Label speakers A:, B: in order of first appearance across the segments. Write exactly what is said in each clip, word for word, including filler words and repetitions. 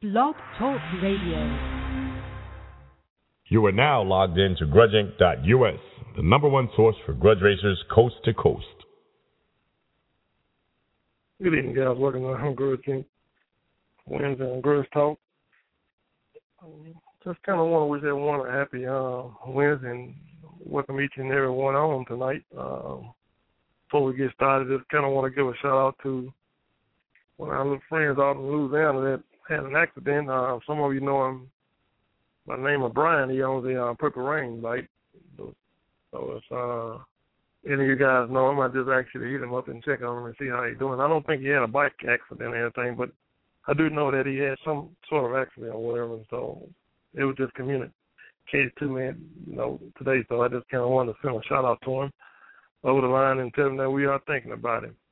A: Blog Talk Radio.
B: You are now logged in to grudge inc dot U S, the number one source for grudge racers coast to coast.
C: Good evening, guys. Welcome to Grudge Inc Wednesday on Grudge Talk. Just kind of want to wish everyone a happy uh, Wednesday and welcome each and every one on tonight. Um, before we get started, just kind of want to give a shout out to one of our little friends out in Louisiana that had an accident. Uh, some of you know him by the name of Brian. He owns the uh, Purple Rain bike. So, so if uh, any of you guys know him, I just actually hit him up and check on him and see how he's doing. I don't think he had a bike accident or anything, but I do know that he had some sort of accident or whatever. So it was just communicated to me, you know, today. So I just kind of wanted to send a shout out to him over the line and tell him that we are thinking about him.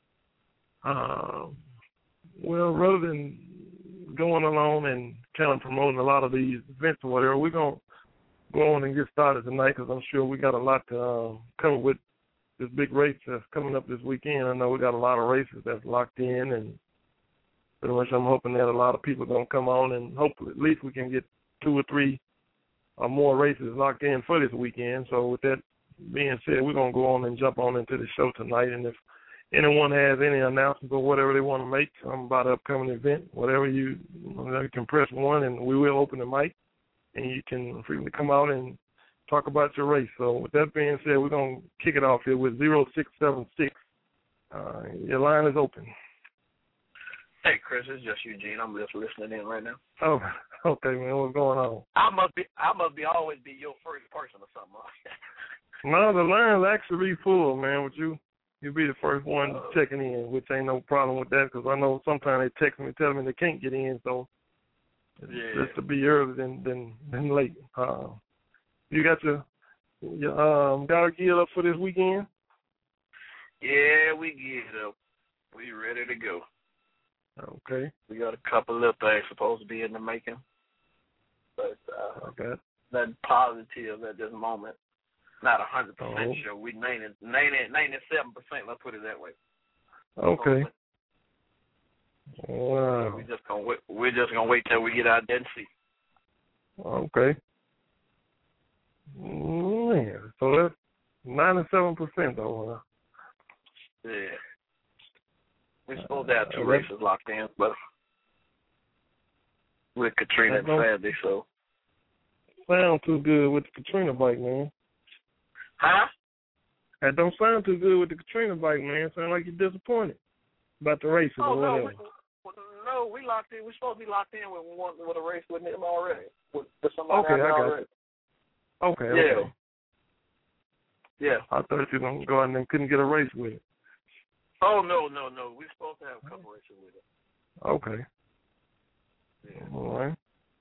C: Um, well, rather than going along and kind of promoting a lot of these events or whatever, we're going to go on and get started tonight because I'm sure we got a lot to uh, cover with this big race that's coming up this weekend. I know we got a lot of races that's locked in, and pretty much I'm hoping that a lot of people are going to come on, and hopefully at least we can get two or three or more races locked in for this weekend. So with that being said, we're going to go on and jump on into the show tonight, and if anyone has any announcements or whatever they want to make um, about the upcoming event, whatever you, you, know, you can press one, and we will open the mic, and you can freely come out and talk about your race. So with that being said, we're going to kick it off here with zero six seven six. Uh, your line is open.
D: Hey, Chris, it's just Eugene. I'm just listening in right now.
C: Oh, okay, man. What's going on?
D: I must be, I must be always be your first person or something.
C: No, the line's actually full, man. With you, you'll be the first one uh, checking in, which ain't no problem with that because I know sometimes they text me telling me they can't get in, so
D: yeah.
C: just to be early than than, than late. Uh, you got your, your um got geared up for this weekend?
D: Yeah, we geared up. We ready to go.
C: Okay.
D: We got a couple little things supposed to be in the making, but uh,
C: okay.
D: nothing positive at this moment. Not a hundred percent sure. We ninety, ninety, ninety-seven percent. Let's put it that way.
C: Okay.
D: So,
C: wow.
D: we just gonna wait. We're just gonna wait till we get out there and see.
C: Okay. Man, so that's ninety-seven percent though. Huh?
D: Yeah. We're supposed to have two races locked in, but with Katrina and Sandy, so.
C: Sound too good with the Katrina bike, man.
D: Huh?
C: That don't sound too good with the Katrina bike, man. Sound like you're disappointed about the races
D: oh,
C: or whatever.
D: No, we, no, we locked in. We're supposed to be locked in with one with a race with him already. With, with somebody
C: okay, I got
D: already.
C: you. Okay,
D: yeah.
C: okay.
D: Yeah.
C: I thought you were going to go out and couldn't get a race with it.
D: Oh, no, no, no. We're supposed to have a couple races with it.
C: Okay.
D: Yeah.
C: All right.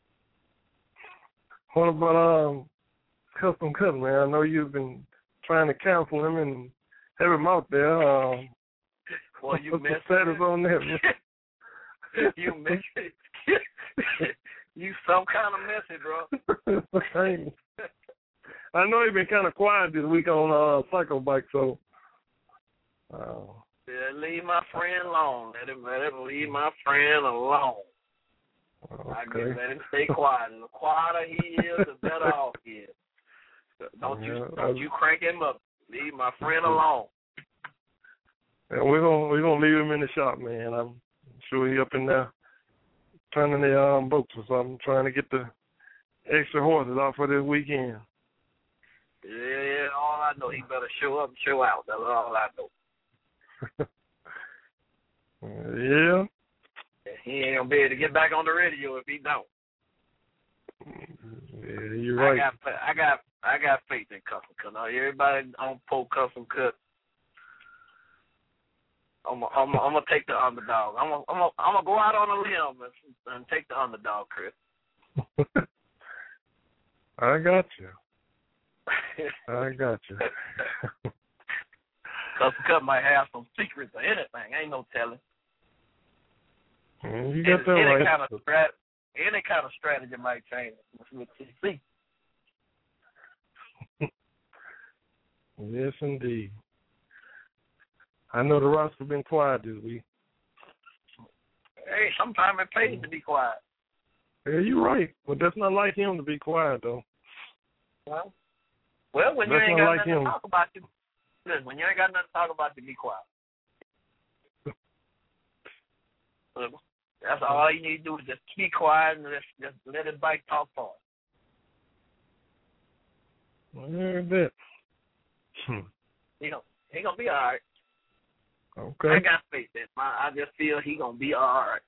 C: What about um, Custom Cut, man? I know you've been trying to counsel him and have him out there. Um,
D: well, you
C: what's the
D: messed
C: status on that?
D: you messy. You some kind of messy, bro.
C: I know he's been kind of quiet this week on uh, Psycho Bike, so. Uh,
D: yeah, leave my friend alone. Let him, let him leave my friend alone.
C: Okay.
D: I guess let him stay quiet. The quieter he is, the better off he is. Don't you,
C: yeah,
D: don't you crank him up. Leave my friend alone.
C: Yeah, we're gonna we're gonna leave him in the shop, man. I'm sure he up in there turning the um, boats or something, trying to get the extra horses out for this weekend.
D: Yeah, all I know, he better show up and show out. That's all I know.
C: yeah.
D: He ain't gonna be able to get back on the radio if he don't.
C: Yeah, you're right.
D: I got, I got, I got faith in Custom Cut. Now, everybody on Poe Custom Cut. I'm, I'm, I'm gonna take the underdog. I'm gonna, I'm gonna, I'm gonna go out on a limb and, and take the underdog, Chris.
C: I got you. I got you.
D: Custom Cut might have some secrets or anything. Ain't no telling.
C: You got that
D: any,
C: right.
D: Any kind of strat, any kind of strategy might change. With T C.
C: Yes, indeed. I know the roster been quiet this week.
D: Hey, sometimes it pays to be quiet.
C: Yeah, you're right. But that's not like him to be quiet, though.
D: Well, well when
C: that's
D: you ain't got
C: like
D: nothing
C: him.
D: to talk about, you, listen, when you ain't got nothing to talk about, you be quiet. That's all you need to do is just keep quiet and just, just let his bike talk for it.
C: I heard that. Hmm.
D: He gonna, he gonna be all right.
C: Okay.
D: I got faith in him. I, I just feel he gonna be all right.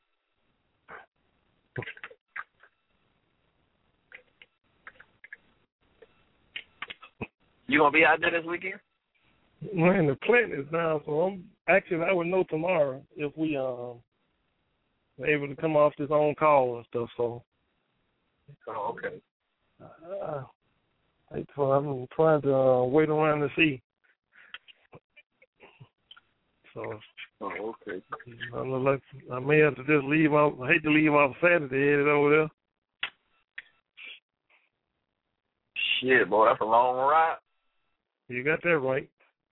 D: You gonna be out there this weekend?
C: Man, the plant is down, so I'm actually I would know tomorrow if we um able to come off this on call and stuff. So.
D: Oh, okay.
C: Uh, I'm trying to uh, wait around to see. So.
D: Oh, okay.
C: I'm like, I may have to just leave out. I hate to leave out Saturday headed over there.
D: Shit, boy, that's a long ride.
C: You got that right.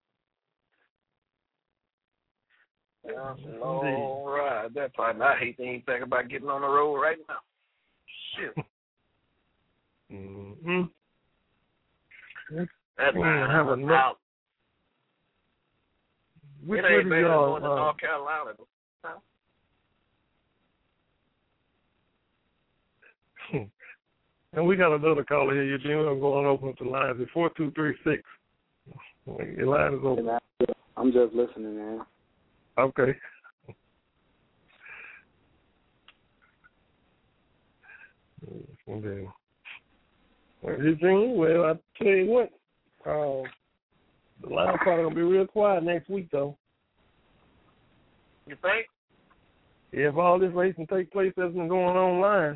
D: That's a long ride. That part. I hate to even think about getting on the road right now. Shit.
C: Mm-hmm.
D: That's
C: mm, have a
D: out.
C: Which
D: it ain't
C: way
D: better than
C: y'all?
D: going to
C: Uh,
D: North Carolina. Huh?
C: And we got another caller here, Eugene. I'm going to open up the lines at four two three six. Your line is open.
E: I'm just listening, man.
C: Okay. Okay. Well, Eugene, well, I tell you what, uh, the line probably gonna be real quiet next week, though.
D: You think?
C: If all this racing takes place that's been going online.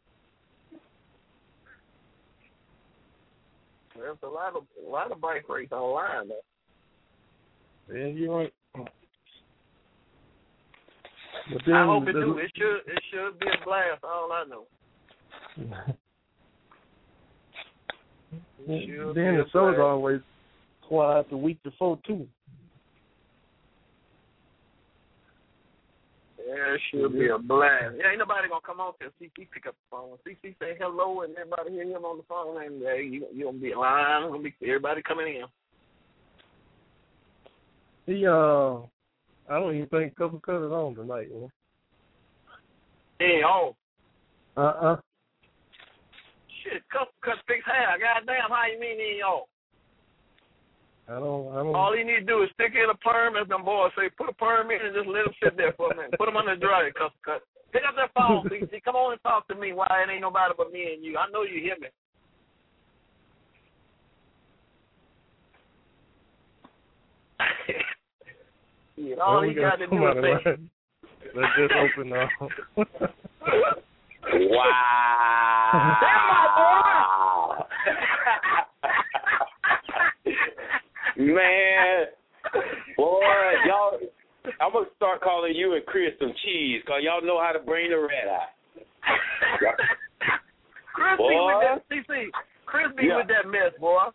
D: There's a lot of a lot of bike race online though.
C: Yeah, you're right. But then,
D: I hope it do. It should it should be a blast. All I know.
C: Then the show's always quiet the week before too.
D: Yeah, it should be a blast. Yeah, ain't nobody gonna come on till C C pick up the phone. C C say hello and everybody hear him on the phone and hey, you you gonna be in line, gonna be everybody coming in.
C: He uh I don't even think Couple Cut is on tonight, man.
D: Hey, oh.
C: Uh uh
D: Shit, Couple Cut fix hair. Goddamn, how you mean he on?
C: I don't I don't
D: All he need to do is stick in a perm, as them boys say, put a perm in and just let him sit there for a minute. Put him under the dryer, Couple Cut. Pick up that phone, C C. Come on and talk to me. Why it ain't nobody but me and you? I know you hear me. Yeah, all
C: well,
D: he
C: we
D: got,
C: got
D: to do is say,
C: let's just open now.
F: Wow.
D: Damn, my boy.
F: Man, boy, y'all, I'm going to start calling you and Chris some cheese because y'all know how to bring the red eye.
D: Chris be with that, C C. Chris be
F: yeah.
D: with that mess, boy.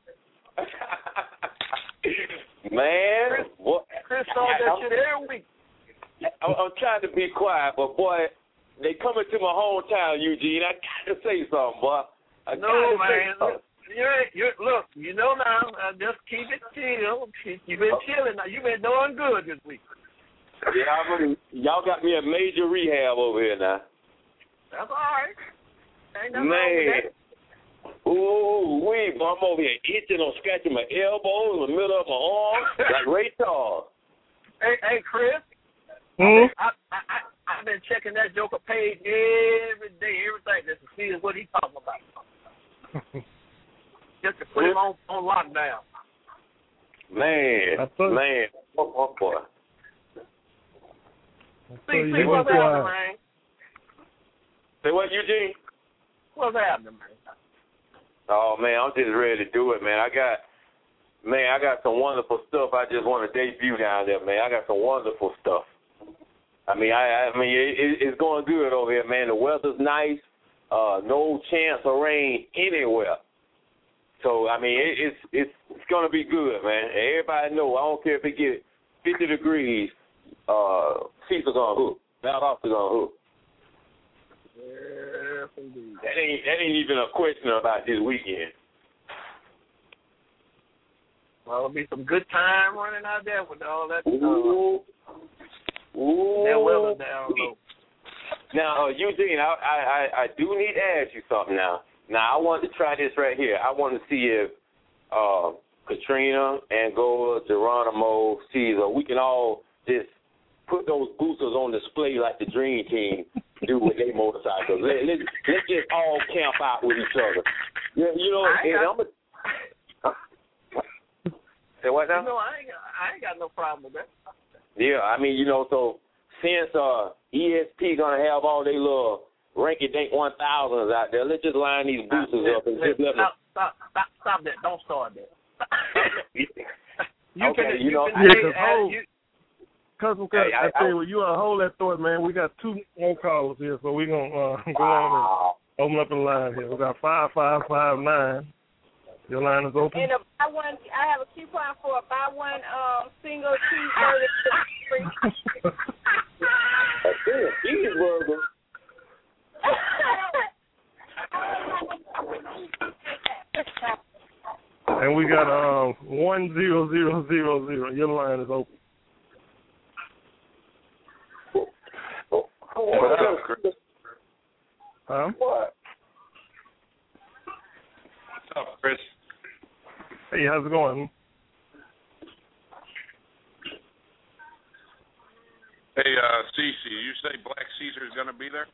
F: Man,
D: Chris,
F: boy,
D: Chris saw that
F: I'm,
D: shit every week.
F: I'm, I'm trying to be quiet, but boy, they coming to my hometown, Eugene. I got to say something, boy. I
D: no,
F: gotta
D: man.
F: say something.
D: You're, you're, look, you know now, uh, just keep it chill. You've been chilling now. You've been doing good this week.
F: Yeah, I'm gonna, y'all got me a major rehab over here now.
D: That's all right. Ain't nothing wrong with
F: Man.
D: that.
F: Ooh, wee, I'm over here itching or scratching my elbow in the middle of my arm like Ray Charles.
D: Hey, hey, Chris.
C: Hmm?
D: I, I, I, I've been checking that Joker page every day, everything, just to see what he's talking about. Just to put him on, on lockdown.
F: Man, man, oh, oh boy.
D: See, see what's happening, man?
F: Say what, Eugene?
D: What's happening, man?
F: Oh, man, I'm just ready to do it, man. I got, man, I got some wonderful stuff I just want to debut down there, man. I got some wonderful stuff. I mean, I, I mean, it, it's going good over here, man. The weather's nice. Uh, no chance of rain anywhere. So, I mean, it, it's it's it's going to be good, man. Everybody know, I don't care if it gets fifty degrees, uh, seats are going to hook. Mount Austin's going to hook.
D: Yeah, indeed.
F: That ain't that ain't even a question about this weekend.
D: Well, it'll be some good time running out there with all that
F: Ooh.
D: uh,
F: Ooh.
D: that weather down low.
F: Now, uh, Eugene, I, I, I, I do need to ask you something now. Now, I want to try this right here. I want to see if uh, Katrina, Angola, Geronimo, Caesar, we can all just put those boosters on display like the Dream Team do with their motorcycles. Let, let, let's just all camp out with each other. You, you know,
D: I
F: and
D: got,
F: I'm a, Say what now?
D: You know, I ain't, got, I ain't got no problem with that.
F: Yeah, I mean, you know, so since uh, E S P gonna have all their little ranky-dink one thousands out there, let's just line these boosters
D: Stop,
F: up and just let them.
D: stop, stop, stop, stop that. Don't start that. you
F: okay,
D: can,
F: you know.
C: Yeah,
D: you,
C: cause hold,
D: you,
C: cousin,
F: Hey,
C: I,
F: I,
C: I tell you what, you uh, hold that thought, man. We got two more callers here, so we gonna uh, go on and open up the line here. We got five five five nine. Your line is open.
G: And a buy one, I have a coupon for a buy one um, single cheeseburger free.
F: A single cheeseburger.
C: And we got um one zero zero zero zero. Your line is open.
F: What's up, Chris?
C: Huh?
F: What?
H: What's up, Chris?
C: Hey, how's it going?
H: Hey, uh, Cece, you say Black Caesar's going to be there?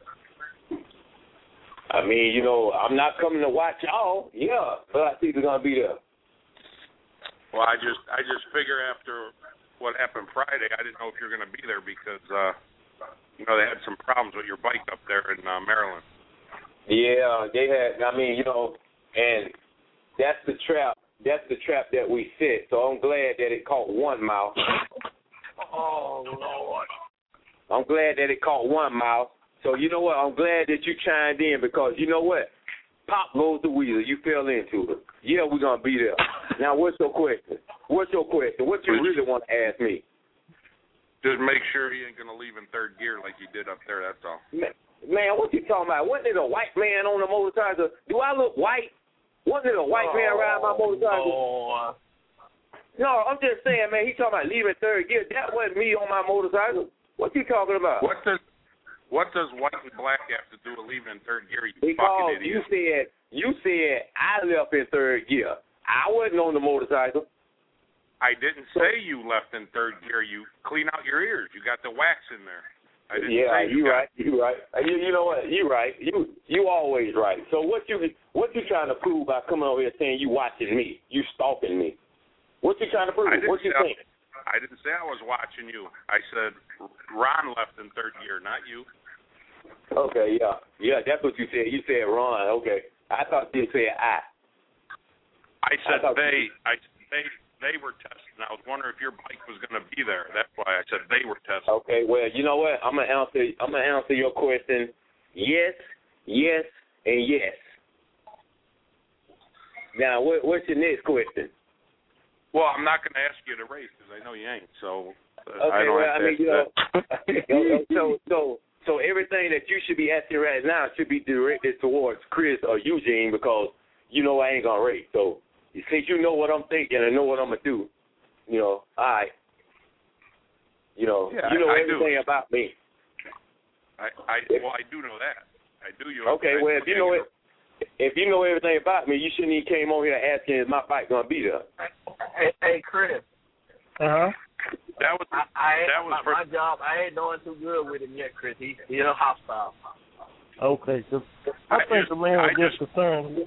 F: I mean, you know, I'm not coming to watch y'all. Yeah, but I think they're gonna be there.
H: Well, I just I just figure after what happened Friday, I didn't know if you're going to be there because, uh, you know, they had some problems with your bike up there in uh, Maryland.
F: Yeah, they had. I mean, you know, and that's the trap. That's the trap that we set. So I'm glad that it caught one mouse.
D: oh, Lord.
F: I'm glad that it caught one mouse. So you know what? I'm glad that you chimed in because you know what? Pop goes the wheeler. You fell into it. Yeah, we're going to be there. Now, what's your question? What's your question? What you really want to ask me?
H: Just make sure he ain't going to leave in third gear like he did up there, that's all.
F: Man, man, what you talking about? Wasn't it a white man on the motorcycle? Do I look white? Wasn't it a white
D: oh,
F: man riding my motorcycle?
D: Lord.
F: No, I'm just saying, man, he talking about leaving third gear. That wasn't me on my motorcycle. What you talking about?
H: What does what does white and black have to do with leaving in third gear, you
F: Because
H: fucking
F: you
H: idiot?
F: said, you said I left in third gear. I wasn't on the motorcycle.
H: I didn't say you left in third gear. You clean out your ears. You got the wax in there. I didn't
F: yeah,
H: say
F: you
H: you got
F: right. You right. You, you know what? You right. You you always right. So what you what you trying to prove by coming over here saying you watching me? You stalking me? What you trying to prove?
H: I didn't
F: What you
H: say,
F: think?
H: I didn't say I was watching you. I said Ron left in third gear, not you.
F: Okay, yeah, yeah. That's what you said. You said Ron. Okay, I thought you said I.
H: I said
F: I
H: they. I they they were testing. I was wondering if your bike was going to be there. That's why I said they were testing.
F: Okay, well, you know what? I'm gonna answer. I'm gonna answer your question. Yes, yes, and yes. Now, what, what's your next question?
H: Well, I'm not going to ask you to race because I know you ain't. So uh,
F: Okay,
H: I don't
F: well,
H: have
F: I
H: to
F: mean,
H: ask
F: you know,
H: that.
F: so so so everything that you should be asking right now should be directed towards Chris or Eugene because you know I ain't gonna race. So since you know what I'm thinking and know what I'm gonna do, you know, all right. You know,
H: Yeah,
F: you know
H: I, I
F: everything
H: do.
F: about me.
H: I, I well, I do know that. I do. You
F: Okay,
H: I,
F: well, if you know it, if you know everything about me, you shouldn't even came on here asking is my bike gonna be there.
D: Hey, hey Chris.
C: Uh huh.
H: That was
D: I, I
H: that was
D: my,
H: for,
D: my job. I ain't doing too good with him yet, Chris. He, he's a hostile.
C: Okay, 'cause I,
H: I
C: think
H: just-
C: the man was
H: I
C: just
H: just-
C: concerned.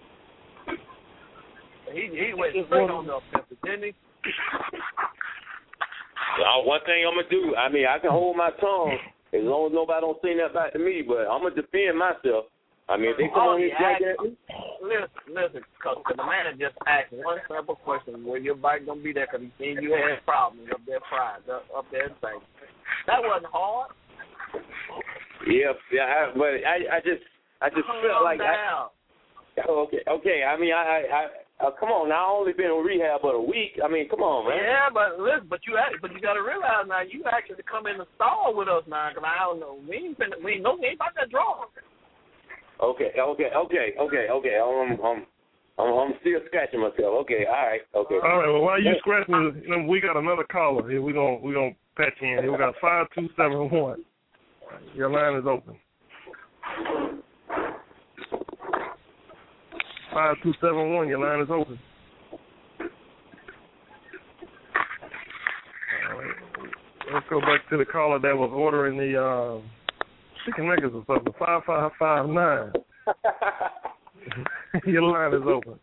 D: He he went straight on the offensive, didn't he?
F: Now, one thing I'm gonna do, I mean, I can hold my tongue as long as nobody don't say nothing back to me, but I'm gonna defend myself. I mean, if they come
D: Oh,
F: on here
D: yeah,
F: jack at me,
D: Listen, listen, because the man just asked one simple question: where your bike gonna be there? Because he seen you had problems up there, Friday, up, up there, thing. That wasn't hard.
F: yeah, yeah, I, but I, I just, I just
D: Calm
F: felt like, I,
D: down.
F: okay, okay. I mean, I, I, I uh, come on, now I only been in rehab but a week. I mean, come on, man.
D: Yeah, but listen, but you act- but you got to realize now you actually come in the stall with us now, because I don't know we ain't finna, we know we ain't about that draw.
F: Okay, okay, okay, okay, okay. I'm, I'm, I'm, I'm still scratching myself. Okay, all right, okay.
C: All right. Well, while you scratching, you know, we got another caller here. We gonna we gonna patch you in. Here we got five two seven one. Your line is open. Five two seven one. Your line is open. All right. Let's go back to the caller that was ordering the uh, chicken nuggets or something. Five five five nine. Your line is open.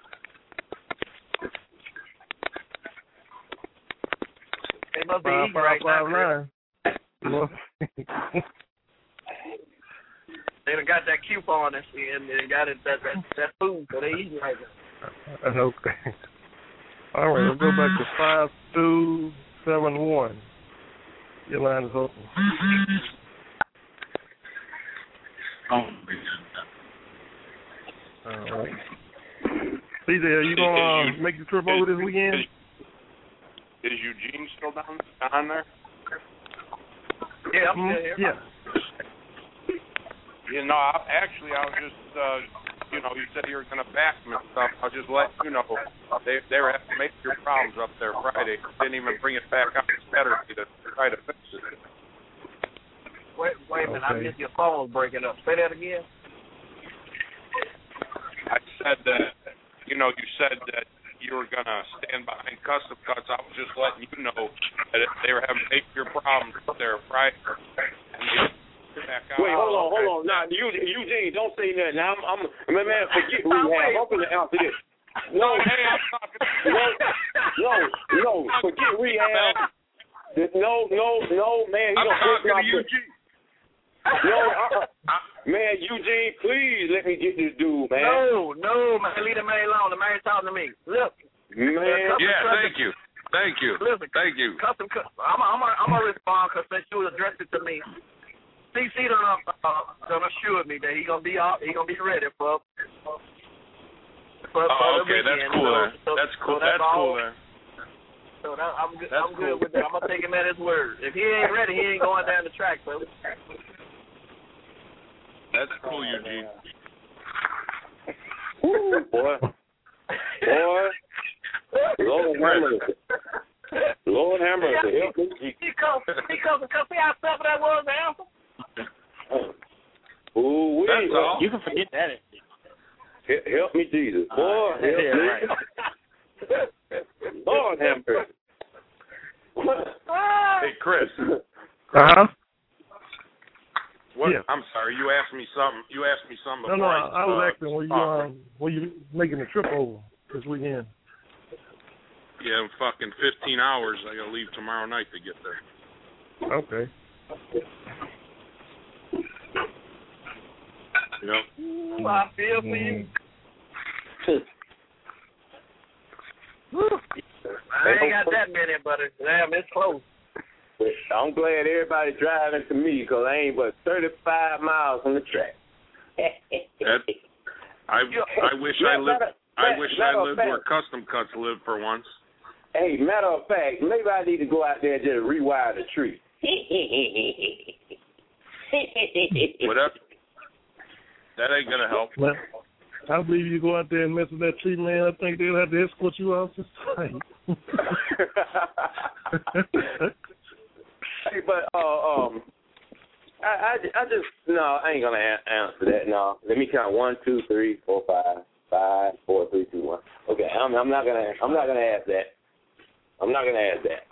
D: They must be
C: Five
D: eating
C: five
D: right
C: five
D: now.
C: nine.
D: They done got that coupon and and they got it that, that that food, so they eating right now.
C: Okay. All right, let's go back to five two seven one. Your line is open. All right. C J, are you gonna uh, make the trip over this weekend?
H: Is Eugene still down on there?
D: Yeah, I'm
C: Mm-hmm.
D: still here.
C: Yeah.
H: You know, I, actually, I was just, uh, you know, you said you were going to back them and stuff. I'll just let you know, they they were having major problems up there Friday. Didn't even bring it back up Saturday to try to fix it.
D: Wait, wait a minute.
C: Okay.
D: I missed your phone was breaking up. Say that again.
H: I said that, you know, you said that you were going to stand behind Custom Cuts. I was just letting you know that they were having major problems up there Friday. And they back out.
F: Wait, hold on, hold on. Now, Eugene, Eugene, don't say nothing. Now, I'm, I'm man, forget rehab. I'm going to answer this. No,
H: hey, I'm talking.
F: no, no, no, forget rehab. No, no, no, man, he
H: I'm
F: don't push
H: talking
F: my
H: to Eugene.
F: No, uh-uh. Man, Eugene, please let me get this dude, man.
D: No, no, man. Leave the man alone. The man talking to me. Look.
F: Man.
H: Yeah, thank you. Thank you.
D: Listen,
H: thank you.
D: Custom, I'm I'm I'm gonna respond because since you addressed it to me, C C done uh, done assured me that he gonna be out, he gonna be ready for. for, for
H: Oh,
D: the
H: okay, that's
D: weekend.
H: cool.
D: So,
H: Then.
D: so,
H: That's cool.
D: So that's,
H: that's cool.
D: all.
H: Then.
D: So that, I'm good.
H: That's
D: I'm good
H: cool.
D: with that. I'm gonna take him at his word. If he ain't ready, he ain't going down the track, folks.
H: That's cool, Eugene.
F: Ooh, boy. Boy. Lord have mercy. Lord have mercy. Help me.
D: He comes, he comes, and see how simple that was to answer?
F: Ooh, we.
H: That's all.
D: You can forget that.
F: Help me, Jesus. Boy, help
D: yeah,
F: me.
D: right.
F: Lord have mercy.
H: Hey, Chris.
C: Uh-huh.
H: What?
C: Yeah.
H: I'm sorry. You asked me something. You asked me something.
C: No, no,
H: before
C: I, I was
H: uh,
C: asking, were you
H: talked.
C: um, were you making the trip over this weekend?
H: Yeah, in fucking fifteen hours. I gotta leave tomorrow night to get there.
C: Okay.
H: Yep.
D: Ooh, I feel for you. I ain't got that many, but it's, damn, it's close.
F: I'm glad everybody's driving to me because I ain't but thirty-five miles from the track.
H: That, I I wish I lived. I wish I lived where Custom Cuts live for once.
F: Hey, matter of fact, maybe I need to go out there and just rewire the tree.
H: Whatever. That ain't gonna help.
C: Well, I believe you go out there and mess with that tree, man. I think they'll have to escort you off the site.
F: Hey, but uh, um, I, I, I just no, I ain't gonna a- answer that. No, let me count one, two, three, four, five, five, four, three, two, one. Okay, I'm, I'm not gonna, I'm not gonna ask that. I'm not gonna ask that.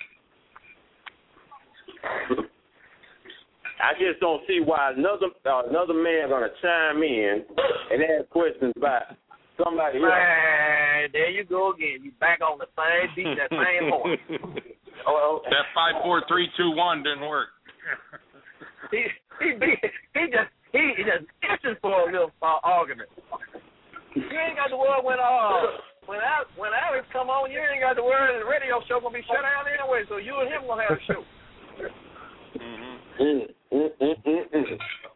F: I just don't see why another uh, another man gonna chime in and ask questions about somebody else.
D: Man, there you go again. You back on the same beat, that same horse.
F: Oh, oh.
H: That five, four, three, two, one didn't work.
D: He he be, he just he, he just itches for a little uh, argument. You ain't got to worry when uh when Alex, when Alex come on, you ain't got to worry the radio show gonna be shut down anyway. So you and him gonna have a show.
H: Mm-hmm.
F: Mm, mm, mm, mm, mm.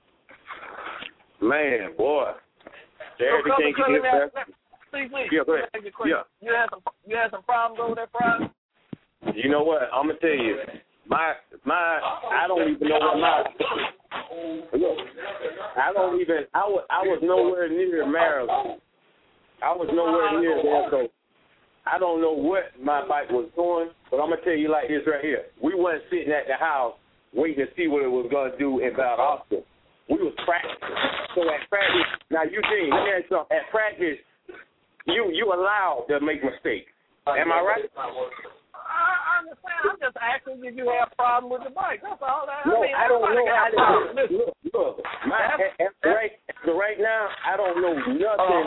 F: Man, boy, everything
D: so
F: you get back.
D: Please, please.
F: Yeah, go ahead. Yeah.
D: You had some you had some problems over there Friday?
F: You know what? I'm gonna tell you, my my I don't even know what my Look, I don't even. I was. I was nowhere near Maryland. I was nowhere near there, so I don't know what my bike was doing. But I'm gonna tell you like this right here. We weren't sitting at the house waiting to see what it was gonna do in Valdosta. We was practicing. So at practice, now Eugene, let me ask you something. At practice, you you allowed to make mistakes. Am I right?
D: I understand. I'm just asking, did you have a problem with the bike? That's all. I
F: No,
D: mean,
F: I don't know how to
D: Listen,
F: look. Look, my, at, at, right, at right now, I don't know nothing.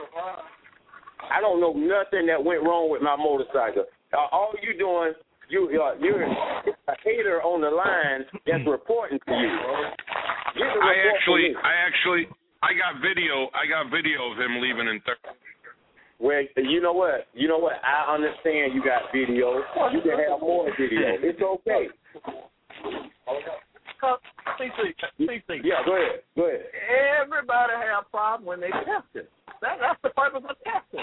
F: I don't know nothing that went wrong with my motorcycle. Uh, all you doing, you uh, you're a hater on the line that's reporting to you.
H: I actually, I actually, I got video. I got video of him leaving in third.
F: Well, you know what? You know what? I understand you got video. You can have more video. It's okay.
D: C C, C C.
F: Yeah, go ahead. Go ahead.
D: Everybody have a problem when they test it. That, that's the purpose of testing.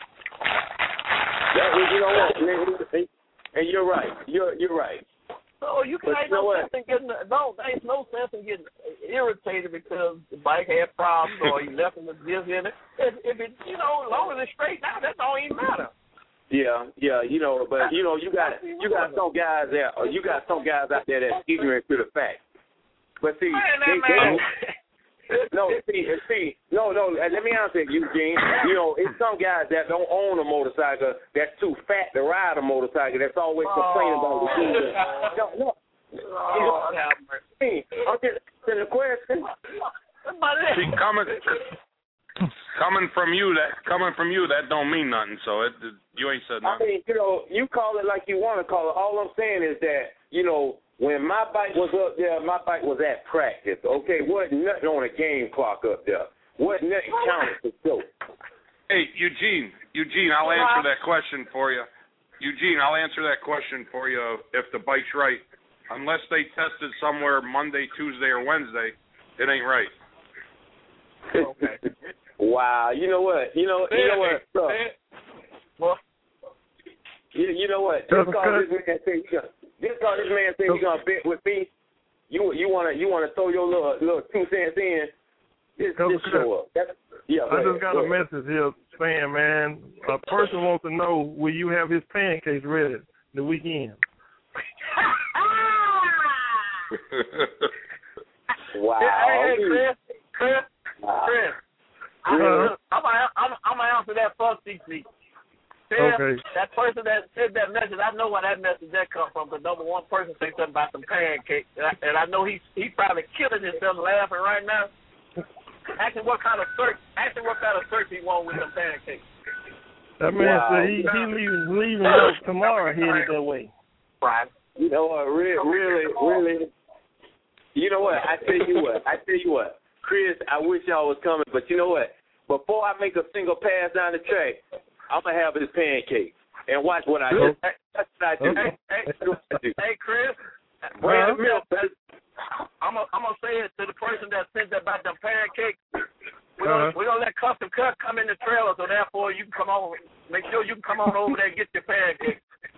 F: That is, you know what? And, and you're right. You're you're right.
D: So you can ain't no sense in getting no. There ain't no sense in getting irritated because the bike had problems or you left them with disc in it. If, if it, you know, as long as it's straight now, that don't even matter.
F: Yeah, yeah, you know, but you know, you got you got some guys there, or you got some guys out there that's ignorant to the fact. But see,
D: man,
F: they,
D: man.
F: they don't, no, see, see, no, no. Let me answer it, Eugene. You know, it's some guys that don't own a motorcycle that's too fat to ride a motorcycle. That's always complaining about the gear. No, no.
D: Oh,
F: I'm just asking the question.
H: See, coming, coming from you, that coming from you, that don't mean nothing. So it, you ain't said nothing.
F: I mean, you know, you call it like you want to call it. All I'm saying is that, you know, when my bike was up there, my bike was at practice, okay? Wasn't nothing on a game clock up there. Wasn't nothing counted for show.
H: Hey, Eugene, Eugene, I'll answer that question for you. Eugene, I'll answer that question for you if the bike's right. Unless they tested somewhere Monday, Tuesday, or Wednesday, it ain't right.
D: Okay.
F: Wow. You know what? You know, you know what? Bro,
D: well,
F: you, you know what? Just call this man say he gonna, just call this man say he's gonna bet with me. You you wanna you wanna throw your little little two cents in? Just, just show up. That's, yeah.
C: I
F: ahead,
C: just got a
F: ahead.
C: message here saying, man, a person wants to know, will you have his pancakes ready the weekend?
F: Wow.
D: Hey, hey, Chris, Chris,
F: wow.
D: Chris. I'm
C: Uh-huh.
D: gonna I'm, I'm gonna answer that first, C C.
C: Okay.
D: That person that said that message, I know where that message that come from. But number one person say something about some pancakes, and I, and I know he he probably killing himself laughing right now. Asking what kind of search, asking what kind of search he want with some pancakes.
C: That man
F: Wow.
C: said he he leaving leaving out tomorrow headed that way.
D: Right.
F: You know what? Really, really, really. You know what? I tell you what. I tell you what. Chris, I wish y'all was coming, but you know what? Before I make a single pass down the track, I'm gonna have his pancake and watch what I do. That's what I do.
C: Okay.
D: Hey,
F: That's what I do.
D: hey, Chris.
F: Bring the milk, baby.
D: I'm gonna I'm gonna say it to the person that said that about them pancakes. We're gonna,
C: Uh-huh.
D: we're gonna let Custom Cut come in the trailer, so therefore you can come on. Make sure you can come on over there and get your pancakes.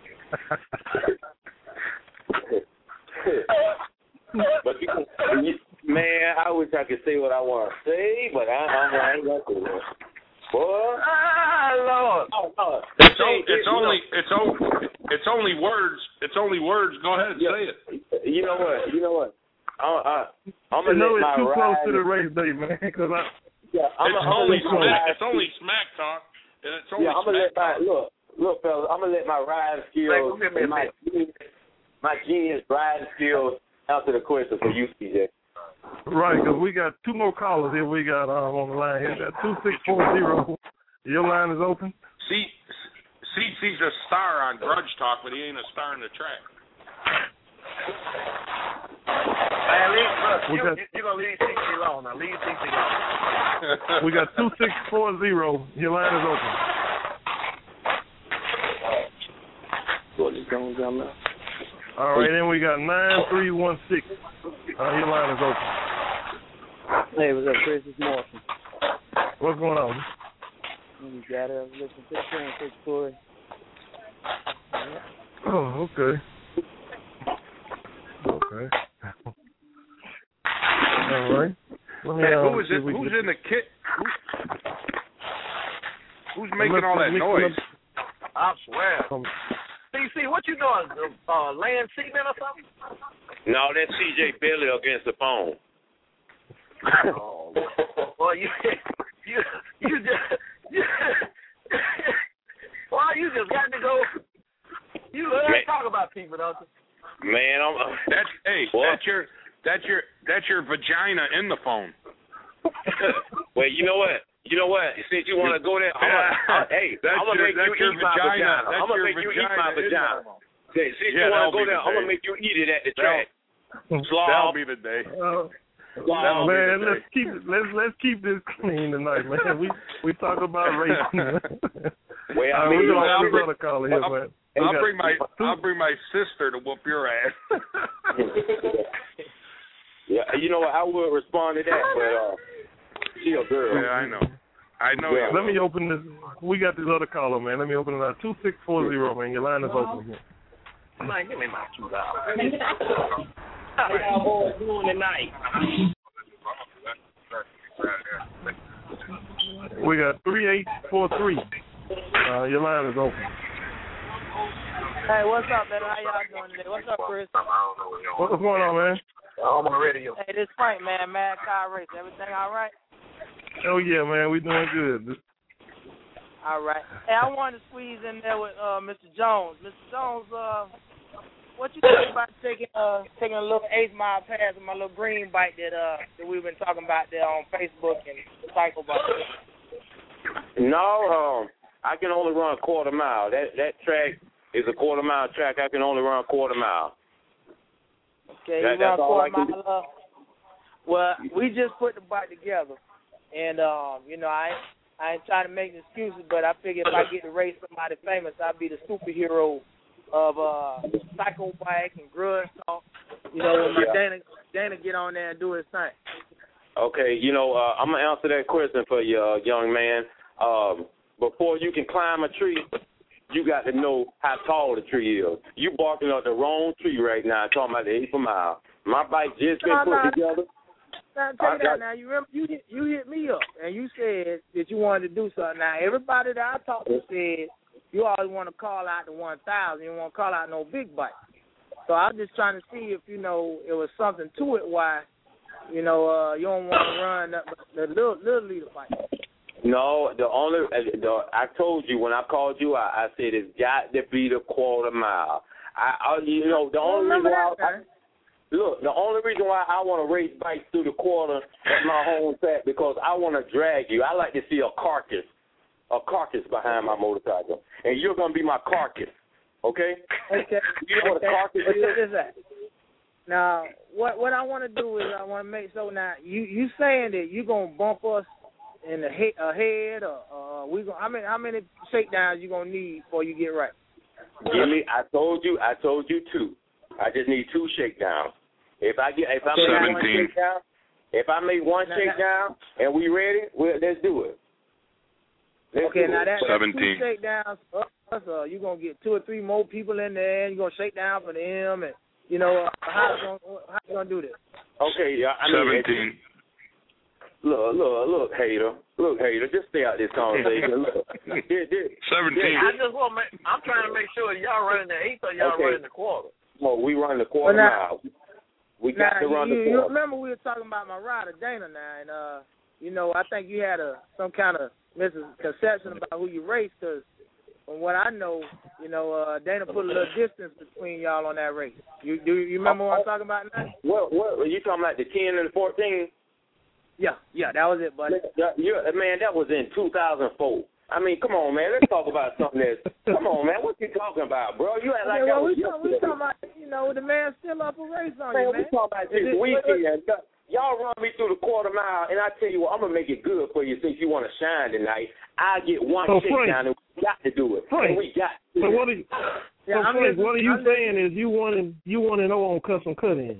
F: But you, you, man, I wish I could say what I want to say, but I, I, I ain't got to. Boy,
D: Ah, Lord.
F: oh, oh.
H: It's,
F: Say,
H: o- it's
F: you
H: only
F: know,
H: it's only it's only words. It's only words. Go ahead,
F: Yeah.
H: say it.
F: You know what? You know what? I, I, I'm
C: You
F: gonna
C: know
F: let
C: it's
F: my
C: too close
F: ride.
C: to the race day, man. Cause I,
F: Yeah, I'm
H: It's
F: gonna
H: only
F: let my
H: smack.
F: ride
H: It's only smack talk. And it's only
F: Yeah, I'm gonna
H: smack
F: let my
H: talk.
F: look, look, fellas. I'm gonna let my ride skills,
D: Hey, go get me a
F: and my genius, my genius ride skills answer the question for you, C J.
C: right, because we got two more callers here. We got um, on the line here. We got two six four zero. Your line is open.
H: C C's a star on Grudge Talk, but he ain't a star in the track.
D: Man, leave, look,
C: We
D: you,
C: got-
D: you, you're going to leave C C alone. Now, leave C C alone.
C: We got two six four zero. Your line is open. All right, then we got nine three one six. Uh, your line is open.
E: Hey, what's up, Chris? It's Morrison.
C: What's going on?
E: You got it. Listen to the pancake story.
C: Oh, okay. Okay. All right. Let me,
H: Man,
C: uh,
H: who is
C: see
H: it?
C: if we
H: Who's
C: can-
H: in the kit? Who, who's making all that noise?
D: I swear.
C: Um,
D: C C, what you doing? Uh, laying cement or something?
F: No, that's C J Bailey against the phone.
D: Oh, well, you, you, you just, you, well, you just got to go. You love to talk about people, don't you?
F: Man, I'm. Uh,
H: That's hey,
F: what?
H: that's your that's your that's your vagina in the phone.
F: Well, you know what? You know what? Since you want to go there, I'm gonna, uh, hey,
H: That's
F: I'm gonna
H: your-
F: make
H: that's
F: you
H: your
F: eat my
H: vagina.
F: vagina.
H: That's
F: I'm gonna
H: your
F: make you eat
H: vagina
F: my
H: in
F: vagina.
H: my-
F: Since since
H: Yeah,
F: you want
H: that'll
F: to go
H: be
F: there,
H: the
F: I'm gonna
H: day.
F: make you eat it at the
H: That'll-
F: track. Slob.
H: That'll be the day.
C: Uh,
H: That'll be
C: man,
H: the day.
C: let's keep it, let's let's keep this clean tonight, man. We we talk about race.
F: Well, I
C: uh,
F: mean,
C: we
F: you know,
C: don't have
F: I'll
C: a brother caller here,
H: I'll-
C: man.
H: I'll
C: got-
H: bring my I'll bring my sister to whoop your ass.
F: Yeah, you know what? I would respond to that, but uh, she a girl.
H: Yeah, I know. I know.
F: Yeah.
H: you
C: Let
H: will.
C: me open this. We got this other caller, man. Let me open it up. Two six four zero, man. Your line is open here.
D: Man, give me my two dollars. How y'all boys doing tonight?
C: We got three eight four three. Uh, your line is open.
E: Hey, what's up, man? How y'all doing today? What's up, Chris?
C: What's going on, man?
D: I'm on the radio.
E: Hey, this Frank, man. Mad Car Race. Everything all right?
C: Oh yeah, man. We doing good.
E: All right. Hey, I wanted to squeeze in there with uh, Mister Jones. Mister Jones, uh, what you think about taking uh taking a little eight mile pass with my little green bike that uh that we've been talking about there on Facebook and Cycle Bike?
F: No, um, I can only run a quarter mile. That that track is a quarter mile track. I can only run a quarter mile.
E: Okay,
F: That-
E: you
F: that's
E: run
F: all I
E: quarter
F: can
E: mile. Uh, well, we just put the bike together, and um, you know, I I ain't trying to make excuses, but I figure if I get to race somebody famous, I'll be the superhero of uh Cycle Bike and Grudge Talk. You know, when my
F: Yeah.
E: Dana Dana get on there and do his thing.
F: Okay, you know, uh, I'm gonna answer that question for you, uh, young man. Um, before you can climb a tree, you got to know how tall the tree is. You barking up the wrong tree right now, talking about the eighth of a mile. My bike just been
E: No,
F: put
E: no.
F: together.
E: Now, tell
F: I
E: you
F: got-
E: that now. You remember you hit you hit me up and you said that you wanted to do something. Now everybody that I talked to said you always want to call out the one thousand. You don't want to call out no big bike. So I'm just trying to see if you know it was something to it. Why you know uh, you don't want to run the, the little little leader bike.
F: No, the only uh, the, I told you when I called you, I, I said it's got to be the quarter mile. I, I you know the
E: I
F: only
E: remember
F: reason why
E: that,
F: I,
E: man.
F: look the only reason why I want to race bikes through the quarter at my home track because I want to drag you. I like to see a carcass, a carcass behind my motorcycle, and you're gonna be my carcass. Okay?
E: Okay.
F: You know what a
E: okay.
F: carcass
E: But
F: is?
E: check this out. Now, what what I want to do is I want to make so now you you saying that you gonna bump us in the head, uh, head or uh, we gonna how many how many shakedowns you gonna need before you get right?
F: Give me. I told you. I told you two. I just need two shakedowns. If I get, if I make one
H: Seventeen.
F: shakedown, if I make one
E: Now,
F: shakedown and we ready, well, let's do it. Let's
E: Okay,
F: do
E: now
F: it.
E: that, that
H: Seventeen.
E: two shakedowns, us, uh, you gonna get two or three more people in there, and you gonna shake down for them, and you know uh, how you gonna how you gonna do this?
F: Okay, yeah. I mean,
H: Seventeen.
F: Look, look, look, hater, look, hater. Just stay out this conversation. Look, this, this,
H: Seventeen.
D: I just want to make, I'm trying to make sure y'all running the eighth or y'all
F: Okay.
D: running the quarter.
F: well, we run the quarter
E: Well, now-
F: mile. We got
E: Now
F: to run
E: you,
F: the
E: you
F: quarter.
E: remember we were talking about my rider Dana now, and uh, you know I think you had a some kind of misconception about who you raced, because from what I know, you know uh, Dana put a little distance between y'all on that race. You do you remember what I'm talking about now?
F: What? What? Are you talking about the ten and the fourteen?
E: Yeah, yeah, that was it, buddy.
F: Yeah, you- man, that was in two thousand four. I mean, come on, man. Let's talk about something that's. Come on, man. What you talking about, bro? You act like
E: Okay,
F: that
E: well,
F: was
E: we talk, we
F: yesterday.
E: talking about, you know, the man still up a race on
F: Man,
E: you,
F: we
E: man.
F: talking about
E: Is
F: this
E: it-
F: weekend. Y'all run me through the quarter mile, and I tell you what, I'm gonna make it good for you since you want to shine tonight. I get one
C: So,
F: shakedown, and we got to do it.
C: Frank,
F: And we got. To
C: So
F: do
C: what
F: it.
C: are you,
E: Yeah,
C: so
E: I'm
C: Frank,
E: listening-
C: what are you
E: I'm
C: saying is you want to you want to know on custom cut-in?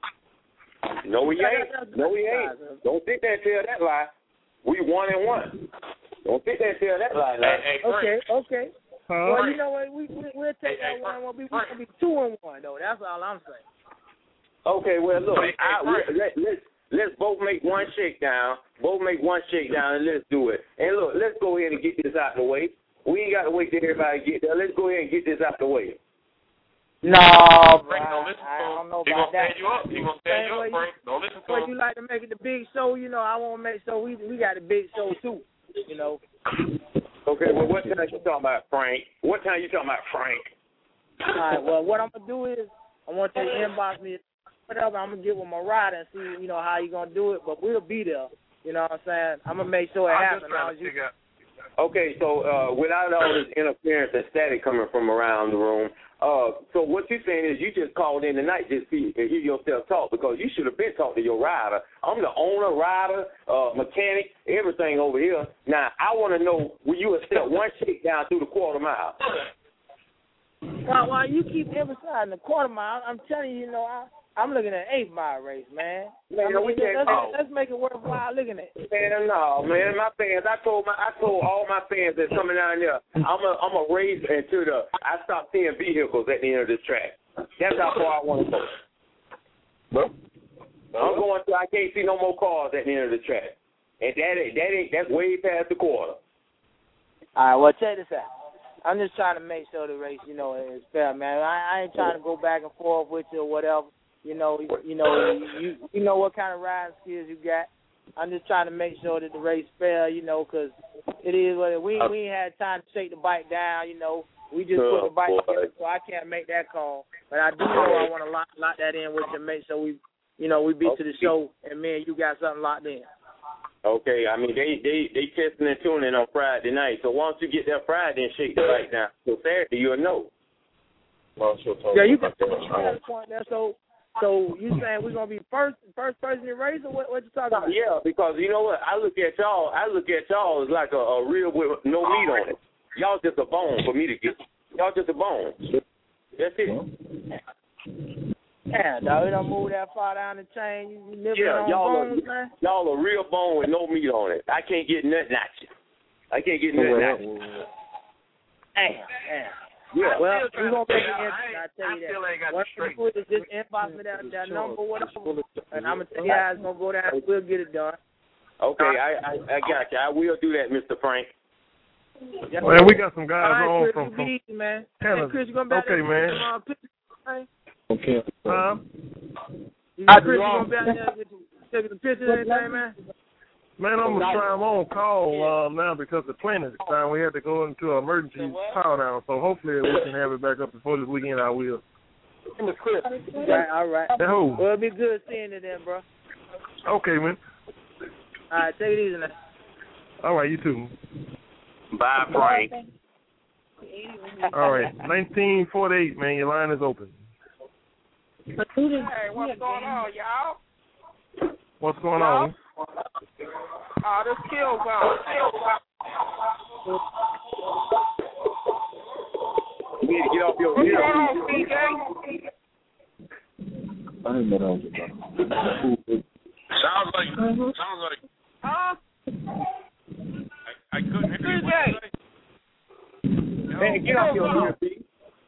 F: No, we
E: Yeah,
F: ain't.
E: that's-
F: No, we ain't. Don't think that tell that lie. We one and one. Don't think that tell that lie. Now.
D: Hey, hey, Frank.
E: Okay, okay.
C: Huh?
E: Well, you know what? We, we we'll take
D: Hey, hey,
E: that one. We'll be we
D: Frank.
E: gonna be two and one though. That's all I'm saying.
F: Okay, well look,
D: Hey, hey,
F: I,
D: Frank.
F: let, let's let's both make one shakedown. Both make one shakedown, and let's do it. And look, let's go ahead and get this out the way. We ain't got to wait till everybody get there. Let's go ahead and get this out the way.
E: No, bro.
H: Frank, don't listen
E: I
H: to him.
E: don't know
H: He
E: about
H: gonna
E: that.
H: stand you up. He gonna stand you up, Frank. Don't listen to
E: But
H: him.
E: you like to make it the big show, you know. I want to make sure we we got the big show too, you know.
F: Okay, well, what time you talking about, Frank? What time you talking about, Frank?
E: All right. Well, what I'm gonna do is I want you to inbox me whatever. I'm gonna get with my rider and see, you know, how you gonna do it. But we'll be there. You know what I'm saying? I'm gonna make sure it
C: I'm
E: happens.
C: just trying to figure out.
F: Okay, so uh, without all this interference and static coming from around the room, uh, so what you're saying is you just called in tonight just to hear yourself talk because you should have been talking to your rider. I'm the owner, rider, uh, mechanic, everything over here. Now, I want to know, will you accept one shakedown through the quarter mile?
E: Why, why you keep emphasizing the quarter mile? I'm telling you, you know, I, I'm looking at an eight mile race, man.
F: Man,
E: I mean,
F: we can't
E: let's,
F: talk.
E: let's make it worthwhile looking at.
F: Man, no, man. My fans, I told my, I told all my fans that's coming down there, I'm a, I'm a race until the, I stop seeing vehicles at the end of this track. That's how far I want to go.
C: Well,
F: I'm going to, I can't see no more cars at the end of the track, and that ain't, that ain't, that's way past the quarter.
E: All right, well, check this out. I'm just trying to make sure the race, you know, is fair, man. I, I ain't trying to go back and forth with you or whatever. You know, you know, you you know what kind of riding skills you got. I'm just trying to make sure that the race fair, you know, because it is what it, we we ain't had time to shake the bike down, you know. We just
F: Oh,
E: put the bike
F: boy.
E: together, so I can't make that call. But I do know I want to lock, lock that in with you, make sure we, you know, we be to the show, and me and you got something locked in.
F: Okay, I mean they they they testing and tuning on Friday night. So once you get there Friday and shake the bike down, so Saturday you'll know.
E: Yeah, you can that point there. So, so you saying we're gonna be first first person in the race, or what? What you talking about?
F: Yeah, because you know what? I look at y'all. I look at y'all as like a, a real with no meat on it. Y'all just a bone for me to get. Y'all just a bone. That's it.
E: Yeah, dog, we don't move that far down the chain. You, you live
F: Yeah,
E: on
F: y'all
E: bones,
F: are,
E: man.
F: y'all a real bone with no meat on it. I can't get nothing at you. I can't get nothing at you.
E: Damn, damn.
F: Yeah.
E: Well,
D: still
E: we're going to make it
D: trying to
E: interesting,
D: figure out.
E: I tell
D: I
E: you that.
D: still ain't got
E: What
D: the
E: you
D: straight.
E: do is just inbox me that, that number, whatever, and I'm going to tell you how it's going to go down. We'll get it done.
F: Okay, I, I I got you. I will do that, Mister Frank.
E: Yeah.
C: man, we got some guys
E: All right,
C: on
E: Chris,
C: from,
E: you
C: from
E: be easy, man.
C: Canada.
E: Hey, Chris, you going to be out
C: Okay,
E: there?
C: man.
E: Uh, pictures, man?
C: Okay. Huh?
E: You, Chris, you going to be out there with, taking the pictures and everything, man?
C: Man, I'm gonna try. I'm on call uh, now because the plane is down. We had to go into an emergency power down. So hopefully we can have it back up before this weekend. I will.
E: Right, all right.
C: Hey, who?
E: Well, it'll be good seeing you then, bro.
C: Okay, man.
E: All right, take it easy now.
C: All right, you too.
F: Bye, Frank.
C: All right, nineteen forty-eight, man. Your line is open.
D: Hey, what's going on, y'all?
C: What's going on?
D: Oh, this kill zone.
F: You need to get off your
D: What's
F: wheel.
D: going on, C J?
I: I didn't know that was about.
H: Sounds like, sounds like,
D: Huh?
H: I, I couldn't hear you. What you say?
F: Man, get off your wheel, B.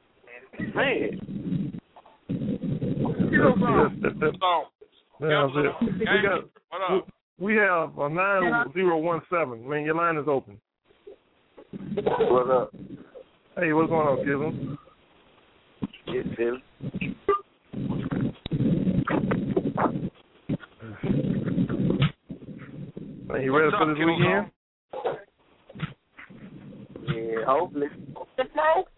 F: Man.
D: Kill zone.
C: That- that- that-
H: So,
C: yeah, that's it. We
H: gang,
C: got.
H: what up?
C: We have a nine zero one seven. Man, your line is open.
F: What's up?
C: Hey, what's going on, Kizm?
F: Yes, Phil.
C: Man, you ready
H: What's
C: for
H: up,
C: this weekend?
F: Yeah, hopefully.
D: The smoke?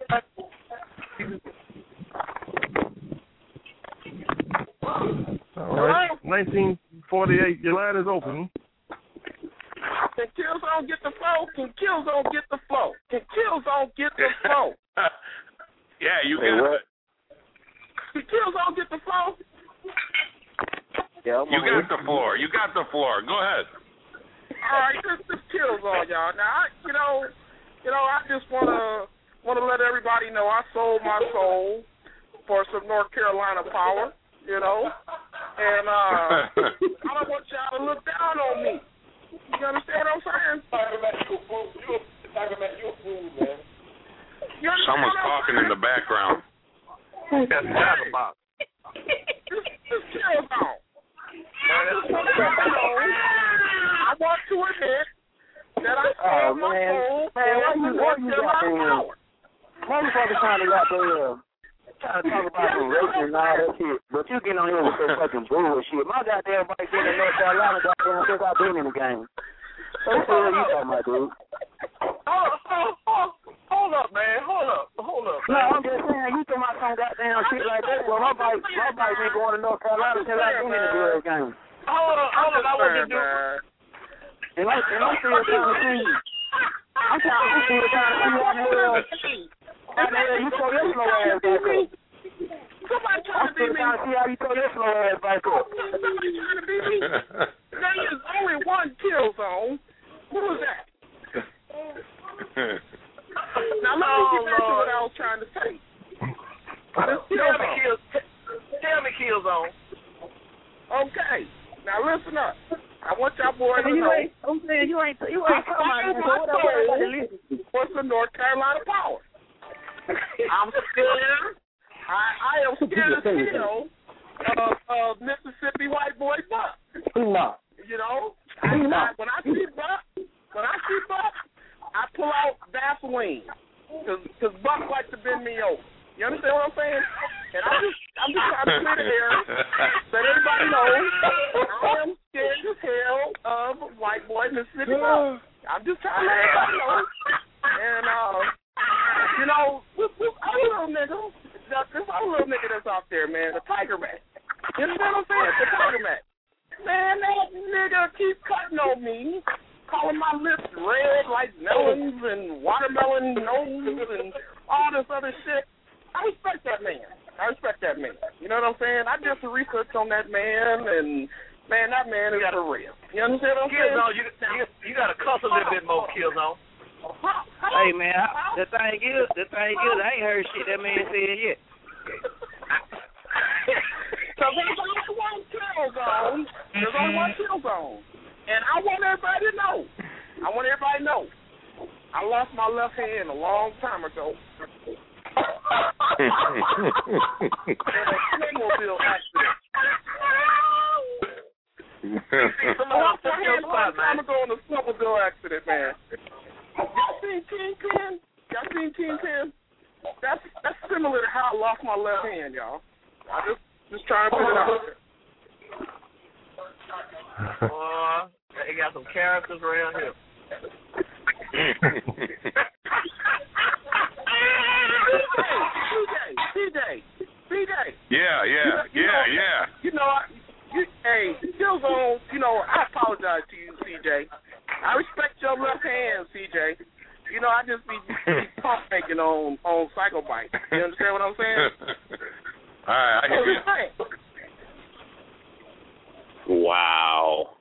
C: All right. nineteen forty-eight. Your line is open.
D: Can Killzone get the flow? Can Killzone get the flow? Can Killzone get the flow?
H: Yeah, you
F: Hey,
H: got
F: what?
H: it.
D: Can Killzone get the flow?
F: Yeah, I'm
H: You
F: on
H: got
F: it.
H: the floor. You got the floor. Go ahead.
D: All right, this this Killzone, y'all. Now, I, you know, you know, I just wanna wanna let everybody know I sold my soul for some North Carolina power. You know, and uh, I don't want y'all to look down on me. You understand what I'm saying? Talking about you a fool. You talking about you a fool, man. You understand
H: Someone's
D: what I'm
H: talking in
D: saying?
H: the background.
C: That's Chatterbox.
D: This, this Killzone. I just want to
J: I want to admit that I stand
K: oh,
J: my
K: man.
J: soul
K: Man, why
J: for
K: you, why you got there? Motherfuckers trying to got there. Trying to talk about some racing and all that shit, but you getting on here with some fucking bullshit. My goddamn bike been in North Carolina goddamn since I've been in the game. So what the hell you talking about, dude?
J: Hold, hold, hold, hold up, man. Hold up. Hold up.
K: No, I'm just saying, you talking about some goddamn shit like that. Well, my bike, my bike been going to North Carolina since I've been in the girl game.
J: Hold up, hold up. I want to do.
K: And I'm, and I'm still trying to see. I'm, trying, I'm still trying to see how the hell, how the hell you throw your slow ass back up.
J: Somebody trying
K: I'm
J: to beat
K: still
J: me.
K: trying to see how you throw your slow ass back up.
J: Somebody trying to beat me. There is only one kill zone. Who was that? Now let me get back to what I was trying to say.
D: Tell me kill. Tell me kill zone.
J: Okay. Now listen up. I want y'all boys to
K: You
J: know.
K: ain't, I'm saying you ain't, you ain't talking about it. So what up, everybody listen?
J: What's the North Carolina power? I'm scared. I, I am scared as hell of, of Mississippi white boy Buck.
K: He's not.
J: You know,
K: He's
J: I,
K: not.
J: when I see Buck, when I see Buck, I pull out Vaseline because Buck likes to bend me over. You understand what I'm saying? And I'm just, I'm just trying to clear the air, let everybody know I am scared as hell of white boy Mississippi Buck. I'm just trying to let everybody know. And uh, you know, this, this other little nigga, this other little nigga that's out there, man, the Tiger Man. You understand what I'm saying? The Tiger Man. Man, that nigga keep cutting on me, calling my lips red like melons and watermelon nose and all this other shit. I respect that man. I respect that man. You know what I'm saying? I did some research on that man, and, man, that man got a rib. You understand what I'm saying?
D: Killzone, you, you, you got to cuss a little bit more, Killzone.
K: Hey, man, I, the thing is, the thing is, I ain't heard shit that man said yet.
J: So there's only one kill zone. There's only one kill zone. And I want everybody to know. I want everybody to know. I lost my left hand a long time ago. In a snowmobile accident. I lost my hand a long time ago in a snowmobile accident, man. Y'all seen Kingpin? Y'all seen Kingpin? That's that's similar to how I lost my left hand, y'all. I just just trying to put it out there.
D: Uh, they got some characters around here.
J: C J, C J, C J.
H: Yeah, yeah,
J: you know, you
H: yeah,
J: know,
H: yeah.
J: You know, I, you, hey, Killzone, you know, I apologize to you, C J. I respect your left hand, C J. You know, I just be, be pump making on, on Psycho Bike. You understand what I'm saying?
H: All right, I hear you.
F: Wow.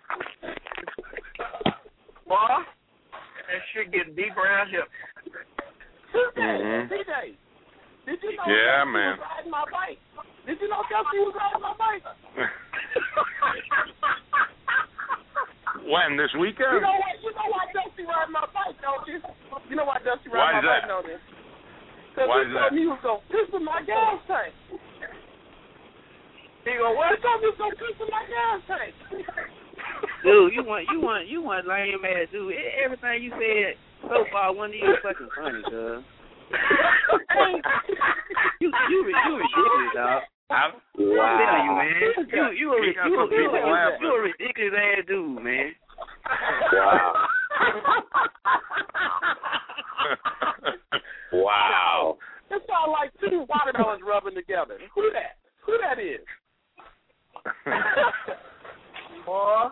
D: Boy, that shit getting deep around here.
H: Mm-hmm.
J: C J, did you know
H: yeah,
J: Dusty
H: man.
J: was riding my bike? Did you know Dusty was riding my bike?
H: When, this weekend?
J: You know what? You know why Dusty riding my bike, don't you? You know why Dusty
H: Why
J: riding
H: is
J: my
H: that?
J: bike, don't you? Because
H: Why
J: he
H: is
J: told
H: that?
J: me he was going to piss in my gas tank.
D: He gonna what?
J: He told me he was going to piss in my gas tank.
K: Dude, you want, you want, you want lame ass dude. Everything you said so far wasn't even fucking funny, cuz. you, you, you ridiculous, dog.
F: I'm,
K: I'm telling you, man. You, you, a,
H: You
K: you,
H: got
K: you,
H: some
K: you,
H: people
K: you,
H: laughing.
K: you a ridiculous ass dude, man.
F: wow. Wow.
J: It sounds like two watermelons rubbing together. Who that? Who that is?
D: Boy.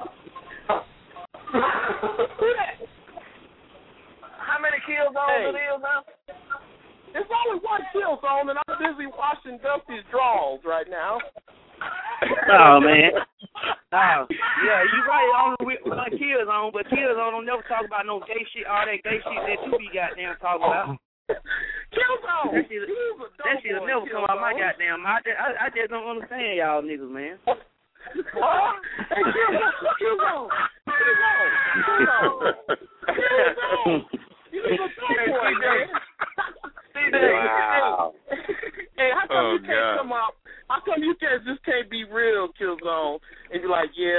J: Who that?
D: How many kill zones
J: Hey.
D: it is now?
J: There's only one kill zone, and I'm busy washing Dusty's drawers right now.
K: Oh, man. Oh, yeah, you right on with one kill zone, but kill zone don't never talk about no gay shit, all that gay shit that you be goddamn talking about.
J: Kill zone.
K: That shit, that shit'll never come out my goddamn mouth. I just, I, I just don't understand y'all niggas, man.
J: What? Hey, kill zone. Kill zone. Kill zone. Kill zone. Kill zone. You need a big boy, man.
F: Wow.
J: Hey, how come
H: Oh,
J: you can't
H: God.
J: come up? How come you can't just can't be real, Killzone, and be like, yeah,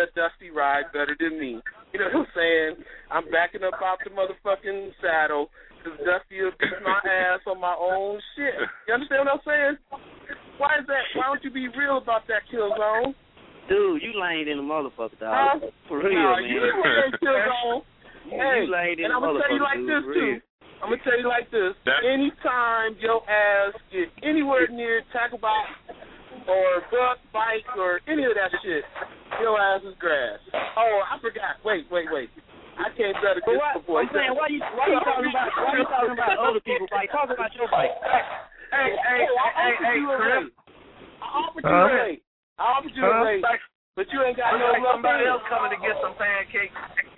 J: I'm backing up out the motherfucking saddle because Dusty will beat my ass on my own shit. You understand what I'm saying? Why is that? Why don't you be real about that, Killzone?
K: Dude, you laid in the motherfucker, dog.
J: Huh?
K: For real,
J: no,
K: man.
J: you ain't Killzone. Hey,
K: you laid in
J: and I'm
K: the
J: gonna tell you like this too. I'm gonna tell you like this.
H: That-
J: Anytime your ass get anywhere near tackle box or buck, bike, or any of that shit, your ass is grass. Oh, I forgot. Wait, wait, wait. I can't better
K: But
J: this
K: why,
J: before.
K: I'm saying, why you why you talking about why you talking about other people's bike? Talk about your bike.
J: Hey, hey, hey, hey, Chris. I offered you
C: Huh?
J: a rate. I offered you a
C: Huh?
J: rate, but you ain't got no rough
D: Somebody
J: hands.
D: else coming to get some pancakes.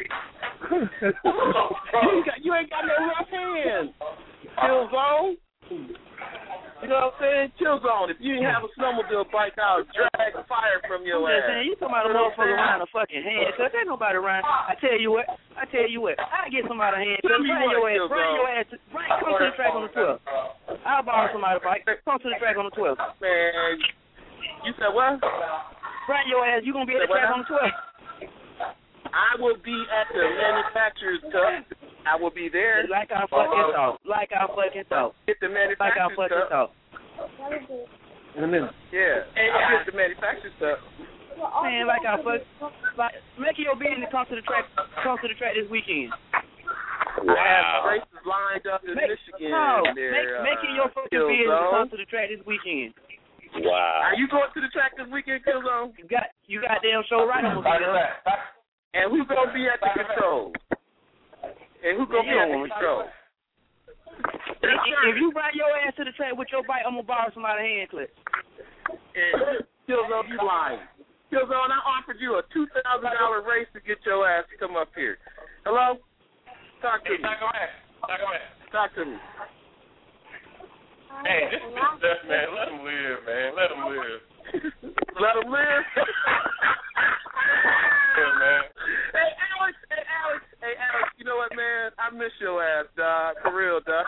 J: you, ain't got, you ain't got no rough hands. Chill zone. You know what I'm saying? Chill zone. If you didn't have a snowmobile bike, I'll drag fire from your
K: I'm just
J: ass.
K: saying, you talking about a motherfucker around a fucking hand, cause ain't nobody around. I tell you what, I tell you what, I get somebody a hand, cause
J: Tell me
K: bring
J: what,
K: your ass,
J: Killzone.
K: bring your ass, to, bring, come to the track on the twelfth. I'll borrow somebody's bike. Come to the track on the twelfth.
J: Man, you said what?
K: Bring your ass. You gonna be at the track on the twelfth?
J: I will be at the manufacturer's cup. I will be there.
K: Like I fucking thought. Like I fucking thought.
J: Get the
K: Like I
J: manufacturer's
K: fucking
J: cup.
K: thought.
C: In a minute.
J: Yeah, I'll get the manufacturer's cup.
K: Man, like I fuck, like make your business come to the track, come to the track this weekend.
J: I have races lined up in
K: Make,
J: Michigan.
K: no,
J: there,
K: make, make it your fucking
J: Killzone.
K: business come to the track this weekend.
F: Wow.
J: Are you going to the track this weekend, Killzone?
K: You got, you got damn show right on the weekend.
J: And who's gonna be at the controls? And who's gonna be at the controls?
K: If, if you ride your ass to the track with your bike, I'm gonna borrow somebody's hand clip.
J: And Killzone, you lying. Killzone, I offered you a two thousand dollar race to get your ass to come up here. Hello? Talk to me. Talk to me.
H: Hey, this is stuff, man. Let him live, man. Let him live.
J: Let him live.
H: Yeah, man.
J: Hey, Alex. Hey, Alex. Hey, Alex. You know what, man? I miss your ass, dog. For real, dog.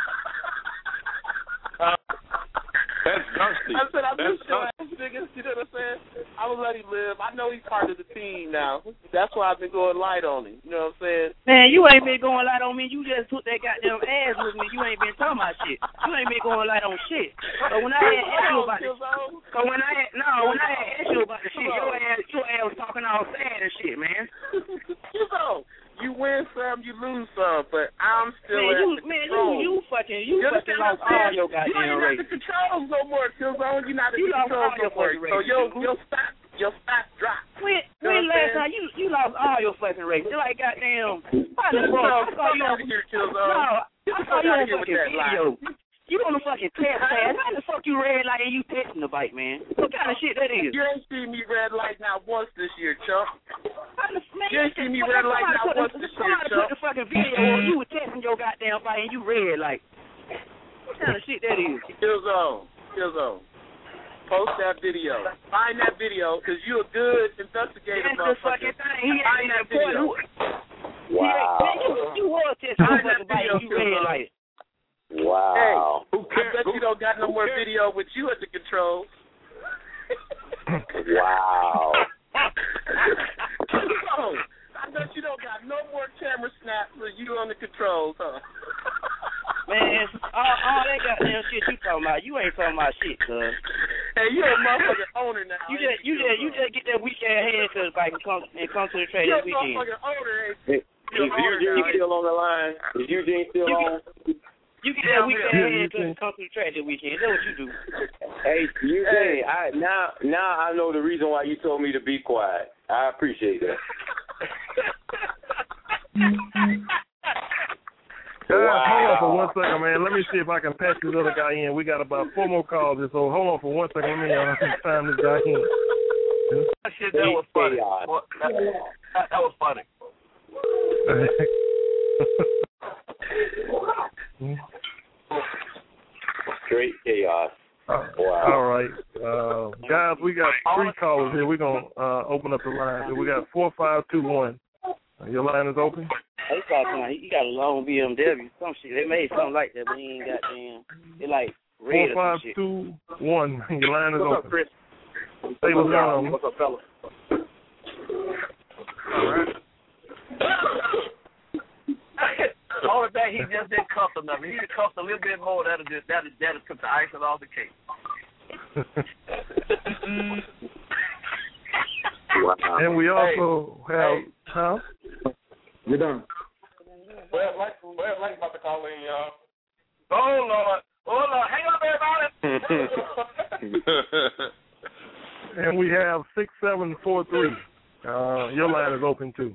H: Uh, that's Dusty.
J: I said I
H: That's
J: miss your
H: Dusty.
J: ass, niggas. You know what I'm saying? I will let him live. I know he's part of the team now. That's why I've been going light on him. You know what I'm saying?
K: Man, you ain't been going light on me. You just took that goddamn ass with me. You ain't been talking about shit. You ain't been going light on shit. So when I had asked you about this, so when I had, no, when I had asked you about the shit, your ass, your ass was talking all sad and shit, man.
J: You know, you win some, you lose some, but I'm still
K: Man,
J: at
K: you,
J: the
K: man, you,
J: controls.
K: you fucking, you,
J: You
K: fucking
J: understand what
K: lost
J: I'm saying?
K: all your
J: You
K: goddamn
J: ain't at
K: race.
J: the controls no more, Killzone. You're not at
K: You
J: the
K: lost
J: controls
K: all
J: no
K: your
J: more.
K: fucking
J: So
K: races.
J: your your stock your stock dropped.
K: When,
J: You know
K: when
J: what I'm
K: last
J: saying?
K: time you you lost all your fucking races? You're like goddamn. I
J: No,
K: just I saw you
J: fuck
K: on
J: out of here, Killzone.
K: no, I saw you on
J: Get with
K: fucking
J: that lie.
K: video. You on the fucking test pad. How the fuck you red light and you testing the bike, man? What kind of shit that is?
J: You ain't seen me red light not once this year, chump.
K: How the, man,
J: You ain't seen me red light not
K: somebody
J: once
K: put,
J: this year,
K: somebody
J: chump.
K: put the fucking video on. You were testing your goddamn bike and you red light. What kind of shit that is?
J: Killzone, Killzone. Post that video. Find that video, because you're a good investigator,
K: That's the
J: motherfucker.
K: fucking thing. He
J: Find
K: ain't
J: that
K: even
J: video.
F: Wow.
K: Man, you, you was testing your
J: Find that
K: fucking bike
J: video,
K: and you red
J: Killzone.
K: light.
F: Wow.
J: Hey, I bet you don't got no more video with you at the controls.
F: Wow.
J: Oh, I bet you don't got no more camera snaps with you on the controls, huh?
K: Man, all, all that goddamn shit you talking about, you ain't talking about shit, cuz.
J: Hey, you a motherfucking owner now.
K: You just, you just, you just get that weak ass haircut bike and come and come to the trade
J: You're
K: this
J: a
K: weekend.
J: motherfucking owner, ain't
F: Is
J: you?
F: Eugene still on the line? Is Eugene still
K: You
F: on?
K: You get that weak ass
C: Yeah,
K: haircut
C: you
K: and come to the trade this weekend. That's what you do.
F: Hey, Eugene, I now now I know the reason why you told me to be quiet. I appreciate that.
C: Guys,
F: Wow.
C: hold on for one second, man. Let me see if I can patch this other guy in. We got about four more calls, so hold on for one second. Let me uh, time this guy in.
D: That shit, that was funny. Well, that, that, that was funny.
F: Straight chaos. Wow.
C: All right. Uh, guys, we got three callers here. We're going to uh, open up the line. So we got four five two one. Uh, your line is open?
K: He got, he got a long B M W, some shit. They made something like that, but he ain't got damn. They like red
C: four
K: or
C: five
K: some shit.
C: two one. Your line is
D: What's
C: open.
D: up, Chris?
C: Hey, what's going on?
D: What's up, fella?
C: All right.
D: throw it back. He just didn't cuff enough. If he'd cuffed a little bit more, that'd just that'd that'd took the icing off the cake.
C: Wow. And we also hey. have, hey. huh?
I: You're done.
H: Well, like, well, like about to call in, y'all.
D: Oh Lord, oh Lord, hang on, everybody.
C: And we have six seven four three. Uh, your line is open too.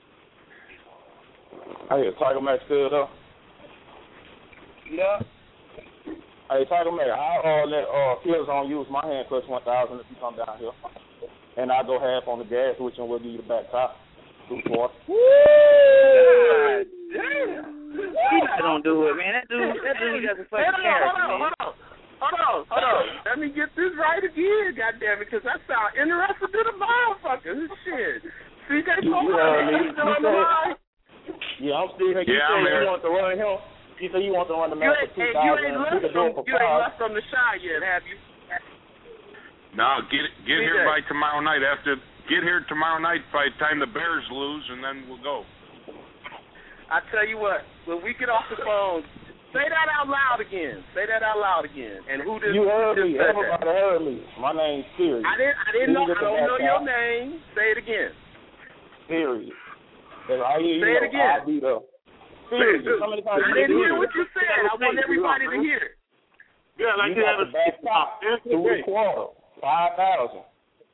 L: Hey, Tiger Mac still though?
D: Yeah.
L: Hey, Tiger Mac, I'll uh, let uh, Killzone use my hand clutch one thousand if you come down here. And I'll go half on the gas, which one will give you the back top. Two four.
E: Woo! God damn. He's not gonna do it, man. That dude, that dude doesn't fucking care.
J: Hold on, hold on, hold on, hold on. Let me get this right again, goddamn it, because that sound interesting to the motherfucker. Shit. C J Cole,
L: yeah,
J: still on the line?
L: Yeah, I'm still here. You
H: yeah,
L: said
H: I'm
L: you want to run him. You said you want to run the match for two thousand.
J: You ain't left from, you ain't left from the shy yet, have you?
H: No, get get
J: C J.
H: here by tomorrow night. After get here tomorrow night by the time the Bears lose, and then we'll go.
J: I tell you what, when we get off the phone, say that out loud again. Say that out loud again. And who did
L: you heard me?
J: Everybody
L: that? heard me. My name's Sirius.
J: I didn't. I didn't know. I don't know your name. Say it again.
L: Sirius. I hear
J: say
L: you
J: it
L: know,
J: again.
L: I'll be there. Sirius.
J: I didn't hear what you said. I want everybody to hear.
L: Yeah, like you, you got the back top through the quarter. Five thousand.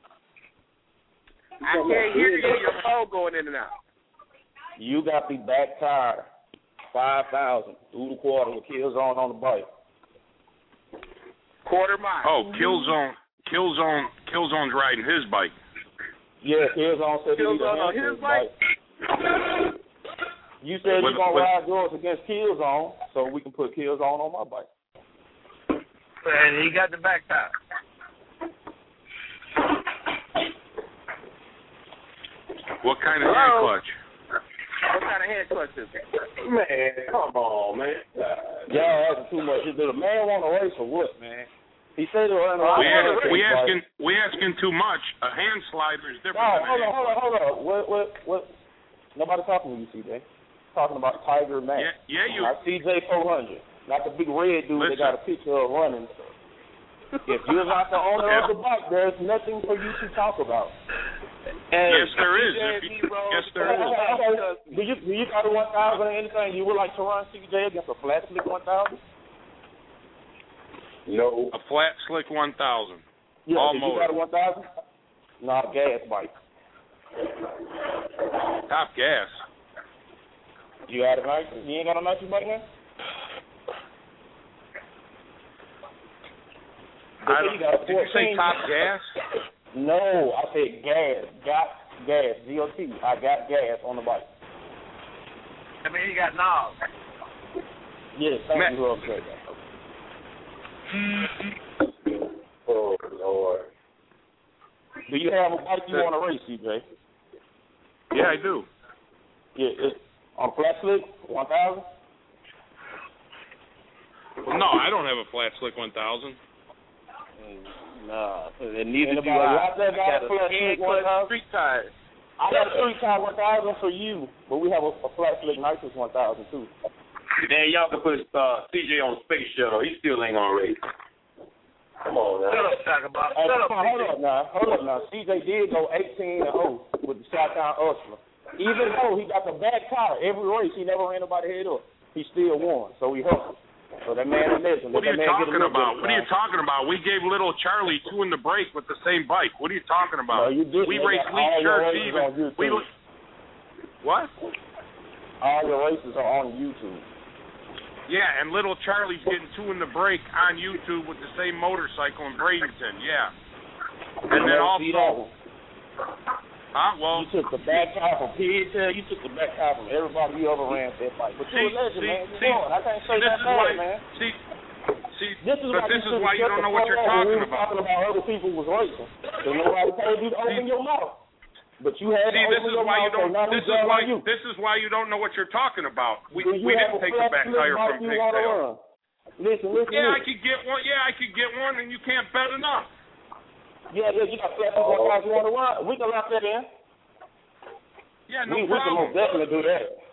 J: I can't hear you. Your phone going in and out.
L: You got the back tire, five thousand through the quarter with Killzone on the bike.
J: Quarter mile.
H: Oh, Killzone, Killzone, Killzone's riding his bike.
L: Yeah, Killzone said he
J: Killzone on his bike.
L: bike. You said
H: with,
L: you're gonna
H: with,
L: ride yours against Killzone, so we can put Killzone on my bike.
D: And he got the back tire.
H: What kind of hand clutch?
J: What kind of hand clutch is it?
L: Man, come on, man. Y'all asking too much. Does the man want to race or what, man? He said to run around.
H: We, ask, we asking we asking too much. A hand slider is different.
L: No,
H: than
L: hold
H: a
L: on, hold on, hold on. What, what, what? Nobody talking to you, C J. Talking about Tiger Mac.
H: Yeah, yeah, you.
L: Not C J four hundred. Not the big red dude
H: Listen.
L: that got a picture of running. If you're not the owner of the bike, there's nothing for you to talk about.
H: Hey, yes, there is. If you, yes, there is.
L: Do you do you got a one thousand or anything you would like to run, C J, against a flat slick one thousand? No.
H: A flat slick one thousand.
L: Yeah,
H: all
L: you
H: motor.
L: got a one thousand? No, gas bike.
H: Top gas.
L: You got a nice? You ain't got a nice bike, man?
H: I don't, did you say top gas?
L: No, I said gas. Got gas. G O T. I got gas on the bike.
D: I mean, you got knobs.
L: Yes, thank Man. you, who I'm saying that. Oh, Lord. Do you have a bike you want to race, C J?
H: Yeah, I do.
L: Yeah, it's on flat slick, one thousand?
H: No, I don't have a flat slick one thousand.
E: Nah, and neither do
L: I. I got,
E: got
L: a flat slick one thousand.
E: Street tires.
L: I got a street tire one thousand for you, but we have a, a flat slick Nitrous one thousand too.
F: Then y'all can put uh, C J on space shuttle. He still ain't gonna race. Come on, now.
D: Shut up, talk about.
L: Hey,
D: Shut up,
L: hold up now. Hold up now. C J did go eighteen and oh with the Shottown Ursula. Even though he got the back tire every race, he never ran nobody head up. He still won, so he hustled. So that man is missing.
H: What are you talking about? What are you
L: time.
H: talking about? We gave little Charlie two in the break with the same bike. What are you talking about?
L: No, you didn't.
H: We raced Lee Church even. We what?
L: All your races are on YouTube.
H: Yeah, and little Charlie's getting two in the break on YouTube with the same motorcycle in Bradenton. Yeah, and then also. Huh? Well,
L: you took the back tire from P T L. You took the back tire from everybody you ever ran that bike. But you a legend,
H: see,
L: man.
H: See,
L: I can't say
H: this
L: that
H: is
L: bad,
H: why,
L: man.
H: See, see,
L: this is
H: but
L: why
H: this
L: you
H: is why you don't know what you're talking
L: we
H: about.
L: Talking about other people was racing. So nobody told you to open your mouth. But you had
H: see,
L: to
H: this
L: open
H: is
L: your
H: why
L: mouth.
H: you don't.
L: So
H: this is why
L: you.
H: This is why you don't know what you're talking about. We
L: Do
H: we didn't take the back tire from Pigtail.
L: Listen, listen.
H: Yeah,
L: listen.
H: I could get one. Yeah, I could get one, and you can't bet enough.
L: Yeah, yeah, you got flat one guys you want to run. We can lock that in.
H: Yeah, no
L: we,
H: problem.
L: We can most definitely do that.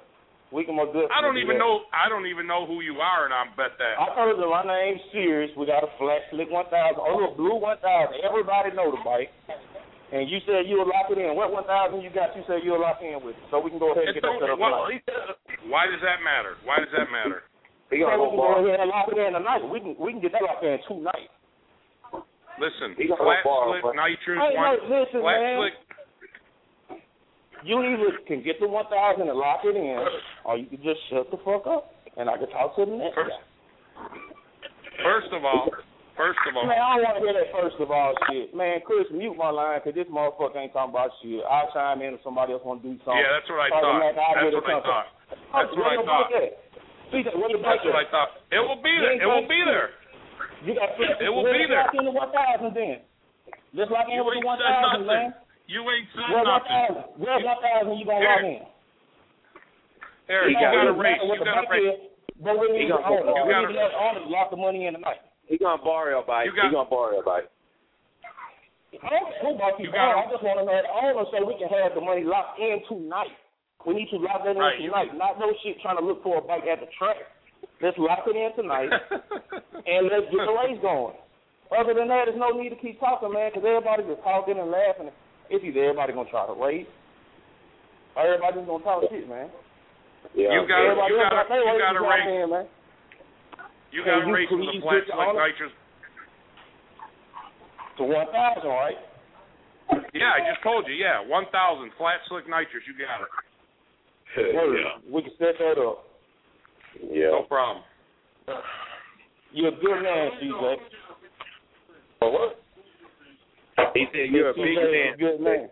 L: We can more good.
H: I don't even know. I don't even know who you are, and I bet that.
L: I told you my name's Sirius. We got a flat slick one thousand. Oh, look, blue one thousand. Everybody know the bike. And you said you would lock it in. What one thousand you got? You said you would lock in with. So we can go ahead and
H: it
L: get that set up
H: well,
L: tonight.
H: Why does that matter? Why does that matter?
L: We can go ahead and lock it in tonight. We can we can get that locked in tonight.
H: Listen, flat slick nitrous
L: hey,
H: one.
L: No, listen,
H: flat
L: man.
H: slick.
L: You either can get the one thousand and lock it in, or you can just shut the fuck up, and I can talk to the next
H: First,
L: guy.
H: first of all, first of all.
L: Man, I don't want to hear that first of all shit. Man, Chris, mute my line, because this motherfucker ain't talking about shit. I'll chime in if somebody else want to do something.
H: Yeah, that's what I thought. That's what I thought. That's what I thought. That's what I thought. It will be there. It will be there.
L: You got
H: it will be there.
L: Lock in the one thousand then. Just lock in with the one thousand, man.
H: You ain't said
L: Where's
H: nothing.
L: Where's one thousand you gonna log in?
H: Eric, you got a race. You got a race.
L: But we need
F: He
L: to
F: gonna-
L: own it.
F: you
L: We
F: gotta-
L: need to let owners lock the money in tonight.
F: He gonna borrow your bike.
H: got-
F: He gonna borrow your bike.
L: I don't care about you.
H: You got-
L: I just want to know the owner so we can have the money locked in tonight. We need to lock that in
H: Right,
L: tonight. Not no shit trying to look for a bike at the track. Let's lock it in tonight and let's get the race going. Other than that, there's no need to keep talking, man, because everybody just talking and laughing. It's either everybody gonna try to race, or everybody just gonna talk shit, man.
F: Yeah.
H: You got
L: Everybody
H: you
L: else
H: got
L: got their
H: you got
L: races
H: a
L: locked
H: race.
L: in, man.
H: You got
L: Can
H: a
L: you
H: race with the
L: please
H: flat
L: get the
H: slick
L: owner-
H: nitrous.
L: To one thousand, right?
H: Yeah, I just told you. Yeah, one thousand flat slick nitrous. You got it.
F: Yeah.
L: We can set that up.
F: Yeah.
H: No problem.
L: You're a good man, C J.
F: For what? He said you're a big man.
L: Good man.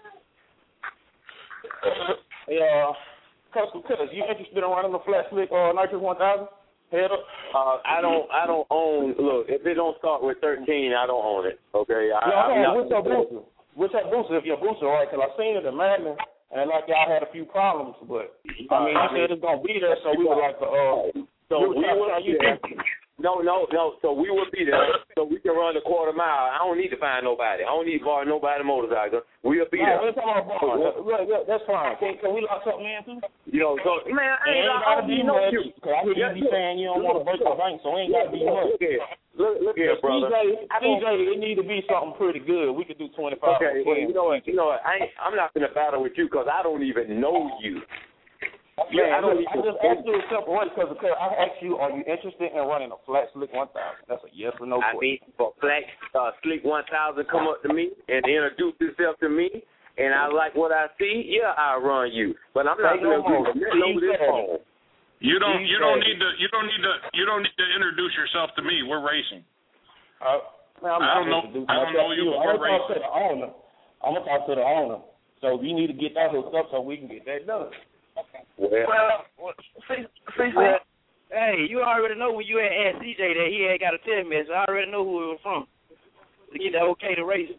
L: Hey, uh, Custom Cutters, you interested in running the flat slick uh, nitrous one thousand? Head up.
F: Uh, I don't. I don't own. Look, if it don't start with thirteen, I don't own it. Okay. I,
L: Yeah,
F: I'm
L: okay.
F: not,
L: What's your booster? What's your booster? If your booster, right? Because I seen it in Madden, and like y'all had a few problems, but I mean, you said it's gonna be there, so we would like to. Uh,
F: so we
L: will.
F: will be there. No, no, no. So we will be there, so we can run the quarter mile. I don't need to find nobody. I don't need to borrow nobody motorcycle. We'll be there.
L: No, let's talk about bar. That, that, that's fine. Can, can we lock something in too?
F: You know, so man, I ain't,
L: ain't
F: I
L: gotta
F: don't
L: be
F: need no
L: much.
F: you.
L: Cause I hear you be saying you don't want to break the bank, so it ain't gotta be much.
F: Look here, look, look here, brother.
L: C J, C J, it need to be something pretty good. We could do twenty-five.
F: Okay, well, you know what? You know what? I ain't, I'm not gonna battle with you because I don't even know you.
L: Yeah,
F: I
L: I,
F: don't
L: just, I just asked you a simple one because I asked you, are you interested in running a flat slick one thousand? That's a yes or no
F: I
L: question.
F: mean, for flat uh, slick one thousand come up to me and introduce itself to me, and I like what I see. Yeah, I'll run you, but I'm not
L: Say no
F: gonna
L: more.
F: agree with this phone.
H: You don't.
L: Steve
H: You don't
L: Savage.
H: need to. You don't need to. You don't need to introduce yourself to me. We're racing.
L: Uh, man, I'm
H: I don't know.
L: introducing
H: I don't
L: myself
H: know
L: to
H: you, but
L: I'm
H: we're
L: gonna talk to
H: racing.
L: the owner. I'm gonna talk to the owner. So we need to get that hooked up so we can get that done.
F: Well,
E: Well, see, see, see, hey, you already know when you had asked C J that he had got a ten message. I already know who it was from to get that okay to race.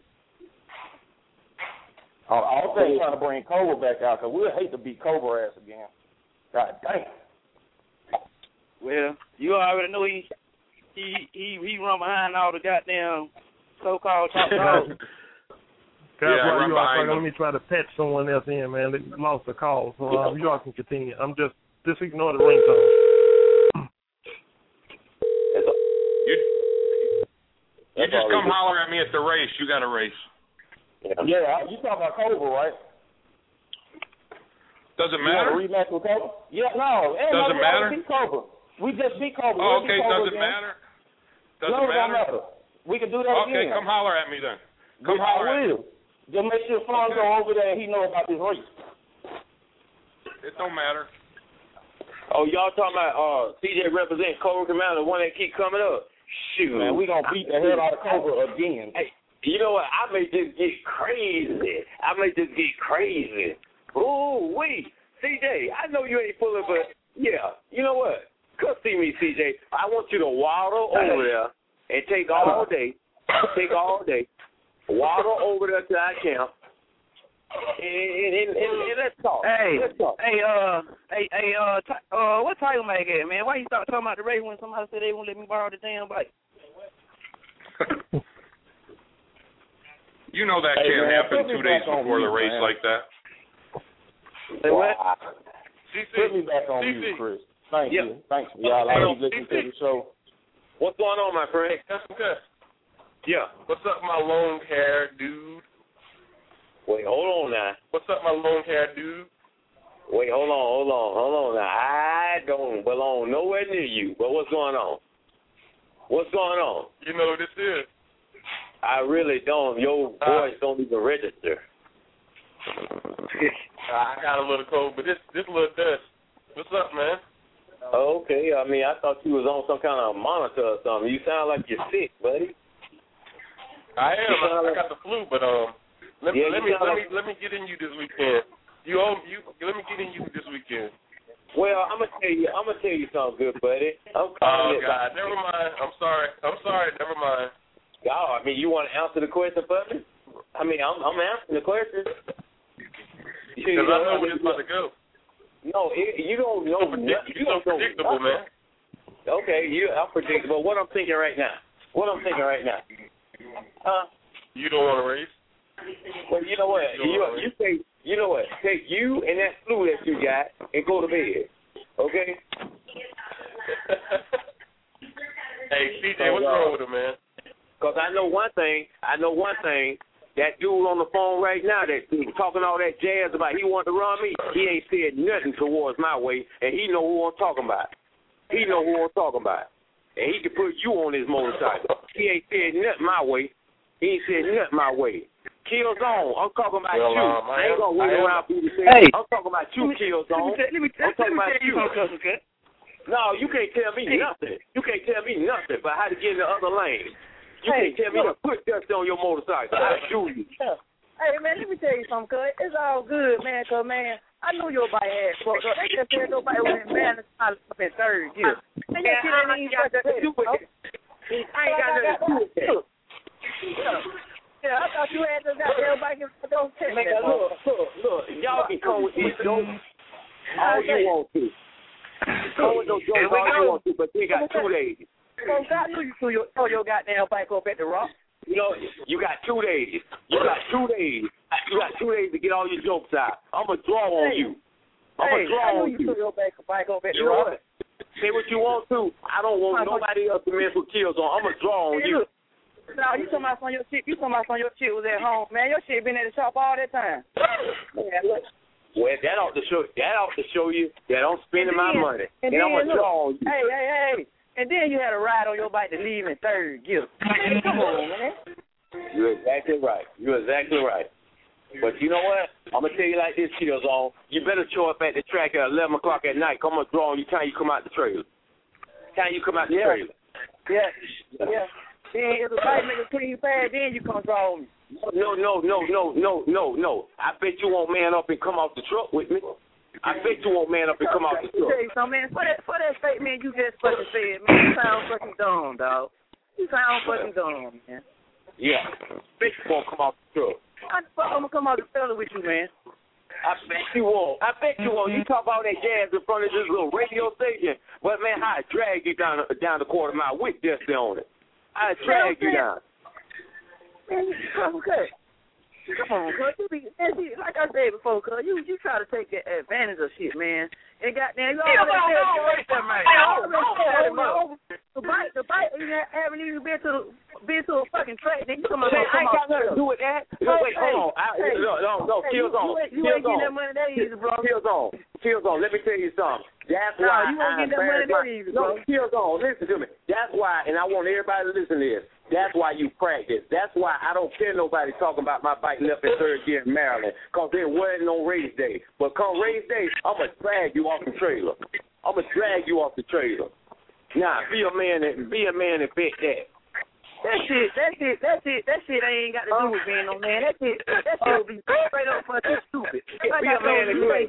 L: I I was trying to bring Cobra back out because we'd hate to beat Cobra ass again. God damn.
E: Well, you already know he he he he run behind all the goddamn so-called top dogs.
C: Guys,
H: Yeah,
C: while
H: run
C: you all
H: behind
C: talking,
H: them.
C: let me try to patch someone else in, man. They lost the call, so uh, you all can continue. I'm just just ignore the ringtone.
H: You. You
F: That's
H: just
F: all
H: come
F: we do.
H: holler at me at the race. You got a race.
L: Yeah, you talking about Cobra, right?
H: Does it
L: You want
H: matter?
L: a rematch with Cobra? Yeah, no. Hey,
H: Does
L: no,
H: it
L: we
H: matter?
L: already beat Cobra. We just beat Cobra.
H: Oh,
L: We'll
H: okay.
L: beat Cobra
H: Does it
L: again.
H: matter? Does
L: no,
H: it
L: don't
H: matter?
L: matter. We can do that
H: Okay,
L: again.
H: come holler at me then. Come
L: I
H: holler at me.
L: will. Just make sure Fonzo
H: Okay.
L: over there and he know about this race.
H: It don't matter.
F: oh, y'all talking about uh, C J represent Cobra Commander, the one that keep coming up? Shoot,
L: Man, we gonna beat the hell out of Cobra again.
F: Hey, you know what? I may just get crazy. I may just get crazy. Ooh, wait. C J, I know you ain't pulling, but yeah, you know what? Come see me, C J. I want you to waddle over there and take all day, take all day, waddle over there to our camp, and, and, and, and, and let's talk.
E: Hey,
F: let's talk.
E: hey, uh, hey, hey, uh, t- uh, what title mag at, man? Why you start talking about the race when somebody said they won't let me borrow the damn bike?
H: You know that
L: Hey,
H: can't
L: man,
H: happen
L: put me
H: two days
L: back on
H: before the
L: mute,
H: race
L: man.
H: like that.
E: Say what?
L: Put me back on
F: C C.
L: mute, Chris. Thank
F: Yeah.
L: you. Thanks, y'all. I keep listening to the show.
F: What's going on, my friend?
M: Custom Cuss.
F: Yeah.
M: What's up, my long hair dude?
F: Wait, hold on now.
M: What's up, my long hair dude?
F: Wait, hold on, hold on, hold on now. I don't belong nowhere near you, but what's going on? What's going on?
M: You know who this is.
F: I really don't. Your voice uh, don't even register.
M: I got a little cold, but this this little dust. What's up, man?
F: Okay, I mean, I thought you was on some kind of monitor or something. You sound like you're sick, buddy.
M: I am. I, I got the flu, but um, let me
F: yeah,
M: let me let
F: like...
M: me let me get in you this weekend. You owe you. Let me get in you this weekend.
F: Well, I'm gonna tell you. I'm gonna tell you something good, buddy. I'm
M: calling oh it God, never mind. I'm sorry. I'm sorry. Never mind.
F: Y'all, I mean, you want to answer the question for me? I mean, I'm I'm answering the question.
M: Because I know where it's about to go.
F: No, it, you don't know.
M: You're
F: You
M: so
F: don't
M: predictable,
F: know.
M: man.
F: Okay, you. I'm predictable. What I'm thinking right now. What I'm thinking right now. Huh?
M: You don't want to race?
F: Well, you know what? You you, you take. You know what? Take you and that flu that you got and go to bed. Okay?
M: Hey, C J, what's wrong with him, man?
F: Because I know one thing. I know one thing. That dude on the phone right now that talking all that jazz about he wanted to run me, he ain't said nothing towards my way, and he know who I'm talking about. He know who I'm talking about. And he can put you on his motorcycle. He ain't said nothing my way. He ain't said nothing my way. Kill Zone, I'm talking about
M: well,
F: you.
M: Um,
F: I ain't gonna wait around for you to say
E: hey.
F: I'm talking about you, Kill Zone.
E: Let me,
F: I'm talking about you.
E: you.
F: No, you can't tell me
E: hey.
F: nothing. You can't tell me nothing about how to get in the other lane. You
E: hey,
F: can't tell me look. to put dust on your motorcycle. I'll shoot you.
E: Hey, man, let me tell you something, cuz. It's all good, man, cuz, man, I knew your body had fucked up. They just said nobody was in man up in third year. And that shit ain't even fucking do with it. I ain't got nothing to do with that. Yeah, I thought you had to got everybody can those tests.
F: Look, look, look, y'all can come with these jokes all you want to. Come with those jokes all you want to, but they got two days.
E: Oh, God knew you threw your, throw your goddamn bike up at the rock.
F: You know, you got two days. You got two days. You got two days to get all your jokes out. I'm going to draw on
E: hey.
F: you. I'm
E: hey,
F: going to draw
E: I know
F: on
E: you.
F: you.
E: Threw your bike, bike up at
F: you
E: the
F: know
E: rock.
F: What? Say what you want to. I don't want nobody else to mess with kills on. I'm going to draw on
E: hey,
F: you.
E: Look. No, you talking about on your shit. You talking about on your shit was at home. Man, your shit been at the shop all that time. Man, look.
F: Well, that ought to show that ought to show you that I'm spending
E: then,
F: my money.
E: And,
F: and
E: then,
F: I'm going to draw on you.
E: Hey, hey, hey. And then you had a ride on your bike to leave in third gear. Come on, man.
F: You're exactly right. You're exactly right. But you know what? I'm going to tell you like this, Kill Zone. You better show up at the track at eleven o'clock at night. Come on, draw on you time you come out the trailer. Time you come out the
E: yeah.
F: trailer.
E: Yeah. Yeah. Then if the bike make a clean pad, then you come draw on me.
F: No, no, no, no, no, no, no. I bet you won't man up and come off the truck with me. I bet you won't man up and come off the truck.
E: Tell you something, man. For that, for that statement you just fucking said, man, you sound fucking dumb, dog. You sound fucking dumb, man.
F: Yeah. Bet you won't come off the truck.
E: How the fuck I'm gonna come out the trailer with you, man?
F: I bet you won't. I bet you won't. You talk about that jazz in front of this little radio station, but man, how I drag you down down the quarter mile with dust on it. I drag you down.
E: Man, you come okay. Come on, cuz. You be, and see, like I said before, cuz, you, you try to take advantage of shit, man. And goddamn, you always said, man. The bike, the bike, you haven't even been to the, been to a fucking track. Then you come up.
F: I ain't got nothing to do with that. No, wait, hold on. I, hey, no, no, no.
E: Hey,
F: Kills on.
E: You ain't getting that money that easy, bro.
F: Kills on. Kills on. Let me tell you something. That's
E: no,
F: why
E: you won't get that money that easy, bro.
F: No, Kills on. Listen to me. That's why, and I want everybody to listen to this. That's why you practice. That's why I don't care nobody talking about my bike left in third gear in Maryland, because there wasn't no race day. But come race day, I'm going to drag you off the trailer. I'm going to drag you off the trailer. Nah, be a man and be a man and bet that.
E: That shit, that shit, that shit, that shit ain't got to do with being no man. That shit, that shit will be straight up fucking stupid. Like
F: be a man and bet.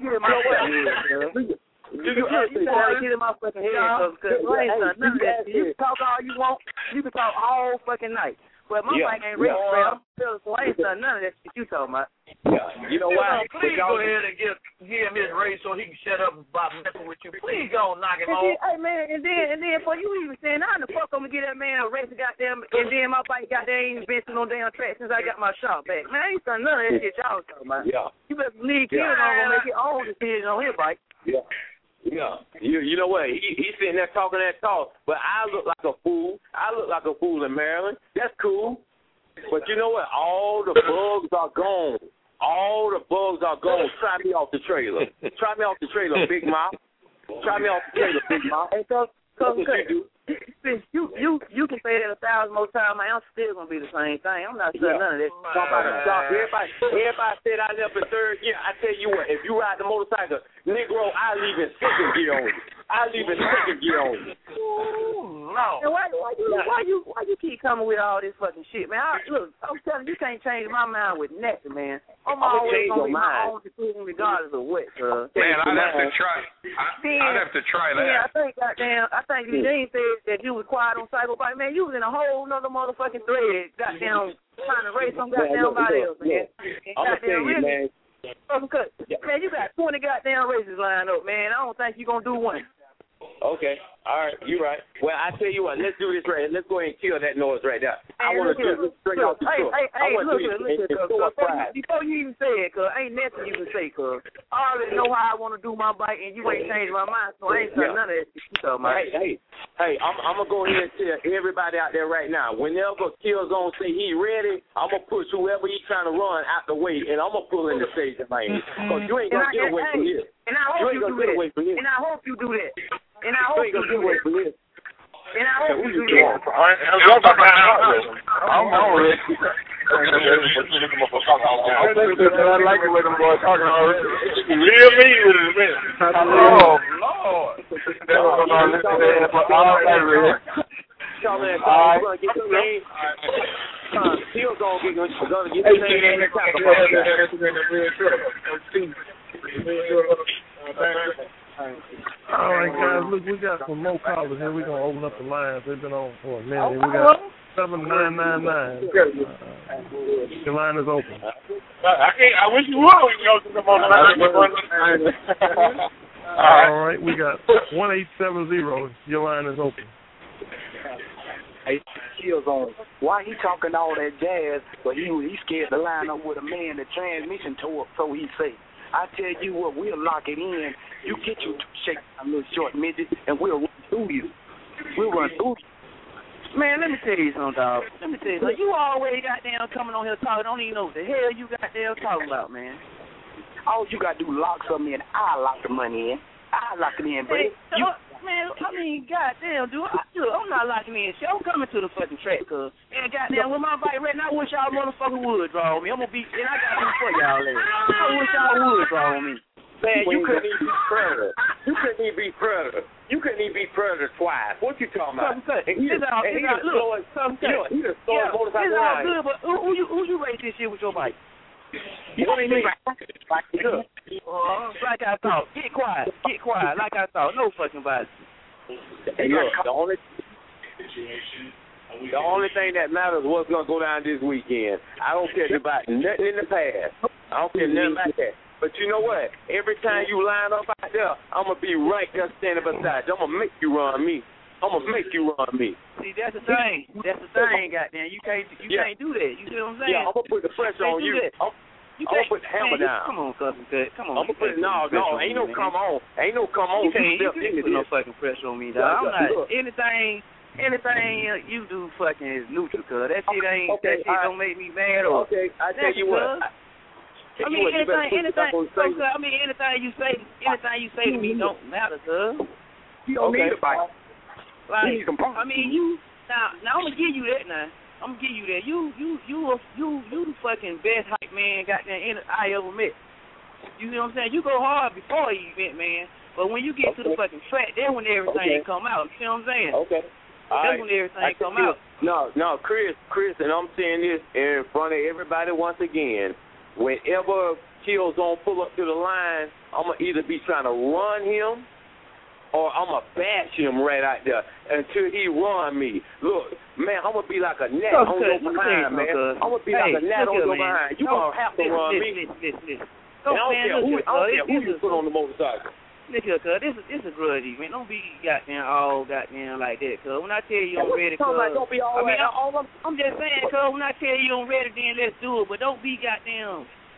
E: Do you actually try to get in my fucking head, because I ain't done none of that. You can talk all you want. You can talk all fucking night. But my
F: yeah.
E: bike ain't real, yeah. so I ain't done none of that shit you talking about.
F: Yeah, you know why?
D: Please go ahead and give give him his race so he can shut up about messing with you. Please go knock him off.
E: Hey man, and then and then for you even saying, how the fuck I'm gonna get that man a race goddamn, and then my bike goddamn ain't been to no damn track since I got my shop back. Man, I ain't done none of that shit y'all talking about.
F: Yeah.
E: You better leave Kid yeah. on gonna make his own decision on his bike.
F: Yeah. Yeah, you you know what? He he's sitting there talking that talk, but I look like a fool. I look like a fool in Maryland. That's cool. But you know what? All the bugs are gone. All the bugs are gone. Try me off the trailer. Try me off the trailer, Big Mouth. Try me off the trailer, Big Mouth.
E: Hey, so, so
F: That's what you do.
E: You you you can say that a thousand more times, man. I'm still gonna be the same thing. I'm not saying
F: Yeah.
E: none of that.
F: Somebody, everybody, everybody said I left in third gear. I tell you what, if you ride the motorcycle, Negro, I leave in second gear on you. I leave in second gear on you.
E: Ooh, no. And why, why you why you why you keep coming with all this fucking shit, man? I, look, I'm telling you, you can't change my mind with nothing, man. I'm,
F: I'm
E: always
F: gonna
E: gonna be my
F: mind.
E: own decision regardless of what, cuz.
H: Man, I'd have to try. I,
E: Then,
H: I'd have to try that.
E: Yeah, I think goddamn, I think Eugene said that you was quiet on Psycho Bike, man. You was in a whole nother motherfucking thread, goddamn, trying to race some goddamn body else, man. And
F: I'm gonna tell you,
E: really,
F: man.
E: fucking cut. Man, you got twenty goddamn races lined up, man. I don't think you gonna do one.
F: Okay, all right, you right. Well, I tell you what, let's do this right. Let's go ahead and kill that noise right there. I
E: Hey,
F: want
E: look
F: to
E: here,
F: do this straight off the
E: hey,
F: truck.
E: hey,
F: I
E: hey,
F: want to
E: look
F: do
E: here,
F: this
E: look here,
F: and
E: cuz.
F: throw a
E: Before you,
F: pride.
E: before you even say it, cuz, ain't nothing you can say, cuz. I already know how I want to do my bike, and you ain't changed my mind, so I ain't saying
F: Yeah.
E: none of that shit you talking about.
F: Hey, hey, hey, I'm, I'm going to go ahead and tell everybody out there right now, whenever Killzone say he ready, I'm going to push whoever he trying to run out the way, and I'm going to pull in the stage lane. Because you ain't going to get away
E: hey,
F: from this.
E: And I hope
F: You
E: you,
F: ain't
E: do
F: gonna get
E: that.
F: away from this.
E: And I hope you do that. And I
F: You
E: hope
F: ain't
E: you
F: going to
E: do
F: get away
E: that.
F: from this.
E: And I hope you do
F: doing?
E: that.
I: I'm already. I like the way them boys talking already. Real mean with it, man. Oh, Lord. That's what I'm going to listen to that for all that, man.
F: Tell me that
I: All right.
F: you're going to get the same. Killzone get going to get
I: Hey,
F: the same
I: man,
F: attack
I: that's
F: about that.
C: All right, guys. Look, we got some more callers here. We're gonna open up the lines. They've been on for a minute. We got seven nine nine nine. The line is open.
I: I can't. I wish you would. We can go to them on the line.
C: All right, we got one eight seven zero. Your line is open.
K: Hey, Killzone, why he talking all that jazz, but he he scared to line up with a man the transmission tore up, so he say. I tell you what, we'll lock it in. You get you shake a little short midget, and we'll run through you. We'll run through you.
E: Man, let me tell you something, dog. Let me tell you something. You always goddamn coming on here talking. Don't even know what the hell you goddamn talking about, man.
K: All you got to do lock something in. I lock the money in. I lock it in,
E: Hey,
K: baby. You,
E: man, I mean, goddamn, dude. I, look, I'm not locking in shit. I'm coming to the fucking track, cuz. And goddamn, with my bike right now, I wish y'all motherfucker would draw on me. I'm gonna be, and I got to do for y'all later. I wish y'all would draw on me.
F: Man, you couldn't even be Predator. You couldn't even be Predator. You couldn't even be Predator twice. What you talking about?
E: Something cut.
F: And he
E: It's
F: just-
E: all,
F: and
E: it's
F: he
E: all,
F: just
E: look,
F: throwing-
E: something
F: you know,
E: cut.
F: he just throwing
E: Yeah,
F: motorcycle
E: it's all
F: lines.
E: good, but who, who you who you race this shit with your bike?
F: You know what I mean?
E: Look, uh, like I thought. Get quiet. Get quiet. Like I thought. No fucking body.
F: Hey, look, the only the only thing that matters is what's gonna go down this weekend. I don't care about nothing in the past. I don't care nothing about that. But you know what? Every time you line up out there, I'm gonna be right there standing beside you. I'm gonna make you run me. I'm gonna make you run me.
E: See, that's the thing. That's the thing, goddamn. You can't you
F: Yeah.
E: can't do that. You see what I'm saying?
F: Yeah, I'm gonna put the pressure
E: Can't
F: on
E: do
F: you.
E: that.
F: I'm,
E: You
F: I'm
E: can't
F: gonna put the hammer
E: man, you-
F: down.
E: Come on, cousin cut. Come on.
F: I'm
E: you
F: gonna put
E: can't
F: no,
E: put pressure
F: no,
E: on
F: ain't
E: me,
F: no
E: man.
F: come on, ain't no come on.
E: You can't, you
F: step
E: can't
F: into
E: put no
F: this.
E: fucking pressure on me, dog.
F: Yeah,
E: I'm
F: yeah,
E: not
F: look.
E: anything. Anything you do fucking is neutral, cuz that shit ain't.
F: Okay,
E: that shit
F: I-
E: don't make me mad or.
F: Okay, I tell you what. I,
E: I
F: tell
E: mean,
F: you what, you better
E: anything,
F: put
E: anything,
F: yourself on
E: so, cuz, I mean, anything you say, anything you say to me don't matter, cuz.
K: you don't
F: Okay.
K: need a bike.
E: Like,
K: You need some parts.
E: I mean, you now, now I'm gonna give you that. Now, I'm gonna give you that. You, you, you, a, you, you the fucking best hype man goddamn in I ever met. You know what I'm saying? You go hard before the event, man. But when you get to the fucking track, that's when everything
F: Okay.
E: come out. You know what I'm saying?
F: Okay. All
E: That's
F: right.
E: when everything
F: I
E: come
F: tell you-
E: out.
F: No, no, Chris, Chris, and I'm saying this in front of everybody once again. Whenever Killzone pull up to the line, I'm gonna either be trying to run him or I'm gonna bash him right out there until he run me. Look, man, I'm gonna be like a gnat
E: Cuz,
F: on
E: cuz,
F: your
E: let me tell you
F: behind,
E: something,
F: man.
E: cuz.
F: I'm gonna be
E: Hey,
F: like a gnat
E: look
F: on
E: here,
F: your
E: man.
F: behind. You
E: Don't-
F: gonna have to
E: listen,
F: run
E: listen,
F: me.
E: listen, listen, listen.
F: And I
E: Don't,
F: don't
E: man,
F: care
E: look
F: who,
E: here,
F: I don't
E: cuz.
F: care who
E: This
F: you
E: is-
F: put on the motorcycle.
E: Look here, cuz. This is this is grudgy, man. Don't be goddamn all goddamn like that, cuz. When I tell you I'm
F: What
E: ready,
F: you talking about?
E: cuz.
F: Don't be all
E: I mean,
F: right.
E: all I'm, I'm just saying, cuz. When I tell you I'm ready, then let's do it. But don't be goddamn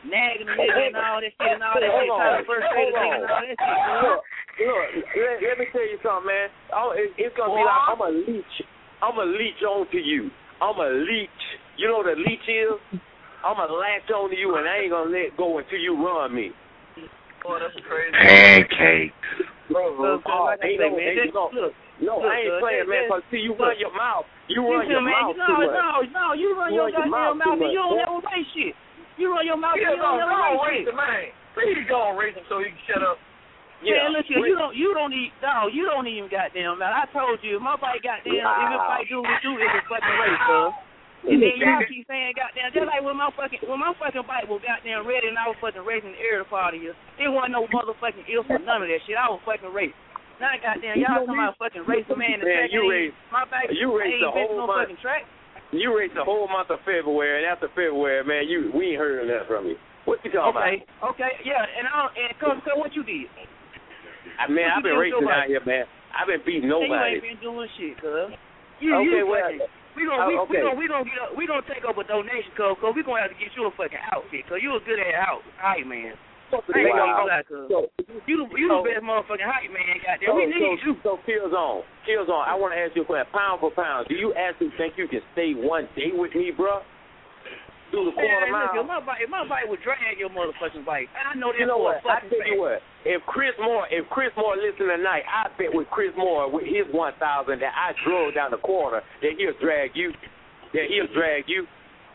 N: nagging the nigga and all that shit and all that shit, trying to first grade the nigga and all that shit.
F: Look, look, let, let me tell you something, man. Oh, it, it's gonna be like I'm a leech. I'm a leech onto you. I'm a leech. You know what a leech is? I'm a latch onto you, and I ain't gonna let go until you run me.
D: Boy, that's crazy.
F: Pancakes. Bro,
N: Look,
F: oh,
N: like I
F: ain't
N: say,
F: no,
N: man,
F: ain't
N: just,
F: no,
N: look,
F: no,
N: look,
F: I ain't
N: look,
F: playing,
N: look,
F: man.
N: look,
F: Cause see, you
N: look.
F: run your mouth. You run
N: Listen,
F: your
N: man,
F: mouth
N: no,
F: too much.
N: no, no, you run
F: You
N: your
F: run your
N: goddamn
F: mouth
N: mouth
F: too
N: and you
F: much,
N: don't
F: boy.
N: never say shit. You run your mouth and
D: Yeah,
N: you don't
D: go,
N: never
D: go
N: say
D: on, race
N: shit.
D: the man. Please go on, race him so he can shut up.
N: Yeah,
F: Yeah,
N: look here, you don't, you don't need, no, you don't even goddamn, man. I told you, if my bike goddamn,
F: Wow.
N: if it fight do what do, it's a fucking race, cuz. And then y'all keep saying goddamn, just like when my fucking, when my fucking bike was goddamn ready and I was fucking racing the air part of you, it wasn't no motherfucking ill for none of that shit. I was fucking racing. Now goddamn, y'all talking about fucking racing, man. The
F: Man,
N: track
F: you
N: ain't,
F: race-
N: my bike
F: you race
N: ain't
F: the
N: been
F: whole
N: no
F: month.
N: fucking track.
F: You raced the whole month of February, and after February, man, you we ain't heard that from you. What you talking
N: Okay,
F: about?
N: okay, yeah, and I and cuz cuz what you did?
F: I, man,
N: What
F: I've
N: you
F: been
N: did with
F: racing
N: your
F: out
N: bike?
F: here, man. I've been beating
N: You
F: nobody.
N: ain't been doing shit, cuz. You,
F: Okay,
N: you
F: well,
N: fucking, we gonna we,
F: uh,
N: we
F: okay.
N: gonna we gonna get a, we gonna take up a donation, cuz cuz we gonna have to get you a fucking outfit, cuz you a good ass out hype man. I ain't gonna lie, cuz.
F: So,
N: You the you
F: so-
N: the best motherfucking hype man, goddamn.
F: so,
N: We need
F: so,
N: you.
F: so Kills on, Kills on. I want to ask you a question. Pound for pound, do you actually think you can stay one day with me, bro? Do the quarter
N: Man,
F: mile?
N: look, if my bike, if my bike would drag your motherfucking bike, I know that
F: You know
N: for
F: what?
N: a
F: I
N: fucking
F: tell you
N: fact.
F: what. If Chris Moore, if Chris Moore listen tonight, I bet with Chris Moore with his one thousand that I drove down the quarter that he'll drag you. That he'll drag you.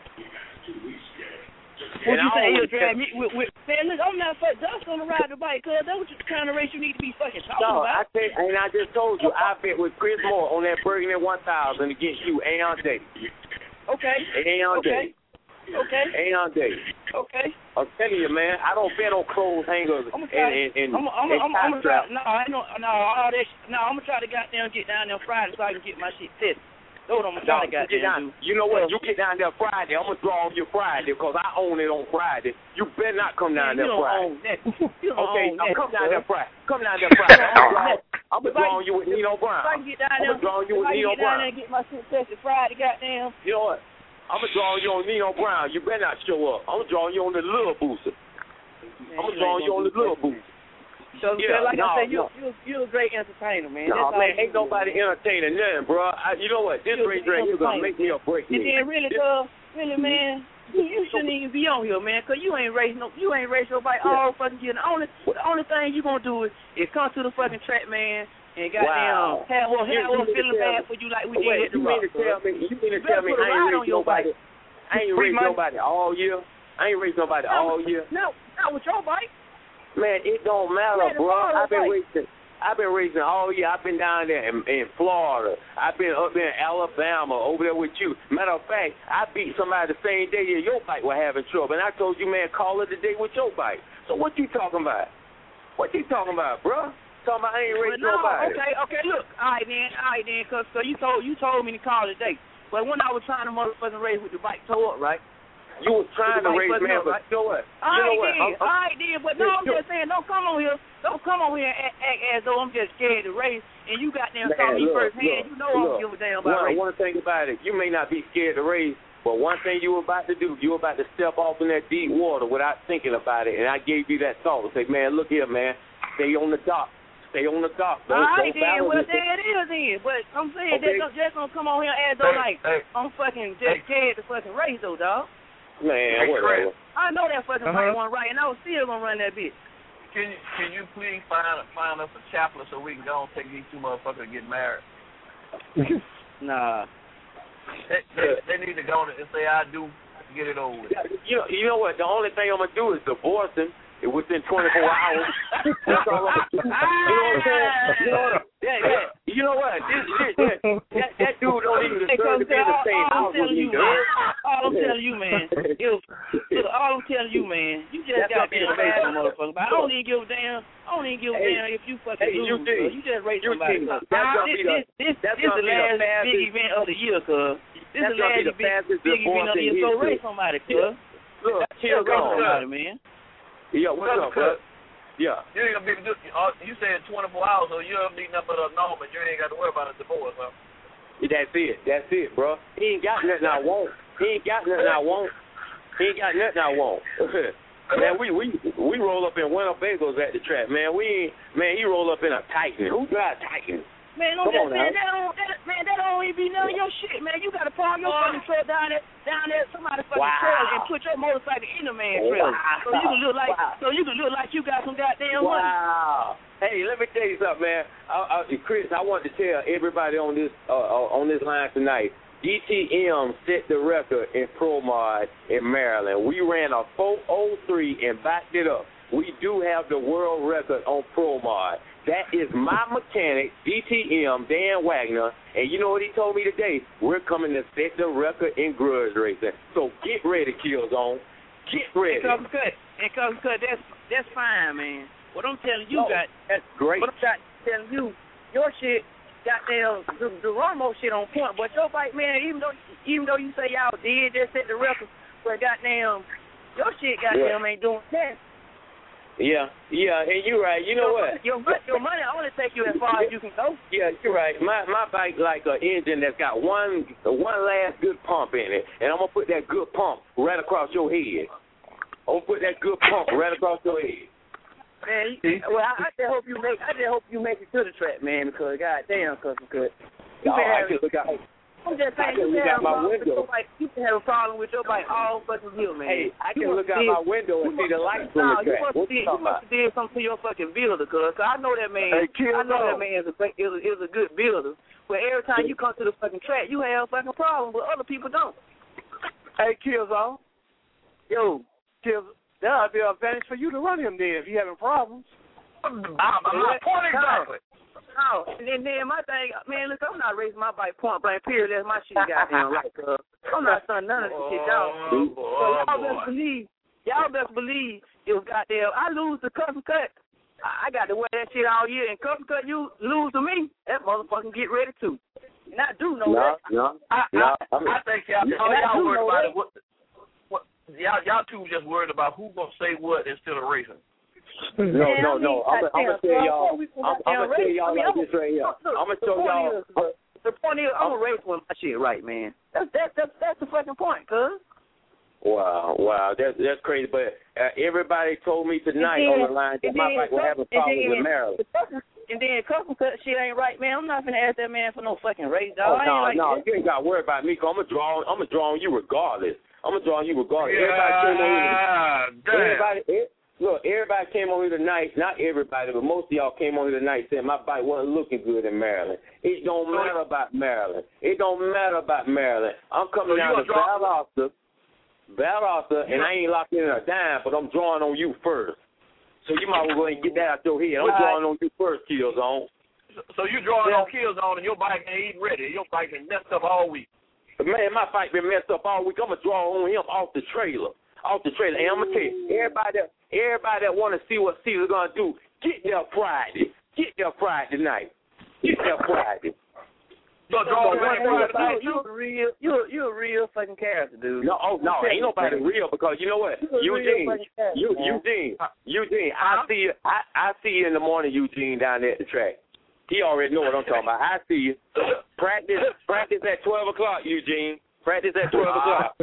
N: What
F: And
N: you
F: I
N: say
F: always
N: he'll drag
F: tell-
N: me? With, with, man, look, I'm not fuck just gonna ride the bike, cuz that's what you, kind of race you need to be fucking talking
F: No, I
N: about.
F: tell, and I just told you, I bet with Chris Moore on that Burgundy one thousand against you, Aeon Day.
N: Okay.
F: Aeon
N: Okay.
F: Day.
N: Okay.
F: Aeon Day.
N: Okay.
F: I'm telling you, man, I don't bet on clothes hangers
N: I'm
F: and
N: gonna try.
F: and and,
N: I'm, I'm,
F: and
N: I'm,
F: tie
N: I'm gonna try.
F: straps.
N: No, I know. No, all that. sh- No, I'm gonna try to goddamn get down there Friday so I can get my shit tested. That's what I'm gonna try
F: No,
N: to
F: you get
N: goddamn
F: down.
N: do.
F: You know what? You get down there Friday. I'm gonna draw on you Friday because I own it on Friday. You better not come down
N: Man, you
F: there
N: don't
F: Friday.
N: own that. You don't
F: Okay,
N: own
F: now
N: that.
F: come down
N: cuz.
F: there Friday. Come down there Friday. I'm gonna draw. I'm
N: If
F: gonna
N: I-
F: draw you with Nino
N: If I
F: Brown.
N: can get down
F: I'm
N: there,
F: gonna draw you
N: if
F: with
N: I can
F: Nino
N: get down
F: Brown.
N: there and get my shit tested Friday, goddamn.
F: You know what? I'm gonna draw you on Nino Brown. You better not show up. I'm gonna draw you on the little booster.
N: Man,
F: I'm gonna
N: you
F: draw
N: ain't
F: you on
N: gonna
F: the little booster.
N: So,
F: Yeah,
N: so like
F: no,
N: I said, you
F: no.
N: you you a great entertainer, man.
F: No,
N: That's all
F: man,
N: you
F: ain't
N: do,
F: nobody
N: man.
F: entertaining nothing, bro. I, you know what? This
N: You a
F: race
N: great
F: right here gonna
N: entertainer.
F: make me or break
N: And
F: me.
N: then really,
F: This-
N: cuz, really, man, you, you shouldn't even be on here, man, cause you ain't race no, you ain't race your bike all fucking year. The only, the only thing you gonna do is, is come to the fucking track, man, and goddamn
F: Wow.
N: have one,
F: You-
N: have
F: you
N: one
F: mean to
N: feeling
F: tell
N: bad
F: me-
N: for you like we
F: Wait,
N: did at the
F: you
N: Rock.
F: mean to tell me? You mean to
N: You
F: tell
N: better
F: me
N: put a
F: I ain't
N: ride on
F: race
N: your
F: nobody?
N: bike.
F: I ain't
N: Free
F: race
N: money.
F: nobody all year. I ain't race nobody all year.
N: No, not with your bike.
F: Man, it don't matter,
N: Man,
F: bro.
N: tomorrow,
F: I've been
N: bike.
F: racing. I've been racing all year. I've been down there in, in Florida. I've been up there in Alabama, over there with you. Matter of fact, I beat somebody the same day that your bike was having trouble, and I told you, man, call it a day with your bike. So what you talking about? What you talking about, bro? Talking about I ain't
N: Well,
F: racing
N: no,
F: nobody.
N: okay, okay, look, all right then, all right then, cause, cause you told you told me to call it a day. But when I was trying to motherfucking race with the bike tore up, right?
F: You was trying to
N: Bike
F: race,
N: fucking
F: man,
N: up,
F: but
N: right?
F: you know what?
N: All
F: You know
N: right
F: what?
N: then,
F: I'm- I'm-
N: all right then, but no, I'm just saying, don't come on here, don't come on here and act, act as though I'm just scared to race, and you got there and saw
F: Man,
N: me
F: look,
N: firsthand.
F: look,
N: You know I don't
F: look.
N: give a damn about
F: one,
N: racing.
F: one thing about it, you may not be scared to race, but one thing you were about to do, you were about to step off in that deep water without thinking about it, and I gave you that thought. Say, man, look here, man, stay on the dock. Stay on the dock. Don't,
N: All right
F: don't
N: then,
F: battle
N: well
F: this.
N: there it is then. But I'm saying
F: Okay.
N: that don't just gonna come on here and act though
F: Hey,
N: like
F: hey.
N: I'm fucking just scared to fucking race though, dog.
F: Man, whatever.
N: I know that fucking
D: Uh-huh.
N: bike wasn't right, and I was still gonna run that bitch.
D: Can you can you please find find us a chaplain so we can go and take these two motherfuckers to get married?
N: Nah.
D: They, they, they need to go and say I do to get it over with.
F: You know, you know what? The only thing I'm gonna do is divorce him within twenty-four hours. That's all I'm gonna do. You know what I'm saying? You know what? That, that, you know what? This shit, that, that, that dude don't even deserve to be in the same
N: all I'm
F: house with
N: telling
F: me,
N: you,
F: dude.
N: man, all I'm telling you, man, is, look, all I'm telling you, man, you just
F: That's
N: got
F: gonna be
N: to
F: the
N: race
F: best.
N: some motherfucker. But I don't even give a damn. I don't even give a
F: Hey,
N: damn if you fucking
F: hey,
N: lose.
F: you
N: cuz.
F: did.
N: You just race
F: You
N: somebody.
F: did.
N: cuz.
F: That's gonna
N: this,
F: be the-
N: this, this,
F: that's
N: this
F: gonna
N: the
F: be the
N: last
F: fastest-
N: big event of the year, cuz. This
F: That's
N: the
F: gonna be
N: last
F: the
N: big,
F: fastest
N: big event
F: divorce
N: of the
F: in
N: year. So
F: history.
N: race somebody, cuz.
F: Look,
N: Just
F: chill,
N: race
F: on.
N: somebody, man.
F: Yeah, what's up, bud? Yeah.
D: You ain't gonna be do, uh, you said twenty-four hours, so you're beating up at a normal, but you ain't got to worry about a divorce, huh?
F: That's it. That's it, bro. He ain't got nothing I want. He ain't got nothing I want. He ain't got nothing I want. Man, we we we roll up in Winnebagos at the track, man. We man, he roll up in a Titan. Who drives Titan?
N: Man, don't
F: Come
N: that,
F: on
N: man,
F: now.
N: that don't, that, man, that don't even be none of your shit, man. You got to park your fucking truck down there, down there, somebody fucking
F: Wow.
N: trailer and put your motorcycle in the man's trailer,
F: Wow.
N: so you can look like,
F: Wow.
N: so you can look like you got some goddamn money.
F: Wow. Hey, let me tell you something, man. I, I, Chris, I want to tell everybody on this uh, on this line tonight. D T M set the record in Pro Mod in Maryland. We ran a four oh three and backed it up. We do have the world record on Pro Mod. That is my mechanic, D T M, Dan Wagner, and you know what he told me today? We're coming to set the record in grudge racing. So get ready, Killzone. Get ready.
N: And come cut, and come cut. That's that's fine, man. What I'm telling you,
F: No,
N: got
F: that's great.
N: What I'm trying telling you, your shit, goddamn, the, the Romo shit on point. But your bike, man, even though even though you say y'all did just set the record, but goddamn, your shit, goddamn,
F: Yeah.
N: ain't doing that.
F: Yeah, yeah, and you're right. You know what?
N: Your your money only take you as far as you can go.
F: Yeah, you're right. My my bike like an engine that's got one one last good pump in it, and I'm gonna put that good pump right across your head. I'm gonna put that good pump right across your head.
N: Man, you, well, I, I just hope you make I just hope you make it to the track, man, because goddamn, cause because you
F: Oh,
N: can
F: I
N: have,
F: can look out.
N: I'm just
F: I
N: saying
F: can
N: you
F: look
N: can have
F: out
N: a
F: my
N: problem with
F: window.
N: your bike. You can have a problem with your bike all fucking year, man.
F: Hey, I
N: You
F: can
N: must
F: look out
N: did-
F: my window and
N: you
F: see the
N: must-
F: lights on
N: nah,
F: the
N: you
F: track.
N: must
F: What
N: have
F: you
N: did, you
F: talking
N: must
F: about?
N: have did something to your fucking builder, cuz I know that man.
I: Hey, Kill
N: I know
I: Zone.
N: that man is a is a, is a good builder. But every time you come to the fucking track, you have a fucking problem, but other people don't.
I: Hey, Killzone. Yo, Kill, that'll be an advantage for you to run him then if you having problems.
D: I'm, I'm point exactly.
N: Oh, and then, then my thing, man, look, I'm not raising my bike point blank, period. That's my shit, goddamn right, cuz. I'm not saying none of this shit, y'all.
D: Oh,
N: So
D: boy,
N: y'all
D: boy.
N: best believe, y'all best believe it was goddamn, I lose the custom cut. I, I got to wear that shit all year, and custom cut you lose to me, that motherfucker get ready too. And I do know
F: No,
N: that.
F: no,
D: I,
F: no.
D: I, I think y'all,
N: And
D: all
N: I
D: y'all
N: do
D: worried
N: know
D: about
N: that.
D: it. What, what, y'all, y'all two just worried about who gonna say what instead of racing.
F: No,
N: Man,
F: no,
N: I mean,
F: no. I'm
N: goddamn,
F: gonna tell
N: bro,
F: y'all.
N: before we go
F: I'm
N: goddamn
F: gonna tell
N: race,
F: y'all
N: I mean,
F: like
N: I'm-
F: this right here.
N: look, look,
F: I'm gonna
N: the
F: show
N: point
F: y'all.
N: is, the point is, I'm gonna race with my shit right, man. That's that's that's, that's the fucking point, cuz.
F: Wow, wow, that's that's crazy. But uh, everybody told me tonight
N: And then-
F: on the line that
N: and
F: my
N: then
F: bike will have a
N: and
F: problem
N: then
F: with Maryland.
N: the custom- And then custom cut shit ain't right, man. I'm not gonna ask that man for no fucking race,
F: Oh
N: dog. I
F: no,
N: ain't like
F: no,
N: that.
F: you ain't got to worry about me. Cause I'm gonna draw. I'm gonna draw on you regardless. I'm gonna draw on you regardless. Everybody came on here.
D: Yeah, damn.
F: Everybody, it, look, everybody came on here tonight. Not everybody, but most of y'all came on here tonight saying my bike wasn't looking good in Maryland. It don't matter about Maryland. It don't matter about Maryland. I'm coming
D: So you
F: down to
D: gonna draw-
F: Valdosta, Valdosta, and I ain't locked in a dime, but I'm drawing on you first. So you might as well go ahead and get that out your head. I'm
N: Right.
F: drawing on you first, Killzone.
D: So you drawing
N: Yeah.
D: on Killzone and your bike ain't even ready. Your bike been messed up all week.
F: Man, my bike been messed up all week. I'm gonna draw on him off the trailer, off the trailer. And I'm gonna tell you, everybody that everybody that want to see what Caesar's gonna do, get there Friday. Get there Friday night. Get there Friday.
D: You draw on
N: One thing
D: Friday
N: about
D: night
N: you, you a real, you a, you a real fucking character, dude.
F: No, oh no, ain't nobody real because you know what,
N: You a real
F: Eugene,
N: fucking character,
F: you,
N: man.
F: Eugene, Eugene. I see you. I, I see you in the morning, Eugene, down there at the track. He already know what I'm talking about. I see you. Practice, practice at twelve o'clock, Eugene. Practice at twelve o'clock.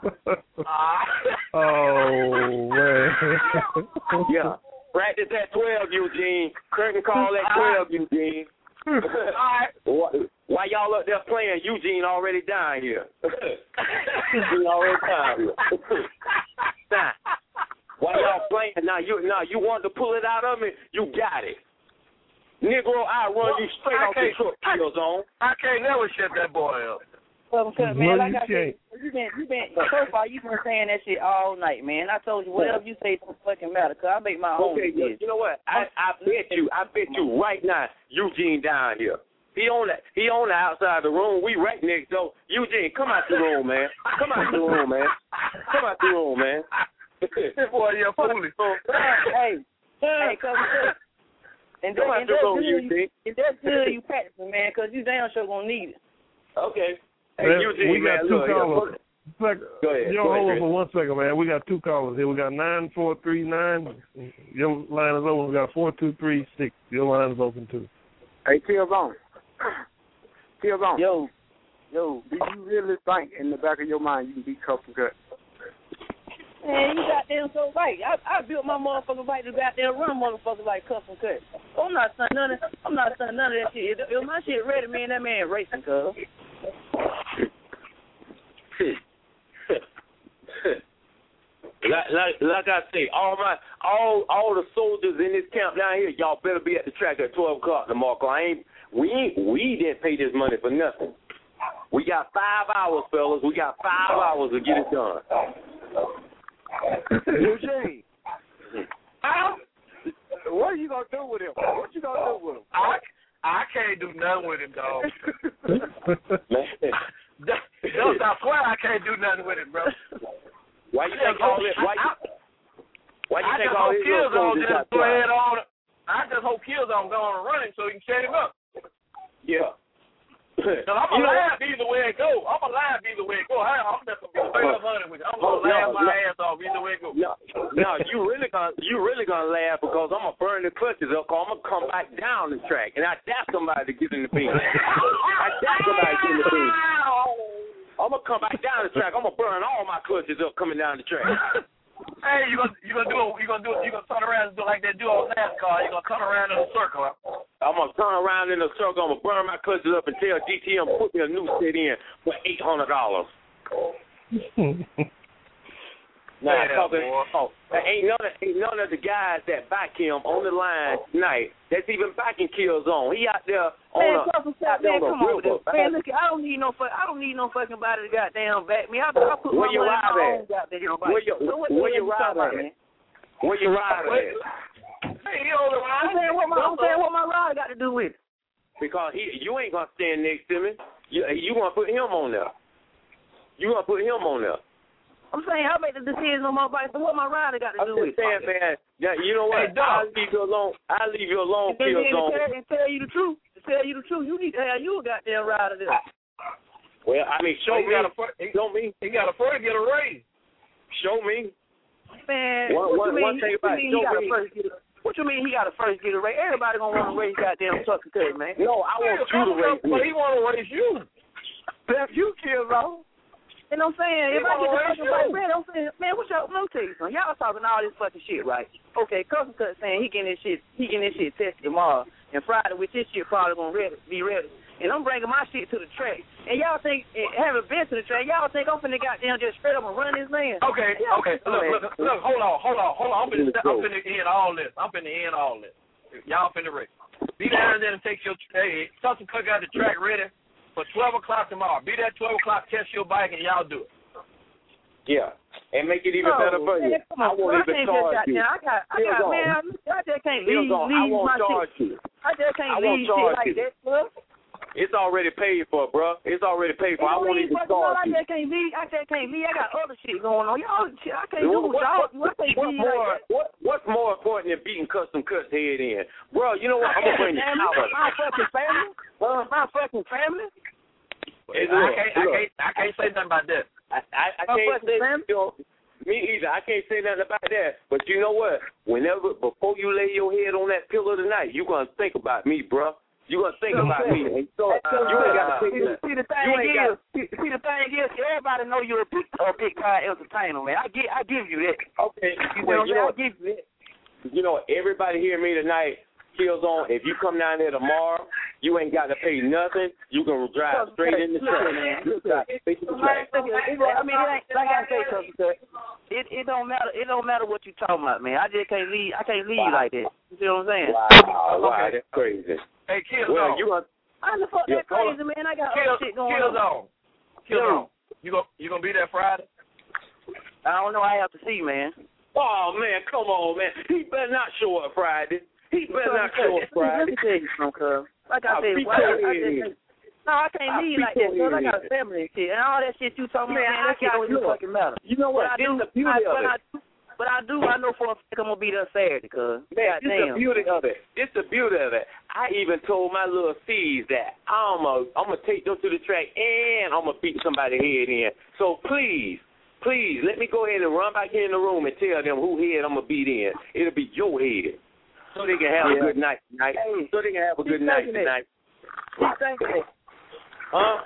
I: Oh man.
F: Yeah. Practice at twelve, Eugene. Curtain call at twelve, Eugene. Why, why y'all up there playing? Eugene already down here. Eugene already down here. Now, why y'all playing? Now you now you want to pull it out of me? You got it. Negro, I run
D: Well,
F: you straight
D: I
F: off the
D: can't-
F: truck, Killzone.
D: I can't never shut that boy up.
N: Custom cut,
I: No,
N: man. Like
I: you
N: I said,
I: can't.
N: you been, you been. First of all, you been saying that shit all night, man. I told you whatever you say don't fucking matter, cause I make my own
F: Okay,
N: decisions.
F: you know what? I, I bet you, I bet you right now, Eugene down here. He on the he on the outside of the room. We right next door. Eugene, come out the room, man. Come out the room, man. Come out the room, man.
D: This boy, you're foolish.
N: Hey, hey, custom cut. And,
F: Come out
N: and
F: the
N: that's
F: room,
N: good. You,
F: Eugene.
N: if that's good, you practicing, man, cause you damn sure gonna need it.
F: Okay. Hey,
I: Man,
F: Eugene,
I: we got
F: man,
I: two
F: look,
I: callers.
F: yeah,
I: Sec-
F: Go ahead,
I: You
F: go
I: don't
F: ahead,
I: hold on
F: Chris.
I: for one second, man. We got two callers here. We got nine four three nine. Your line is open. We got four two three six. Your line is open too.
K: Hey, Killzone. Killzone.
N: Yo,
K: Yo, do you really think in the back of your mind you can beat Custom Cut?
N: Man, you goddamn so right. I I built my motherfucking bike to goddamn run motherfuckers like custom cut. So I'm not saying none of I'm not saying none of that shit. If, if my shit ready, man, that man racing, cuz.
F: Like, like, like I say, all my, all, all the soldiers in this camp down here, y'all better be at the track at twelve o'clock tomorrow. Cause I ain't, we ain't, we didn't pay this money for nothing. We got five hours, fellas. We got five hours to get it done.
J: Eugene, huh? What are you gonna do with him? What you gonna do with him?
D: I, I can't do nothing with him, dog. Don't I swear I can't do nothing with him, bro.
F: Why you think all this? Why you, why you
D: I
F: think
D: just
F: all
D: hope
F: this?
D: Killzone just go ahead on. I just hope Killzone go on running so he can set him up.
F: Yeah.
D: Cause I'm gonna laugh either way it go. I'm gonna laugh either way it go. I'm just gonna be straight up honest with you. I'm gonna laugh
F: no,
D: my
F: no,
D: ass off either way it go.
F: No, no, you really gonna you really gonna laugh because I'm gonna burn the clutches up. Cause I'm gonna come back down the track and I dare somebody to get in the beam. I dare somebody to get in the beam. I'm gonna come back down the track. I'm gonna burn all my clutches up coming down the track.
D: Hey, you gonna you gonna do it? You gonna do it? You gonna turn around and do like they do on NASCAR? You gonna turn around in a circle?
F: I'm gonna turn around in a circle. I'm gonna burn my clutches up and tell G T M to put me a new set in for eight hundred dollars. Now,
D: yeah,
F: talking, oh, ain't none of ain't none of the guys that back him on the line tonight that's even backing Killzone. He out there on
N: man,
F: a out there
N: man,
F: on
N: come
F: a
N: on with
F: river.
N: this. Man, look, I don't need no fuck. I don't need no fucking body to goddamn back me. I, I put
F: Where
N: my
F: you
N: money
F: ride
N: on my
F: at?
N: own goddamn bike.
F: Where you
N: So what
F: where
N: the
F: you
N: hell
F: ride
N: talking about,
F: at?
N: man?
F: Where you ride at?
D: Hey, you only ride.
N: I'm saying what my I'm saying what my ride got to do with it.
F: Because he, you ain't gonna stand next to me. You you gonna put him on there. You gonna put him on there.
N: I'm saying I make the decision on my bike, but what my rider got to
F: I'm
N: do
F: just
N: with
F: saying,
N: it?
F: man. Yeah, you know what?
D: Hey,
F: I'll leave you alone. I'll leave you alone,
N: And then to
F: Killzone.
N: tell, and tell you the truth, to tell you the truth, you need to have you a goddamn rider there.
F: Well, I mean, show
D: He
F: me.
D: gotta fir- he-
F: Show me.
D: He got to first get a raise.
F: Show me.
N: Man,
F: One-
N: what
F: one-
N: you
F: one
N: mean?
F: thing
N: What
F: about
N: you
F: it,
N: mean he
F: show
N: got to
F: me.
N: first get a What you mean he got to first get a race? Everybody gonna want to race goddamn truck and cut, man.
F: No, I want you to race
D: But
F: me.
D: he want to race you.
N: If you kill, bro. You know what I'm saying?
D: He
N: If I get the
D: wanna race
N: fucking
D: you.
N: bike, man, I'm saying, man, what y'all? Let me tell you something. Y'all talking all this fucking shit, right? Okay, Custom Cut saying he getting this shit, he getting this shit tested tomorrow and Friday, which this shit probably gonna ready, be ready. And I'm bringing my shit to the track. And y'all think, eh, having been to the track, y'all think I'm finna goddamn just straight up and run this man?
D: Okay,
N: Y'all
D: okay.
N: think
D: Look,
N: so,
D: look,
N: man.
D: look. Hold on, hold on, hold on. I'm finna,
F: Let's
D: I'm
F: go.
D: finna end all this. I'm finna end all this. Y'all finna race. Be down there and take your. Hey, Custom Cut got the track ready for twelve o'clock tomorrow. Be there at twelve o'clock. Test your bike and y'all do it.
F: Yeah, and make it even
N: Oh,
F: better for you.
N: man, come
F: I
N: on,
F: won't
N: I
F: even
N: can't just
F: charge
N: got
F: you.
N: there. I got, I
F: Here's
N: got,
F: all.
N: man, I just can't leave,
F: Here's all. I
N: leave
F: won't
N: my
F: charge
N: shit.
F: you.
N: I just can't
F: I won't
N: leave shit
F: charge
N: like
F: you.
N: that, bro.
F: It's already paid for, bro. It's already paid for. I won't even
N: I
F: charge you.
N: just can't leave. I just can't leave. I got other shit going on. Y'all, shit, I can't do
F: What,
N: what y'all.
F: what,
N: I can't
F: what
N: leave
F: more?
N: like that.
F: What What's more important than beating Custom Cut's head in, bro? You know what? I'm gonna bring the
N: Family,
F: power.
N: my fucking family. Uh, my fucking family.
F: Hey,
D: I
F: look,
D: can't, I
F: look.
D: can't, I can't say nothing about that.
F: I, I, I
N: My
F: can't
N: fucking
F: say
N: family.
F: you know, me either. I can't say nothing about that. But you know what? Whenever before you lay your head on that pillow tonight, you gonna think about me, bro. You gonna think about me. And so
N: Uh,
F: you ain't gotta think
N: see,
F: that.
N: see the thing
F: You ain't
N: is,
F: got-
N: see, see the thing is, everybody know you're a big, a big time entertainer, man. I get, I give you that.
F: Okay,
N: You
F: well,
N: know,
F: you
N: what
F: know,
N: I'm saying? I give you that.
F: you know, everybody hear me tonight. Killzone. If you come down there tomorrow, you ain't got to pay nothing. You can drive straight in the
N: Look
F: track.
N: here, man.
F: Look at it. Straight to the track.
N: I mean, it ain't like I say, Custom Cut. It it don't matter. It don't matter what you talking about, man. I just can't leave. I can't leave
F: Wow.
N: like that. You see what I'm saying?
F: Wow, wow,
D: Okay.
F: that's crazy.
D: Hey, kill
F: Well,
D: zone.
F: you gonna
N: I the fuck
F: Yeah,
N: that crazy, man. I got
D: kill,
N: other shit going
D: kill
N: on.
D: zone. Kill
N: Yo.
D: zone. You go, you gonna be there Friday?
N: I don't know. I have to see, man.
F: Oh man, come on, man. He better not show up Friday. He better not show up
N: Let
F: Friday.
N: me tell you something, cuz. Like I
F: I'll
N: said,
F: beat
N: why,
F: your
N: I, I
F: head
N: just
F: in.
N: can't, no, I can't
F: I'll
N: leave
F: beat
N: like that,
F: your
N: cuz. I
F: head
N: got
F: in.
N: a family and shit. And all that shit you talking
F: Man,
N: about, man,
F: I
N: that shit
F: got-
N: don't even
F: look,
N: fucking matter.
F: You know what?
N: But I
F: This
N: do,
F: is the beauty
N: I,
F: of
N: but
F: it.
N: I do, but I do, I know for a fact I'm going to be there Saturday, cuz.
F: Man,
N: God
F: this is the
N: damn.
F: beauty of it. This is the beauty of it. I even told my little C's that I'm a, I'm gonna take them to the track and I'm gonna beat somebody's head in. So please, please let me go ahead and run back in the room and tell them who head I'm gonna beat in. It'll be your head, so they can have
N: Yeah.
F: a good night tonight.
N: Hey,
F: so they can have a good
N: keep
F: night
N: thinking
F: tonight.
N: Keep thinking that.
F: Huh?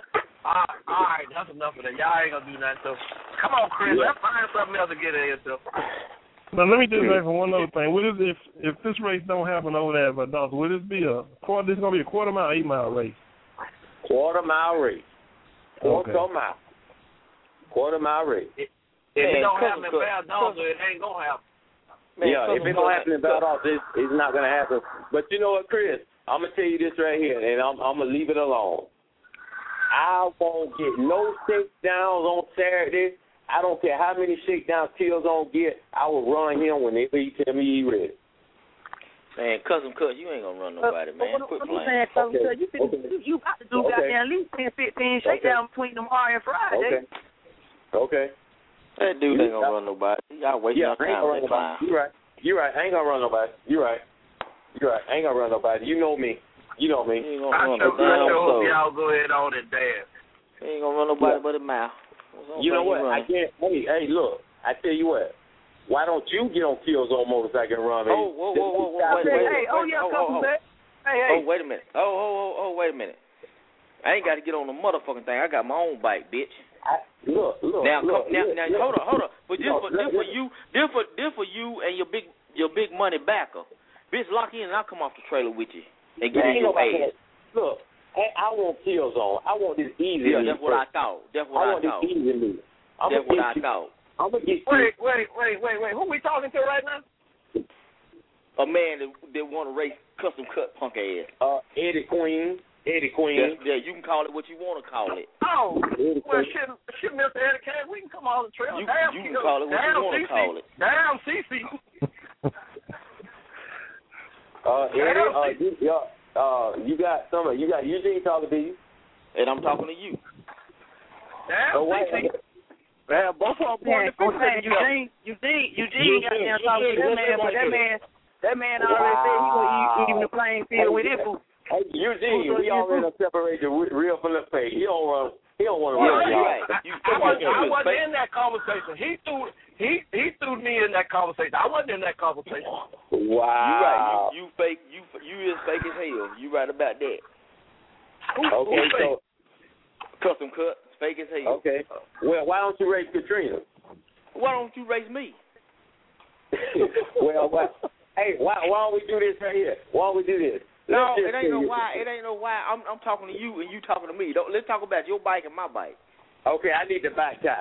D: All right, all right, that's enough of that. Y'all ain't gonna do nothing. So, come on, Chris, let's find something else to get in here. So.
C: Now let me just say for one other thing. What is if if this race don't happen over there at Valdosta? Will this be a quarter? This is gonna be a quarter mile, eight mile race.
F: Quarter mile race. Quarter
C: Okay.
F: mile. Quarter mile race.
D: If it don't happen in Valdosta, it ain't gonna happen.
F: Man, yeah, if it don't happen in Valdosta, it's, it's not gonna happen. But you know what, Chris? I'm gonna tell you this right here, and I'm, I'm gonna leave it alone. I won't get no shakedowns on Saturday. I don't care how many shakedowns Till's gonna get. I will run him whenever he tell me he ready.
O: Man, Custom Cut, you ain't gonna run nobody,
N: uh,
O: man.
N: What,
O: Quit
N: what
O: playing.
N: You saying, Custom
F: Okay.
N: Cut? You, finna,
F: Okay.
N: you, you got to do
F: Okay.
N: goddamn at least ten, fifteen shakedowns between tomorrow and Friday.
F: Okay. Okay.
O: That dude ain't gonna run nobody. Y'all wasting
F: Yeah,
O: your
F: I ain't
O: time
F: gonna run
O: with that
F: nobody.
O: clown.
F: You right. You right. I ain't gonna run nobody. You right. You right. I ain't gonna run nobody. You know me. You know me.
O: You ain't
D: I
O: gonna run
D: sure,
O: no
D: I
O: damn
D: sure hope
O: soul.
D: y'all go ahead on and dance.
O: You ain't gonna run nobody
F: Yeah.
O: but a mouth.
F: You know what? I can't. Hey, hey, look. I tell you what. Why don't you get on Till's old motorcycle and run me?
O: Oh, whoa, whoa, whoa, whoa, wait, wait,
N: Hey,
O: wait,
N: oh
O: wait,
N: yeah,
O: oh,
N: Custom
O: oh,
N: Cut. Hey,
O: oh,
N: hey.
O: oh, wait a minute. Oh, oh, oh, oh, wait a minute. I ain't got to get on the motherfucking thing. I got my own bike, bitch.
F: I, look, look,
O: Now,
F: look,
O: come, now,
F: look,
O: now,
F: look.
O: hold on, hold on. But this
F: Look,
O: for
F: look,
O: this for
F: look.
O: you, this for this for you and your big your big money backer. Bitch, lock in and I'll come off the trailer with you and get
F: Man,
O: in your
F: nobody
O: ass.
F: want- Look, hey, I want Till's on. I want this easy.
O: Yeah,
F: meat
O: that's what I
F: first.
O: thought. That's
F: I
O: what I,
F: want
O: thought.
F: this easy meat. I'm
O: That's
F: gonna
O: what I
F: get you.
O: thought.
F: I'm gonna get you.
D: Wait, wait, wait, wait, wait. Who we talking to right now?
O: A man that, that want to race Custom Cut punk ass.
F: Uh, Eddie Queen. Eddie Queen.
O: Yeah, yeah, you can call it what you want to call it.
D: Oh,
F: Eddie
D: well,
F: Queen.
D: shit, shit, Mister Eddie Cat, we can come on the trail.
O: You,
D: Damn,
O: you
D: Kiko.
O: can call it what
D: Damn,
O: you want to
D: Cece.
O: call it.
D: Damn, Cece.
F: Uh, Eddie, uh, you, yeah, uh, you got some. You got Eugene talking to you.
O: And I'm talking to you.
D: Damn,
F: Oh, wait.
D: Cece.
N: Man, both of them
E: Man,
N: pointing the
E: I'm
N: finger
E: saying
N: at each other.
E: Eugene, Eugene, Eugene got down talking to that man, but that man, that man already
F: Wow.
E: said he gonna eat, even the playing field with it. fool.
F: Hey, Eugene, we already done separated the real from the fake. He don't run. He don't want to
D: Well,
F: run
D: you
F: y'all.
O: right.
D: I,
O: You-
D: I, wasn't, I
O: you-
D: wasn't in that conversation. He threw he he threw me in that conversation. I wasn't in that conversation.
F: Wow.
O: You right. You, you fake. You you is fake as hell. You right about that.
D: Who,
F: Okay,
D: who
F: so
O: Custom Cut, fake as hell.
F: okay. Well, why don't you race Katrina?
O: Why don't you race me?
F: Well, why, hey, why why don't we do this right here? Why don't we do this?
O: No,
F: Let's
O: it
F: just
O: ain't no
F: say-
O: why. It ain't no why. I'm I'm talking to you and you talking to me. Don't, let's talk about your bike and my bike.
F: Okay, I need the back tie.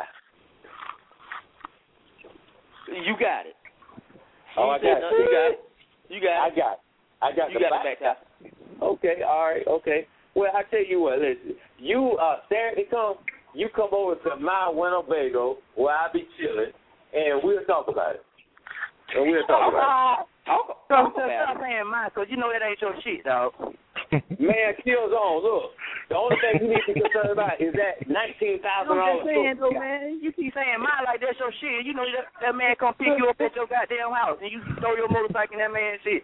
O: You got it.
F: Oh, I
O: You said
F: got
O: nothing. You got it. You got
F: I
O: it.
F: got I got
O: You
F: the
O: got
F: back
O: the back tie.
F: Okay, all right, okay. Well, I tell you what, listen. You uh Saturday come, you come over to my Winnebago where I be chilling, and we'll talk about it. And we'll talk about
O: Talk,
E: So,
O: talk
E: so
O: about
E: stop
O: it.
E: saying mine, cause you know that ain't your shit, dog.
F: it. Man, kills on. Look, the only thing you need to be concerned about is that nineteen thousand
E: I'm just saying, though,
F: dollars.
E: man. You keep saying mine like that's your shit. You know that that man come pick you up at your goddamn house, and you throw your motorcycle in that man's shit.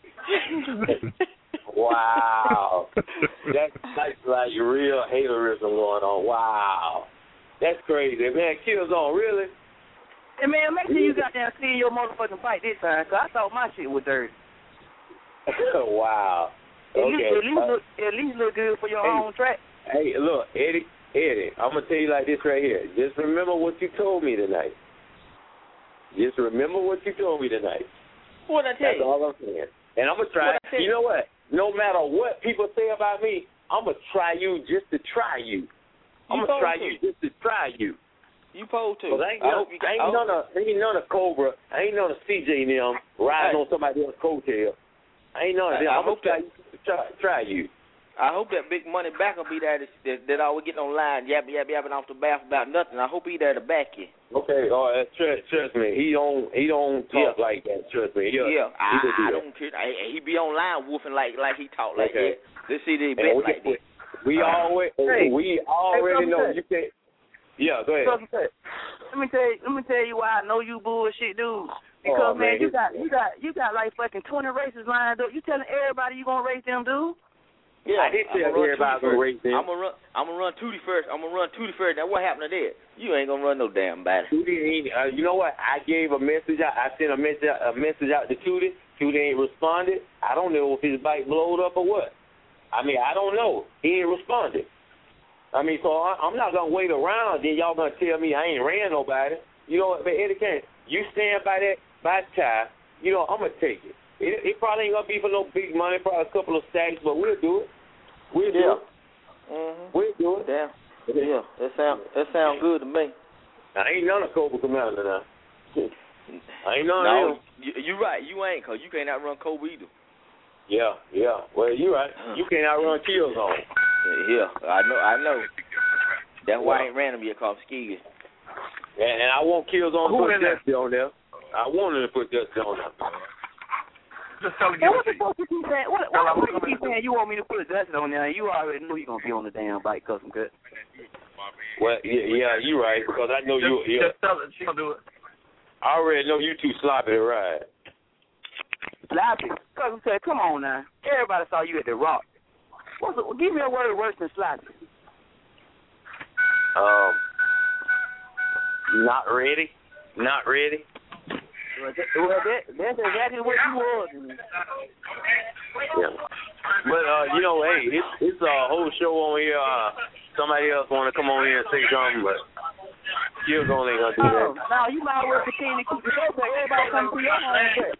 F: Wow, that's like like real haterism going on. Wow, that's crazy, man. Kills on, really.
E: And man, make sure you got down see your motherfucking fight this time, cause I thought my shit was dirty.
F: Wow.
E: At least,
F: Okay.
E: at least,
F: Uh,
E: look, at least look good for your
F: hey.
E: own track.
F: Hey, look, Eddie, Eddie, I'm going to tell you like this right here. Just remember what you told me tonight. Just remember what you told me tonight.
O: What I tell
F: That's
O: you?
F: all I'm saying. And I'm going to try.
O: What'd I tell
F: You
O: you?
F: know what? No matter what people say about me, I'm going to try you just to try you. I'm
O: You
F: going to try
O: supposed
F: you
O: to.
F: just to try you.
O: You supposed to.
F: Cause I ain't,
O: I
F: none,
O: hope you got.
F: I
O: I
F: ain't
O: hope-
F: none of, ain't none of Cobra. I ain't none of C J and them riding
O: Hey.
F: on somebody else's coattail. I ain't none of
O: Hey,
F: them.
O: I
F: I'm going
O: hope
F: to try, you just to try, try you.
O: I hope that big money back will be there that, that, that always getting online, yapping, yapping, yapping off the bath about nothing. I hope he there to back you.
F: Okay, oh, uh, trust, trust me, he don't he don't talk
O: Yeah.
F: like that. Trust me, He'll,
O: Yeah,
F: he
O: I,
F: will do
O: I
F: that.
O: don't care. I, he be online woofing like like he talk like
F: Okay.
O: that. Let's see they
F: And
O: bet
F: we,
O: like that.
F: we
O: Uh,
F: always
E: Hey.
F: we already
E: Hey,
F: know
E: Brother
F: you can't. Yeah, go ahead.
E: Brother Ted, Let me tell you. Let me tell you why I know you bullshit, dude. Because
F: Oh,
E: man,
F: man,
E: you
F: this-
E: got you got you got like fucking twenty races lined up. You telling everybody you gonna race them, dude?
O: Yeah,
F: I did
O: I'm
F: tell
O: gonna run
F: everybody
O: Tootie
F: to
O: first.
F: race them.
O: I'm gonna run. I'm gonna run Tootie first. I'm gonna run Tootie first. Now what happened to that? You ain't gonna run no damn body.
F: Tootie ain't. Uh, you know what? I gave a message out. I sent a message a message out to Tootie. Tootie ain't responded. I don't know if his bike blowed up or what. I mean, I don't know. He ain't responded. I mean, so I, I'm not gonna wait around. Then y'all gonna tell me I ain't ran nobody. You know what? But Eddie Kane, you stand by that by the time. You know I'm gonna take it. It, it probably ain't gonna be for no big money, probably a couple of stacks, but we'll do it. We'll do
O: yeah.
F: it.
O: Mm-hmm.
F: We'll do it.
O: Damn. Yeah, that sound that sound good to me.
F: I ain't none of Cobra Commander now. I ain't none
O: no,
F: of him.
O: You, you right. You ain't, cause you can't outrun Kobe either.
F: Yeah, yeah. Well, you right. You can't outrun Killzone.
O: Yeah, I know. I know. That's why I ain't ran him yet, cause I'm scared.
F: And, and I want Killzone to put Dusty on there. I wanted to put Dusty on there.
N: Just tell him. What the fuck you keep saying? What, what, what you keep saying? You want me to put Dustin on there? You already knew you gonna be on the damn bike, custom cut.
F: Well, yeah, yeah, you right because I know you. Yeah.
N: Just tell her she gonna do it.
F: I already know you too sloppy to ride.
N: Sloppy? Custom cut, come on now. Everybody saw you at the Rock. What's the, give me a word worse than sloppy.
F: Um, not ready. Not ready.
N: Well, that, well that, that's exactly what you was.
F: Yeah. But, uh, you know, hey, it's, it's a whole show on here. Uh, somebody else want to come on here and say something, but Killzone ain't going to do that.
N: Oh, no, you might as well continue to keep it up, but everybody come to your home.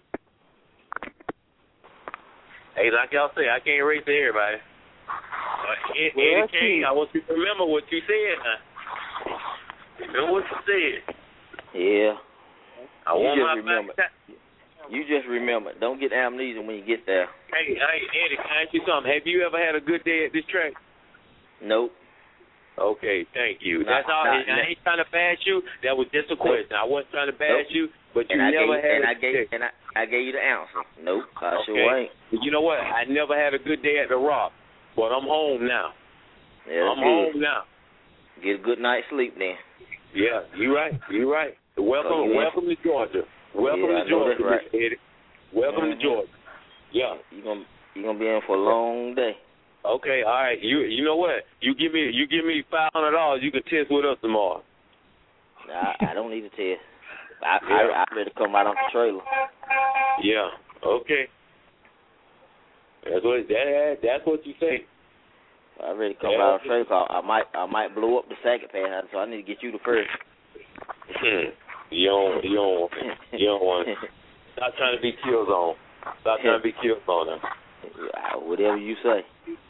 F: Hey, like y'all say, I can't race to everybody. Uh, Eddie
N: well,
F: King, I want you to remember what you said now. Remember what you said.
O: Yeah.
F: I
O: you
F: want
O: just
F: my
O: remember.
F: back.
O: You just remember. Don't get amnesia when you get there.
F: Hey, hey, Eddie, can I ask you something? Have you ever had a good day at this track?
O: Nope.
F: Okay, thank you.
O: Not,
F: That's all.
O: not,
F: I ain't trying to bash you. That was just a question. I wasn't trying to bash
O: nope.
F: you, but you
O: and
F: never
O: gave,
F: had
O: and
F: a
O: I gave,
F: day.
O: And I, I gave you the answer. Nope, I
F: okay.
O: sure ain't.
F: But you know what? I never had a good day at the Rock, but I'm home now.
O: Yeah,
F: I'm
O: good.
F: home now.
O: Get a good night's sleep then.
F: Yeah, you right. You right. Welcome,
O: oh,
F: welcome to Georgia. Welcome
O: yeah,
F: to Georgia,
O: right.
F: Eddie. Welcome
O: mm-hmm.
F: to Georgia. Yeah.
O: You gonna you gonna be in for a long day.
F: Okay, all right. You you know what? You give me you give me five hundred dollars. You can test with us tomorrow.
O: I, I don't need a test. I
F: yeah.
O: I I ready to come right off the trailer.
F: Yeah. Okay. That's what that that's what you say.
O: I ready to come
F: yeah.
O: right off the trailer. So I might I might blow up the second pass. So I need to get you the first.
F: Hmm. You don't you don't you don't want. Stop trying to be Killzone. Stop trying to be Killzone.
O: Yeah, whatever you say.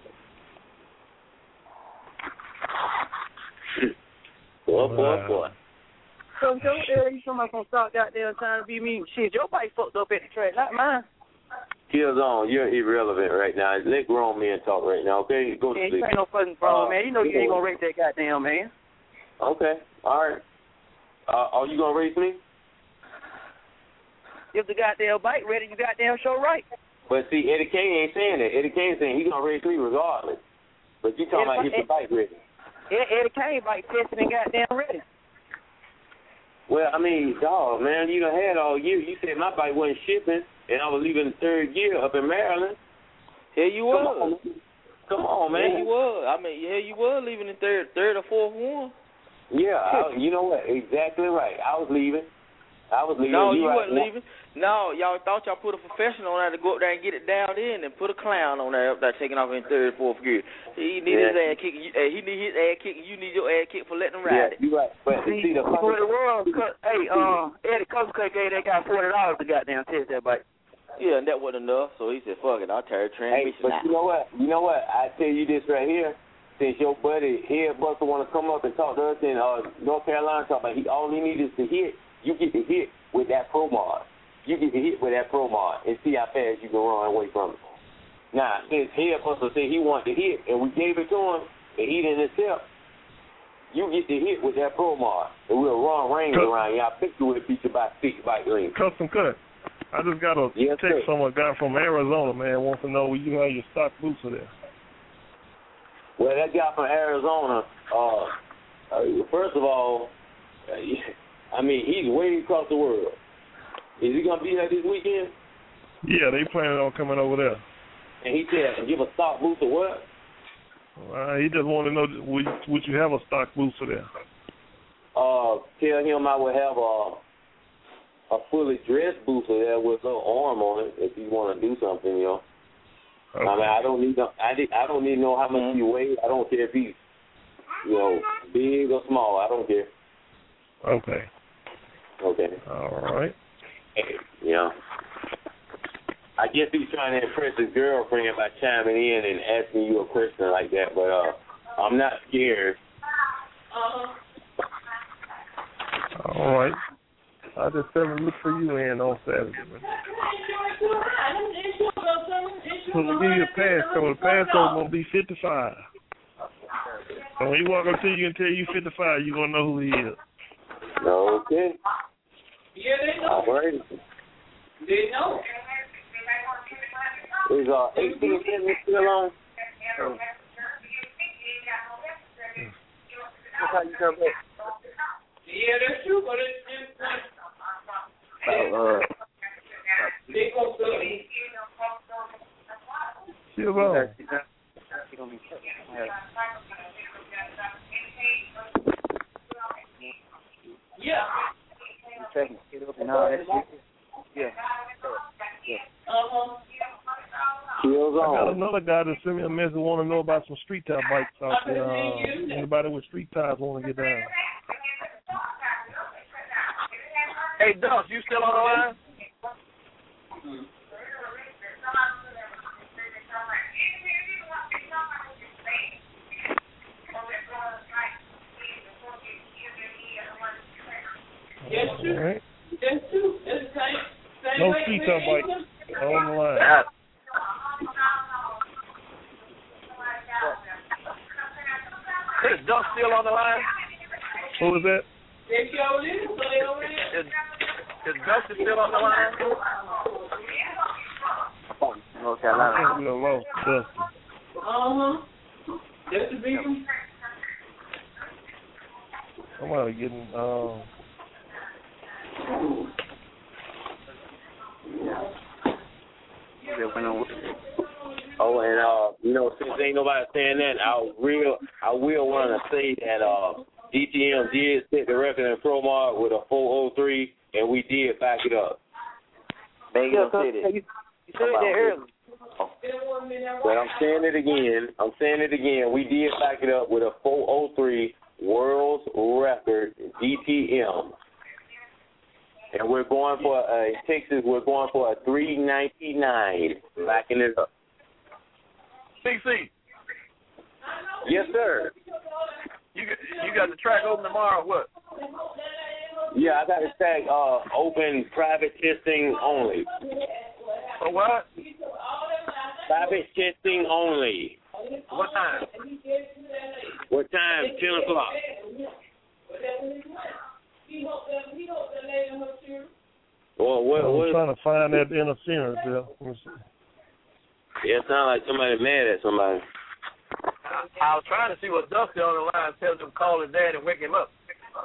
F: Boy, boy, boy.
N: So, Joe, you somebody gonna start out there trying to be me? Shit, your bike fucked up at the track, not mine.
F: Killzone, you're irrelevant right now. Let grown men talk right now, okay? Go to
N: yeah,
F: sleep.
N: You ain't no fucking problem,
F: uh,
N: man. You know you ain't gonna race that goddamn man.
F: Okay, all right. Uh, are you gonna race me?
N: If the goddamn bike ready, you goddamn show right.
F: But see, Eddie Kane ain't saying that. Eddie Kane saying he's gonna race me regardless. But you talking about if the bike ready.
N: Eddie Kane bike tested and goddamn ready.
F: Well, I mean, dog, man, you done had all year. You said my bike wasn't shipping, and I was leaving the third gear up in Maryland.
O: Here you
F: Come
O: was.
F: On. Come on, man.
O: Here you was. I mean, here you was leaving the third, third or fourth one.
F: Yeah, I, you know what? Exactly right. I was leaving. I was leaving.
O: No,
F: you,
O: you
F: right
O: wasn't leaving. No, y'all thought y'all put a professional on there to go up there and get it dialed in, and put a clown on there up there taking off in third, fourth gear. He need
F: yeah.
O: his ass kicking. You, uh, he need his ass kicking. You need your ass kicked for letting him ride
F: yeah,
O: it.
F: You right. But see, see the
N: what it was, hey, uh, Eddie Cusco gave that guy forty dollars to goddamn test that bike.
O: Yeah, and that wasn't enough, so he said, "Fuck it, I'll tear the transmission
F: Hey, but
O: out."
F: you know what? You know what? I tell you this right here. Since your buddy Head Buster want to come up and talk to us in uh, North Carolina, talk about he all he needs is to hit. You get to hit with that Pro Mod. You get to hit with that Pro Mod and see how fast you can run away from it. Now, since Head Buster said he wanted to hit and we gave it to him and he didn't accept, you get to hit with that Pro Mod and we'll run rings Cut. around you. I'll pick you with a piece of bike, piece of bike ring.
C: Custom cut. I just got a
F: yes,
C: text
F: sir.
C: from a guy from Arizona, man, wants to know where you have your stock boots are there.
F: Well, that guy from Arizona, uh, uh, first of all, uh, I mean, he's way across the world. Is he going to be there this weekend?
C: Yeah, they planning on coming over there.
F: And he said, give a stock booster what?
C: Uh, he just want to know, would, would you have a stock booster there?
F: Uh, tell him I would have a, a fully dressed booster there with no arm on it if you want to do something, you know. Okay. I mean, I don't need no, I, did, I don't need to know how much he weighs. I don't care if he's You know, big or small, I don't care.
C: Okay.
F: Okay.
C: All right.
F: Yeah. I guess he's trying to impress his girlfriend by chiming in and asking you a question like that, but uh, I'm not scared.
C: All right. I just tell him look for you in on Saturday. Man. So we'll give you a passcode. The passcode gonna be fifty-five. So when he walk up to you and tell you fifty-five, you gonna know who he is.
F: Okay.
D: Yeah, they know.
F: All right.
D: They know.
F: Is uh eighteen still on?
K: That's how you come back.
D: Yeah, that's true, but it's
K: Uh, uh,
D: they go to
C: Still on.
D: Yeah.
K: And all that shit. Yeah. Yeah.
D: Uh-huh.
C: I got another guy that sent me a message want to know about some street tie bikes out there. Uh, anybody with street ties want to get down?
J: Hey, Dust, you still on the line?
D: Yes, true.
C: All right.
D: That's true. That's the same. same
C: No
D: way
C: street
D: we
C: tie
D: ain't
C: bikes
D: gonna-
C: on the line.
J: Is Dust still on the line?
C: What was that?
D: They sure is, so they over there.
J: Is, is Dust still on the line?
K: North
C: I
K: Carolina.
C: think we done lost Dusty.
D: Uh-huh. That's the big one.
C: Somebody getting um.
F: Oh, and uh, you know, since ain't nobody saying that, I real, I will want to say that uh, D T M did set the record in Promart with a four oh three, and we did back it up.
K: They yeah, said it. You, you said that earlier.
F: But I'm saying it again. I'm saying it again. We did back it up with a four oh three world's record D T M. And we're going for, uh, in Texas, we're going for a three ninety-nine, backing it up.
J: C C.
F: Yes, sir.
J: You you got the track open tomorrow or what?
F: Yeah, I got the tag uh, open private testing only.
J: For what?
F: Private testing only.
J: What time?
F: What time? ten o'clock. Well, what,
C: I'm
F: what,
C: trying to find that interference there. Let me see.
F: Yeah, it sounds like somebody mad at somebody.
J: I, I was trying to see what Dusty on the line tells him to call his dad and wake him up.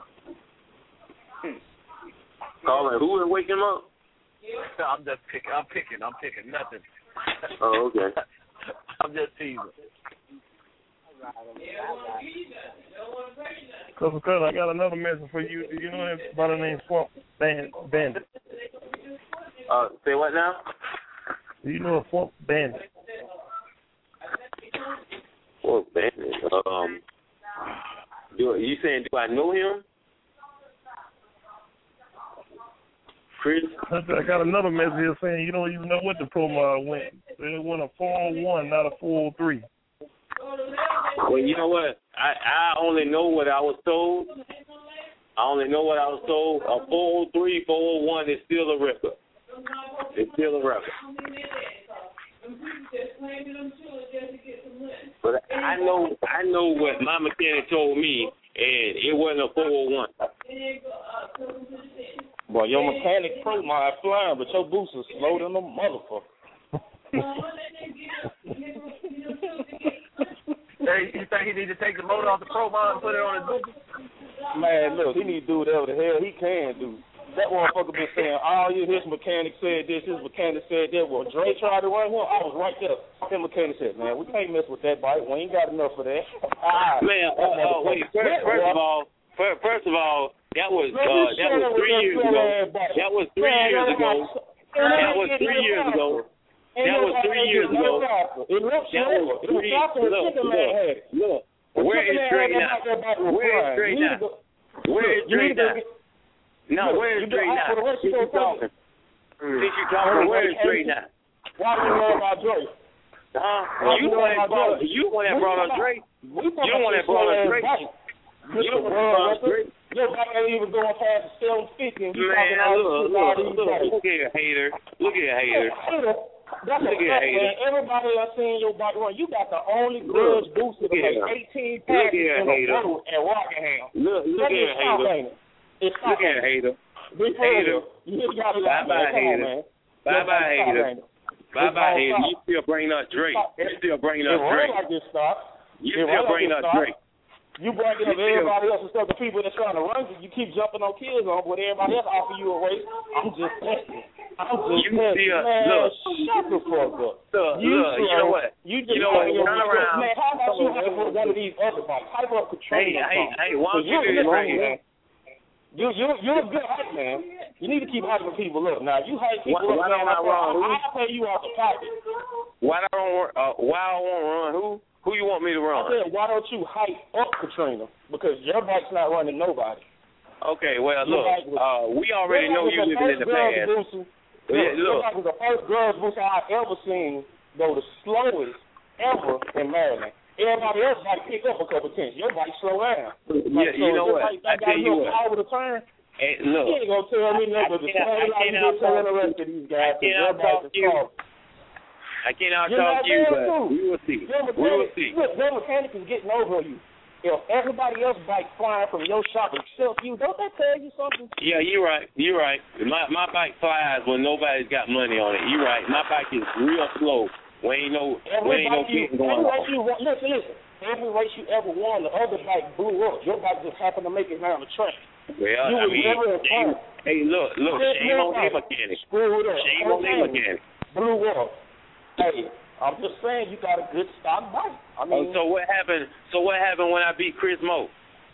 F: Calling who and wake him up?
J: I'm just picking. I'm picking. I'm picking. Nothing.
F: Oh, okay.
J: I'm just teasing.
C: Cause, cause I got another message for you. Do you know him by the name Swamp Band Bandit?
F: Uh, say what now?
C: Do you know a Swamp Bandit?
F: Swamp Bandit. Um, do you saying do I know him? Chris?
C: I got another message here saying you don't even know what the promo went. It went a four oh one, not a four oh three.
F: Well, you know what? I, I only know what I was told. I only know what I was told. A four oh three, four oh one is still a record. It's still a record. But I know I know what my mechanic told me, and it wasn't a four oh one.
L: Well, your mechanic pro might flying, but your boots are slow than a motherfucker.
J: Hey, you think he need to take the motor off the Pro Mod and put it on his boot?
L: Man, look, he need to do whatever the hell he can do. That motherfucker been saying, oh, yeah, his mechanic said this, his mechanic said that. Well, Dre tried to run him. I was right there. His mechanic said, man, we can't mess with that bike. We ain't got enough of that. Ah,
F: man, uh, uh, wait, first, first of all, first of all, that was uh, that was three years ago. That was three years ago. That was three years ago. That was three years ago. That was three. Look, look, look. Where is Dre now? Where is Dre now? Where is Dre now? No, where is Dre now? Since you talking, since you talking, where is Dre now?
L: Why do you know about Dre?
F: Huh? You the one that brought you the one that brought up Dre. You the one that brought up Dre. You the one that brought up Dre.
L: Your back ain't even going past the seven fifty.
F: Man, look, look, look, look here, hater. Look here, hater.
L: That's look a fact, man. Everybody that's seen your bike run, you got the only grudge booster to make eighteen passes in the road at Rockingham.
F: Look, look here, hater.
L: It's
F: look here, hater.
L: Hater. You got it.
F: Bye bye, hater. Bye bye, hater. Bye bye, hater. You still bringing up Drake. You still bringing up Drake. You still bringing up Drake.
L: You bringing up everybody else instead of the people that's trying to run you. You keep jumping on kids on, but everybody else offer you a race. I'm just testing. I'm just
F: you
L: testing.
F: Still,
L: man,
F: look,
L: shut the fuck up.
F: Look, you, look, you know what?
L: You just
F: you know what? Turn
L: around. Man, how about you hype up one of these other bikes? Hype up Katrina.
F: Hey, hey, hey, why don't you do this right here?
L: You, you, you're a good hype man. You need to keep hyping people up. Now, you hype people
F: why,
L: up.
F: Why don't I run?
L: I'll pay you off the pocket.
F: Why don't uh, Why I won't run? Who? Who you want me to run?
L: I said, why don't you hype up Katrina? Because your bike's not running nobody.
F: Okay, well, look, uh, we already know you living in the past.
L: Booster,
F: yeah, look.
L: Your bike was the first grudge booster I've ever seen go the slowest ever in Maryland. Everybody else might pick up a couple tenths. Your bike slow down.
F: Yeah,
L: so
F: you know what? I tell you what.
L: Over the turn.
F: Hey, look.
L: You ain't gonna tell me nothing but the same like you telling the rest of these guys.
F: I cannot talk to you. I cannot talk to you, but we will see. We will see.
L: Look, your mechanic is getting over you. If everybody else bike flying from your shop except you, don't that tell you something?
F: Yeah, you're right. You're right. My my bike flies when nobody's got money on it. You're right. My bike is real slow. We ain't no, we ain't no getting going on.
L: You, listen, listen. Every race you ever won, the other bike blew up. Your bike just happened to make it around the track.
F: Well, you I mean, shame, hey, look, look, shame on their mechanic. Shame on their mechanic.
L: Blew up. Hey, I'm just saying you got a good stock bike. I mean,
F: oh, so what happened? So what happened when I beat Chris Moe?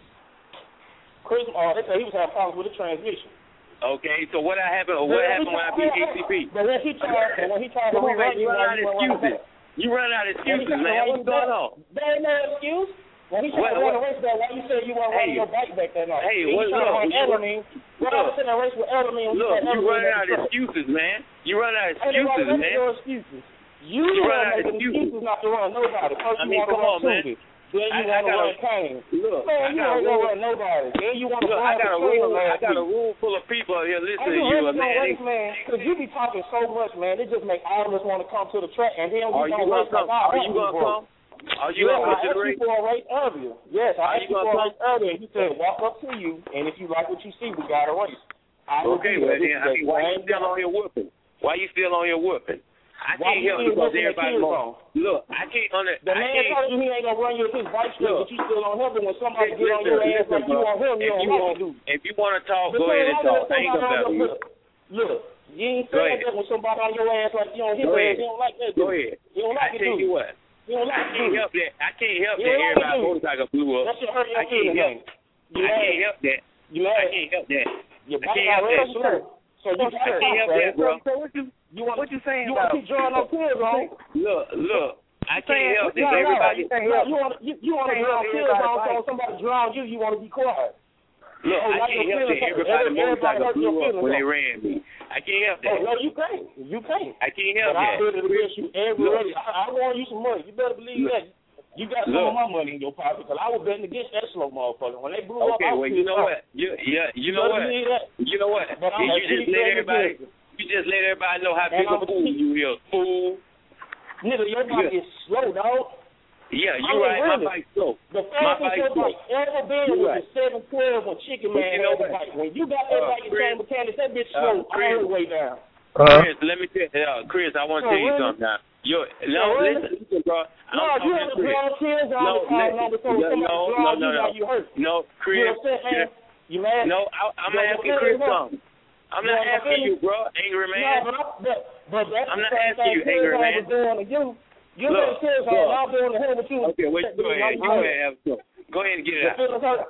L: Chris, oh, they said he was having problems with the transmission.
F: Okay, so what happened? Or what happened when I beat A C P?
L: But when he tried, when he tried to run,
F: you run out of excuses. You run out of excuses, man. What's going on?
L: There ain't no excuse. When he tried to run a race back, why you said you want to run your bike back that night?
F: Hey,
L: what's up? Look,
F: look,
L: I was in a race with Edelman.
F: Look, you running out of excuses, man. You run out of excuses, man.
L: No excuses. You,
F: you run out
L: of excuses. excuses not to run nobody. First
F: I
L: you
F: mean,
L: want to
F: come
L: run
F: on, man.
L: Then you want to run Kane.
F: Look,
L: man,
F: I
L: you
F: got
L: ain't gonna run nobody. Then you want to
F: run
L: I got a room.
F: I got a room full of people here listening to
L: you,
F: man.
L: Race, man. Because you be talking so much, man. It just make all of us want to come to the track, and then we
F: Are you gonna come? Are you gonna come? Are you
L: yeah,
F: gonna
L: I asked you for a race earlier. Yes, I asked you for a race earlier. He said, walk up to you, and if you like what you see, we got a race.
F: Okay, well then, I mean, why you still on here whooping? Why you still on here whooping? I can't help because everybody knows. Look, I can't under.
L: The man told you he ain't gonna run you with his bike straight, but you still on him. But when somebody get on your ass like you on him, you don't want to do.
F: If you want to talk, go ahead and talk. I ain't gonna tell you.
L: Look, you ain't saying that when somebody on your ass like you on his ass, you don't like that.
F: Go ahead.
L: You don't like
F: it. I tell you what.
L: You don't like
F: I can't help that. I can't help that everybody motorcycle blew up.
L: That should hurt your
F: I can't help. I can't help that. I can't help that. I can't help that.
L: So you
F: can't help that, bro.
E: So what you
L: You want,
E: what you saying
L: you
E: about?
L: You want to keep drawing up kids on?
F: Look, look. I can't
E: saying,
F: help that.
E: No,
F: Everybody.
E: No, you,
L: you want you, you want to draw kids on, so when somebody draws you, you want to be quiet.
F: Look, oh, I can't help that. Everybody motorcycle blew up when they ran me. I can't help that.
L: Oh, no, you can't. You can't.
F: I can't help
L: but
F: that.
L: I better against you every race. I, I want you some money. You better believe
F: look,
L: that. You got some
F: look.
L: of my money in your pocket because I was betting against that slow motherfucker. When they blew
F: okay,
L: up, I
F: well, you know what? You, yeah, you, you know what? You know what?
L: But
F: you just let everybody. You just let everybody know how big a fool you is, fool.
L: Nigga, your bike yeah. is slow, dog.
F: Yeah, you're right.
L: Really.
F: My bike's slow.
L: The fastest your bike ever been was right. the seven twelve when Chicken Man
F: you know
L: had the bike. When you got that
F: uh,
L: bike in San Mechanics, that bitch slow uh, all the way down.
F: Uh, Chris, let me tell you, uh, Chris, I want to
L: so
F: tell you
L: really?
F: something now. Yo, no,
L: so really?
F: listen, listen, bro.
L: No,
F: I'm
L: you have to draw kids on
F: no,
L: the car number so
F: no,
L: somebody
F: no,
L: draws
F: no, no,
L: you
F: no.
L: like you hurt.
F: No, Chris.
L: You upset, man? You mad?
F: No, I, I'm not asking Chris something. I'm not
L: you
F: asking you, bro, angry man.
L: No, but, but that's
F: I'm not
L: the
F: asking you, angry man.
L: Doing to you. You
F: look,
L: let kids on, I'm doing the hell with you.
F: Okay, wait, go ahead. You go ahead, have some. Go ahead and get it out.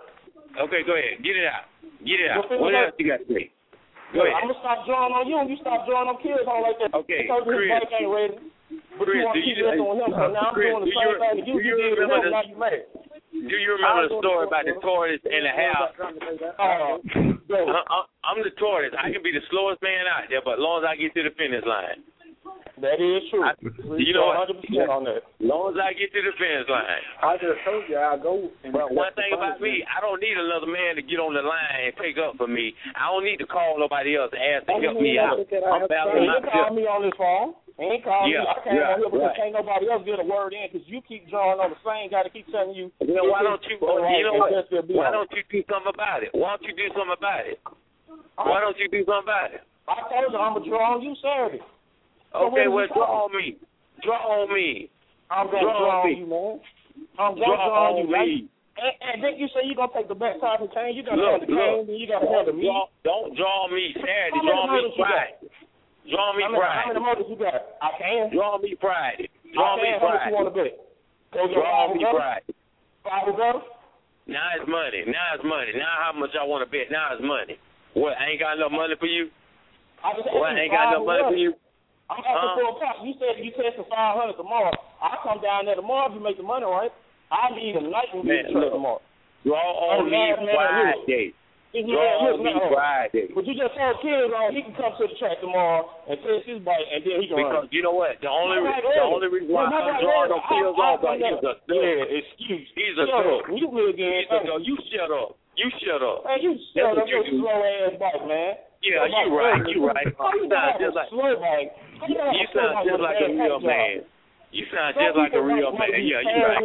F: Okay, go ahead. Get it out. Get it out. What else you got to say? Go ahead.
L: I'm going to stop drawing on you and you stop drawing on kids on like that.
F: Okay,
L: because
F: Chris.
L: His bike ain't ready. But
F: Chris,
L: you want to keep messing with him, so now I'm
F: Chris,
L: doing the same thing that you did with him, now you mad.
F: Do you remember the story about the tortoise and the house? Uh, I'm, I'm the tortoise. I can be the slowest man out there, but as long as I get to the finish line.
L: That is true.
F: I, you know,
L: one hundred percent on that.
F: As long as I get to the finish line.
P: I just told you I'll go.
F: But one thing about me, I don't need another man to get on the line and take up for me. I don't need to call nobody else to ask to help me out. I'm balancing
L: myself. You call me on this phone. He ain't call
F: yeah,
L: me. I came
F: yeah,
L: on here because
F: right.
L: can't nobody else get a word in because you keep drawing on the same guy to keep telling you.
F: You know, why don't you? You know what? Why don't you do something about it? Why don't you do something about it? Why don't you do something about it?
L: I told you I'm gonna draw on you Saturday.
F: Okay, well, draw on me. Draw on me.
L: I'm going to draw, draw on you, man. I'm going to draw on you, man. And, and then you say you're going to take the back side of the chain. You're going to have the chain, and you're going to have the meat.
F: Don't draw me Saturday. Draw me Friday. Draw me Friday.
L: How many motors you got? I can.
F: Draw me Friday. Draw me Friday.
L: How much you want to bet?
F: Draw me Friday.
L: Five of them?
F: Now it's money. Now it's money. Now how much I want to bet? Now it's money. What, I ain't got enough money for you? What, I ain't got enough money for you?
L: I'm asking uh, for a pot. You said you testing five hundred tomorrow. I'll come down there tomorrow if you make the money right. I'll be the night and be the truck tomorrow.
F: Draw on me Friday. Draw on me Friday.
L: But you just told kids on he can come to the track tomorrow and test his bike and then he can
F: because
L: run.
F: You know what? The only reason the only reason why I'm drawing no kills on but he's a
L: yeah, excuse.
F: He's a thug.
L: You will again.
F: You shut up. You shut up.
L: Man, you shut up your slow ass bike, man.
F: Yeah, you right. You right. You sound just like
L: slow bike.
F: You sound just like a real man. You sound just like a real man. Yeah, you right.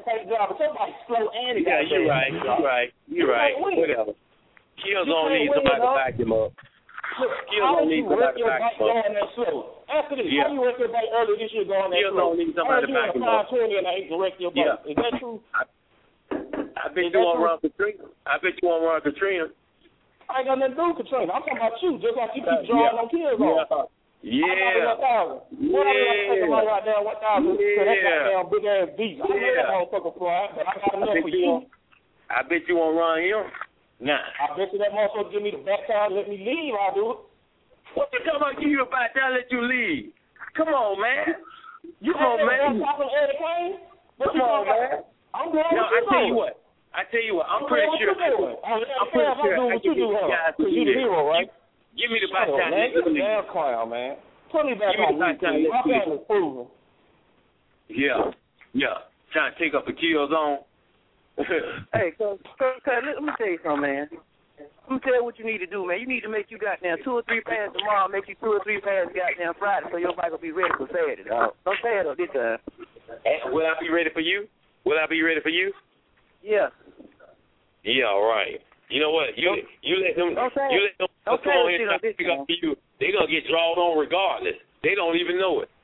F: Yeah, you right. You right. You right. Whatever. Kills don't need somebody to back him up. Kills don't need somebody to back him up.
L: After this, how you work your bike earlier this year going that slow?
F: Kills don't need somebody to back him up.
L: And I ain't direct your bike. Is that true?
F: I bet you won't run Katrina. I bet you won't run Katrina.
L: I ain't got nothing to do with Katrina. I'm talking about you, just like you keep drawing on kills on.
F: Yeah.
L: Yeah. What
F: yeah.
L: right there, one thousand yeah. That goddamn big ass beast. I know that motherfucker fly, but I got enough for you.
F: I bet you won't run him. Nah.
L: I bet you that motherfucker give me the back tire and let me leave, I'll do it.
F: What the hell about give you a back tire and let you leave? Come on, man. You
L: Come
F: on, man.
L: Talking Eddie Kane?
F: Come on, man.
L: I'm glad
F: no, I tell you what. I tell you what, I'm pretty sure. I'm pretty sure I can get you guys to do this.
L: Right?
F: Give me the back time.
L: You're a damn clown, man. Put me back on me, please. My family's proven.
F: Yeah, yeah. Trying to take up the kill zone.
N: Hey, so, so, so let me tell you something, man. Let me tell you what you need to do, man. You need to make you goddamn two or three pads tomorrow, make you two or three pads goddamn Friday, so your bike will be ready for Saturday, dog. Don't say it up this time.
F: Hey, will I be ready for you? Will I be ready for you?
N: Yeah.
F: Yeah, all right. You know what? You don't, you let them
N: don't say,
F: you let them
N: don't
F: come on here and pick up you. They're gonna get drawn on regardless. They don't even know it.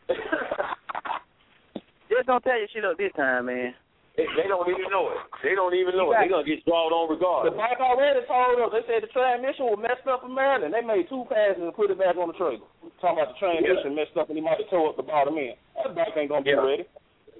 N: Just don't tell your shit up this time, man.
F: They, they don't even know it. They don't even know it. They're gonna get drawn on regardless.
L: The bike already told us. They said the transmission was messed up in Maryland. They made two passes and put it back on the trailer. Talking about the transmission yeah. messed up and he might have tore up the bottom end. That bike ain't gonna be yeah. ready.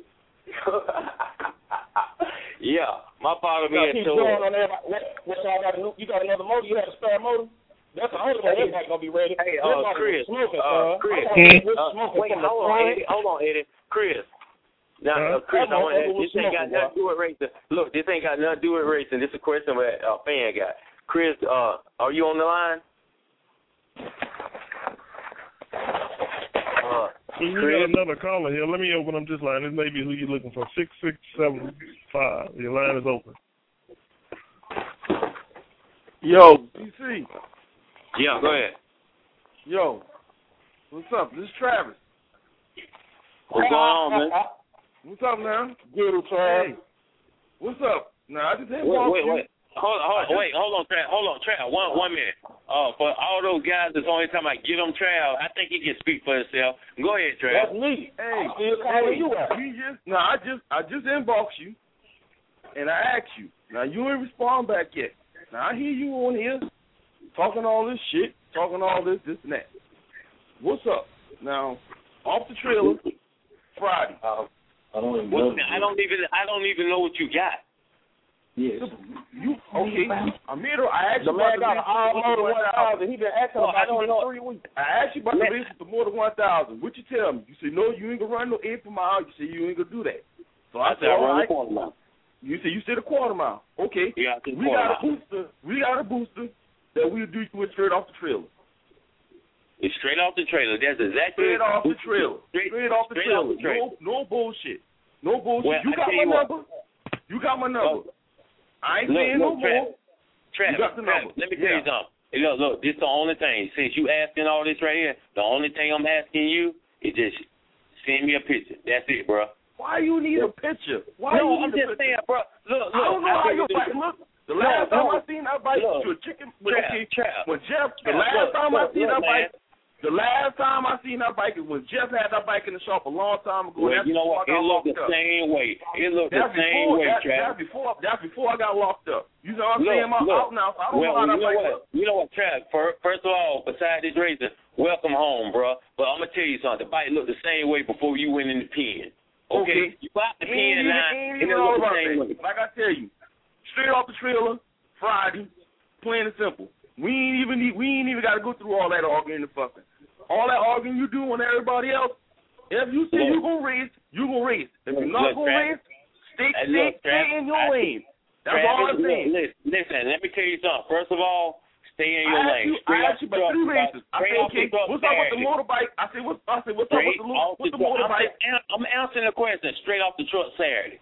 F: Yeah, my father me had told.
L: What, what y'all got? A, you got another motor? You had a spare motor? That's the only way that bike gonna be ready.
F: Hey, uh, Chris,
L: smoking,
F: uh, Chris, uh, wait, hold on, Eddie, hold on, Eddie, Chris. Now, uh, Chris, I want to. This ain't got nothing to do with racing. Look, this ain't got nothing to do with racing. This is a question that a fan got. Chris, uh, are you on the line?
C: Uh, so you got another caller here. Let me open up this line. This may be who you're looking for. Six six seven five. Your line is open. Yo, D C.
F: Yeah, go ahead.
C: Yo, what's up? This is Travis.
F: What's going on, man?
C: What's up, man?
L: Good, Travis.
C: Hey, what's up? Now I just didn't
F: wait,
C: want
F: wait,
C: you.
F: wait. Hold, hold, just, wait, hold on, Trav. Hold on, Trav. One, one minute. Uh, for all those guys that's only time I get them, Trav, I think he can speak for himself. Go ahead, Trav.
L: That's me.
C: Hey,
L: still calling
C: hey,
L: you out.
C: You just, no, I just, I just inboxed you, and I asked you. Now you ain't respond back yet. Now I hear you on here talking all this shit, talking all this, this and that. What's up? Now, off the trailer, Friday.
F: Uh, I don't even know. I don't even, I don't even know what you got.
C: Yes. You okay? Amiro, I asked
L: the
C: you
L: man
C: about
L: got an more than one thousand. He been asking
C: well,
L: about
C: I don't know.
L: three weeks.
C: I asked you about the race for more than one thousand. What you tell me? You say no, you ain't gonna run no eight per mile. You say you ain't gonna do that. So I, I said, all right.
L: You say you said a quarter mile. Okay.
P: Yeah,
L: we got a booster. We got a booster that we'll do with straight off the trailer.
P: It's straight off the trailer. That's exactly
L: straight off the trailer.
P: Straight,
L: straight off the
P: straight
L: trailer.
P: Off the trailer.
L: No, no bullshit. No bullshit.
P: Well,
L: you got my
P: you
L: number.
P: What.
L: You got my number.
P: Look,
L: I ain't
P: look,
L: saying
P: look,
L: no
P: Travis,
L: more.
P: Travis,
L: you got the
P: Travis,
L: number.
P: let me tell
L: yeah.
P: you something. Hey, look, look, this is the only thing. Since you asking all this right here, the only thing I'm asking you is just send me a picture. That's it, bro.
L: Why you need a picture? Why
P: no,
L: you
P: I'm
L: need
P: just
L: a picture?
P: saying, bro. Look, look.
L: I don't know
P: I
L: how your bike look. The last
P: look,
L: time
P: look,
L: I seen that bike
P: look,
L: to a chicken,
P: Trav,
L: okay,
P: Trav,
L: when Jeff, the
P: Trav,
L: last
P: look,
L: time
P: look,
L: I seen
P: look,
L: that bike,
P: man.
L: the last time I seen that bike is when Jeff had that bike in the shop a long time ago.
P: Well,
L: that's
P: you know what? It looked the
L: up.
P: same way. It looked
L: that's
P: the same
L: before,
P: way,
L: that,
P: Trav.
L: That's before. That's before I got locked up. You know what I'm
P: look,
L: saying? I'm
P: look.
L: out now. So I don't
P: well,
L: know how that
P: you know
L: bike
P: what?
L: looks.
P: You know what, Trav? First of all, besides this racer, welcome home, bro. But I'm gonna tell you something. The bike looked the same way before you went in the pen. Okay,
L: okay.
P: you bought the
L: We ain't
P: pen
L: even,
P: now,
L: ain't
P: and
L: even
P: it
L: all
P: looked the
L: about
P: same
L: that.
P: way.
L: Like I tell you, straight off the trailer, Friday, plain and simple. We ain't even need, we ain't even got to go through all that arguing and fucking. All that arguing you do on everybody else. If you say you gonna race, you gonna race. If you're not
P: look,
L: gonna
P: Travis,
L: race, stay,
P: hey,
L: stay,
P: look,
L: stay
P: Travis,
L: in your
P: I,
L: lane. That's
P: Travis,
L: all I'm saying.
P: Listen, listen, let me tell you something. First of all, stay in your
L: I
P: lane.
L: asked you, I asked you about three races. I said, okay, what's up with the motorbike? I said, what's, I said, what's up with the, with the motorbike?
P: I'm answering the question straight off the truck Saturday.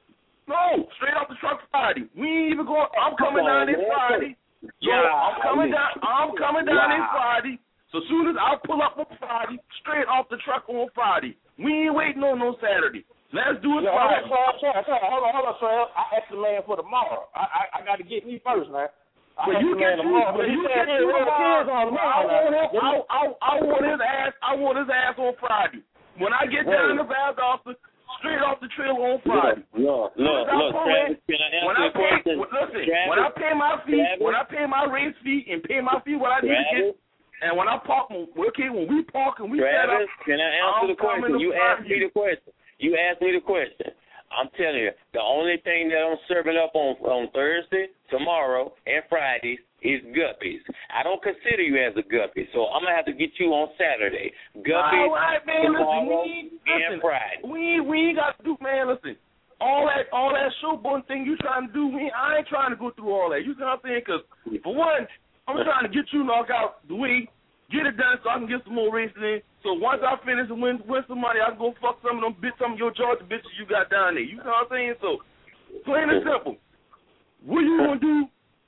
L: No, straight off the truck Friday. We ain't even going. I'm coming
P: Come
L: down
P: on,
L: this
P: man.
L: Friday.
P: Yeah,
L: so I'm coming down. I'm coming down
P: wow.
L: this Friday. So soon as I pull up on Friday, straight off the truck on Friday. We ain't waiting on no Saturday. Let's do it no, Friday. Hold on, hold on, hold on, sir. I asked the man for tomorrow. I I, I got to get me first, man. But you get you, but you get you tomorrow. I want him. I, I, I want his ass. I want his ass on Friday. When I get down to Valdosta, straight off the trail on Friday.
P: Look, look, look, Travis, can I answer
L: when I
P: your
L: pay,
P: question?
L: listen,
P: Travis,
L: when I pay my fee,
P: Travis,
L: when I pay my race fee and pay my fee, what I need to get, and when I park, okay, when we park and we
P: Travis,
L: set up,
P: can I answer
L: I'm
P: the question? You asked me the question. You asked me the question. I'm telling you, the only thing that I'm serving up on on Thursday, tomorrow, and Fridays is guppies. I don't consider you as a guppy, so I'm gonna have to get you on Saturday. Guppies
L: all right, man,
P: tomorrow
L: listen, we,
P: and
L: listen,
P: Friday.
L: We we ain't got to do, man. Listen, all that all that showboating thing you trying to do, we I ain't trying to go through all that. You see what I'm saying? Because for one, I'm trying to get you knocked out the way, get it done so I can get some more racing in. So once I finish and win win some money, I can go fuck some of them bitch, some of your Georgia bitches you got down there. You know what I'm saying? So plain and simple, what you gonna do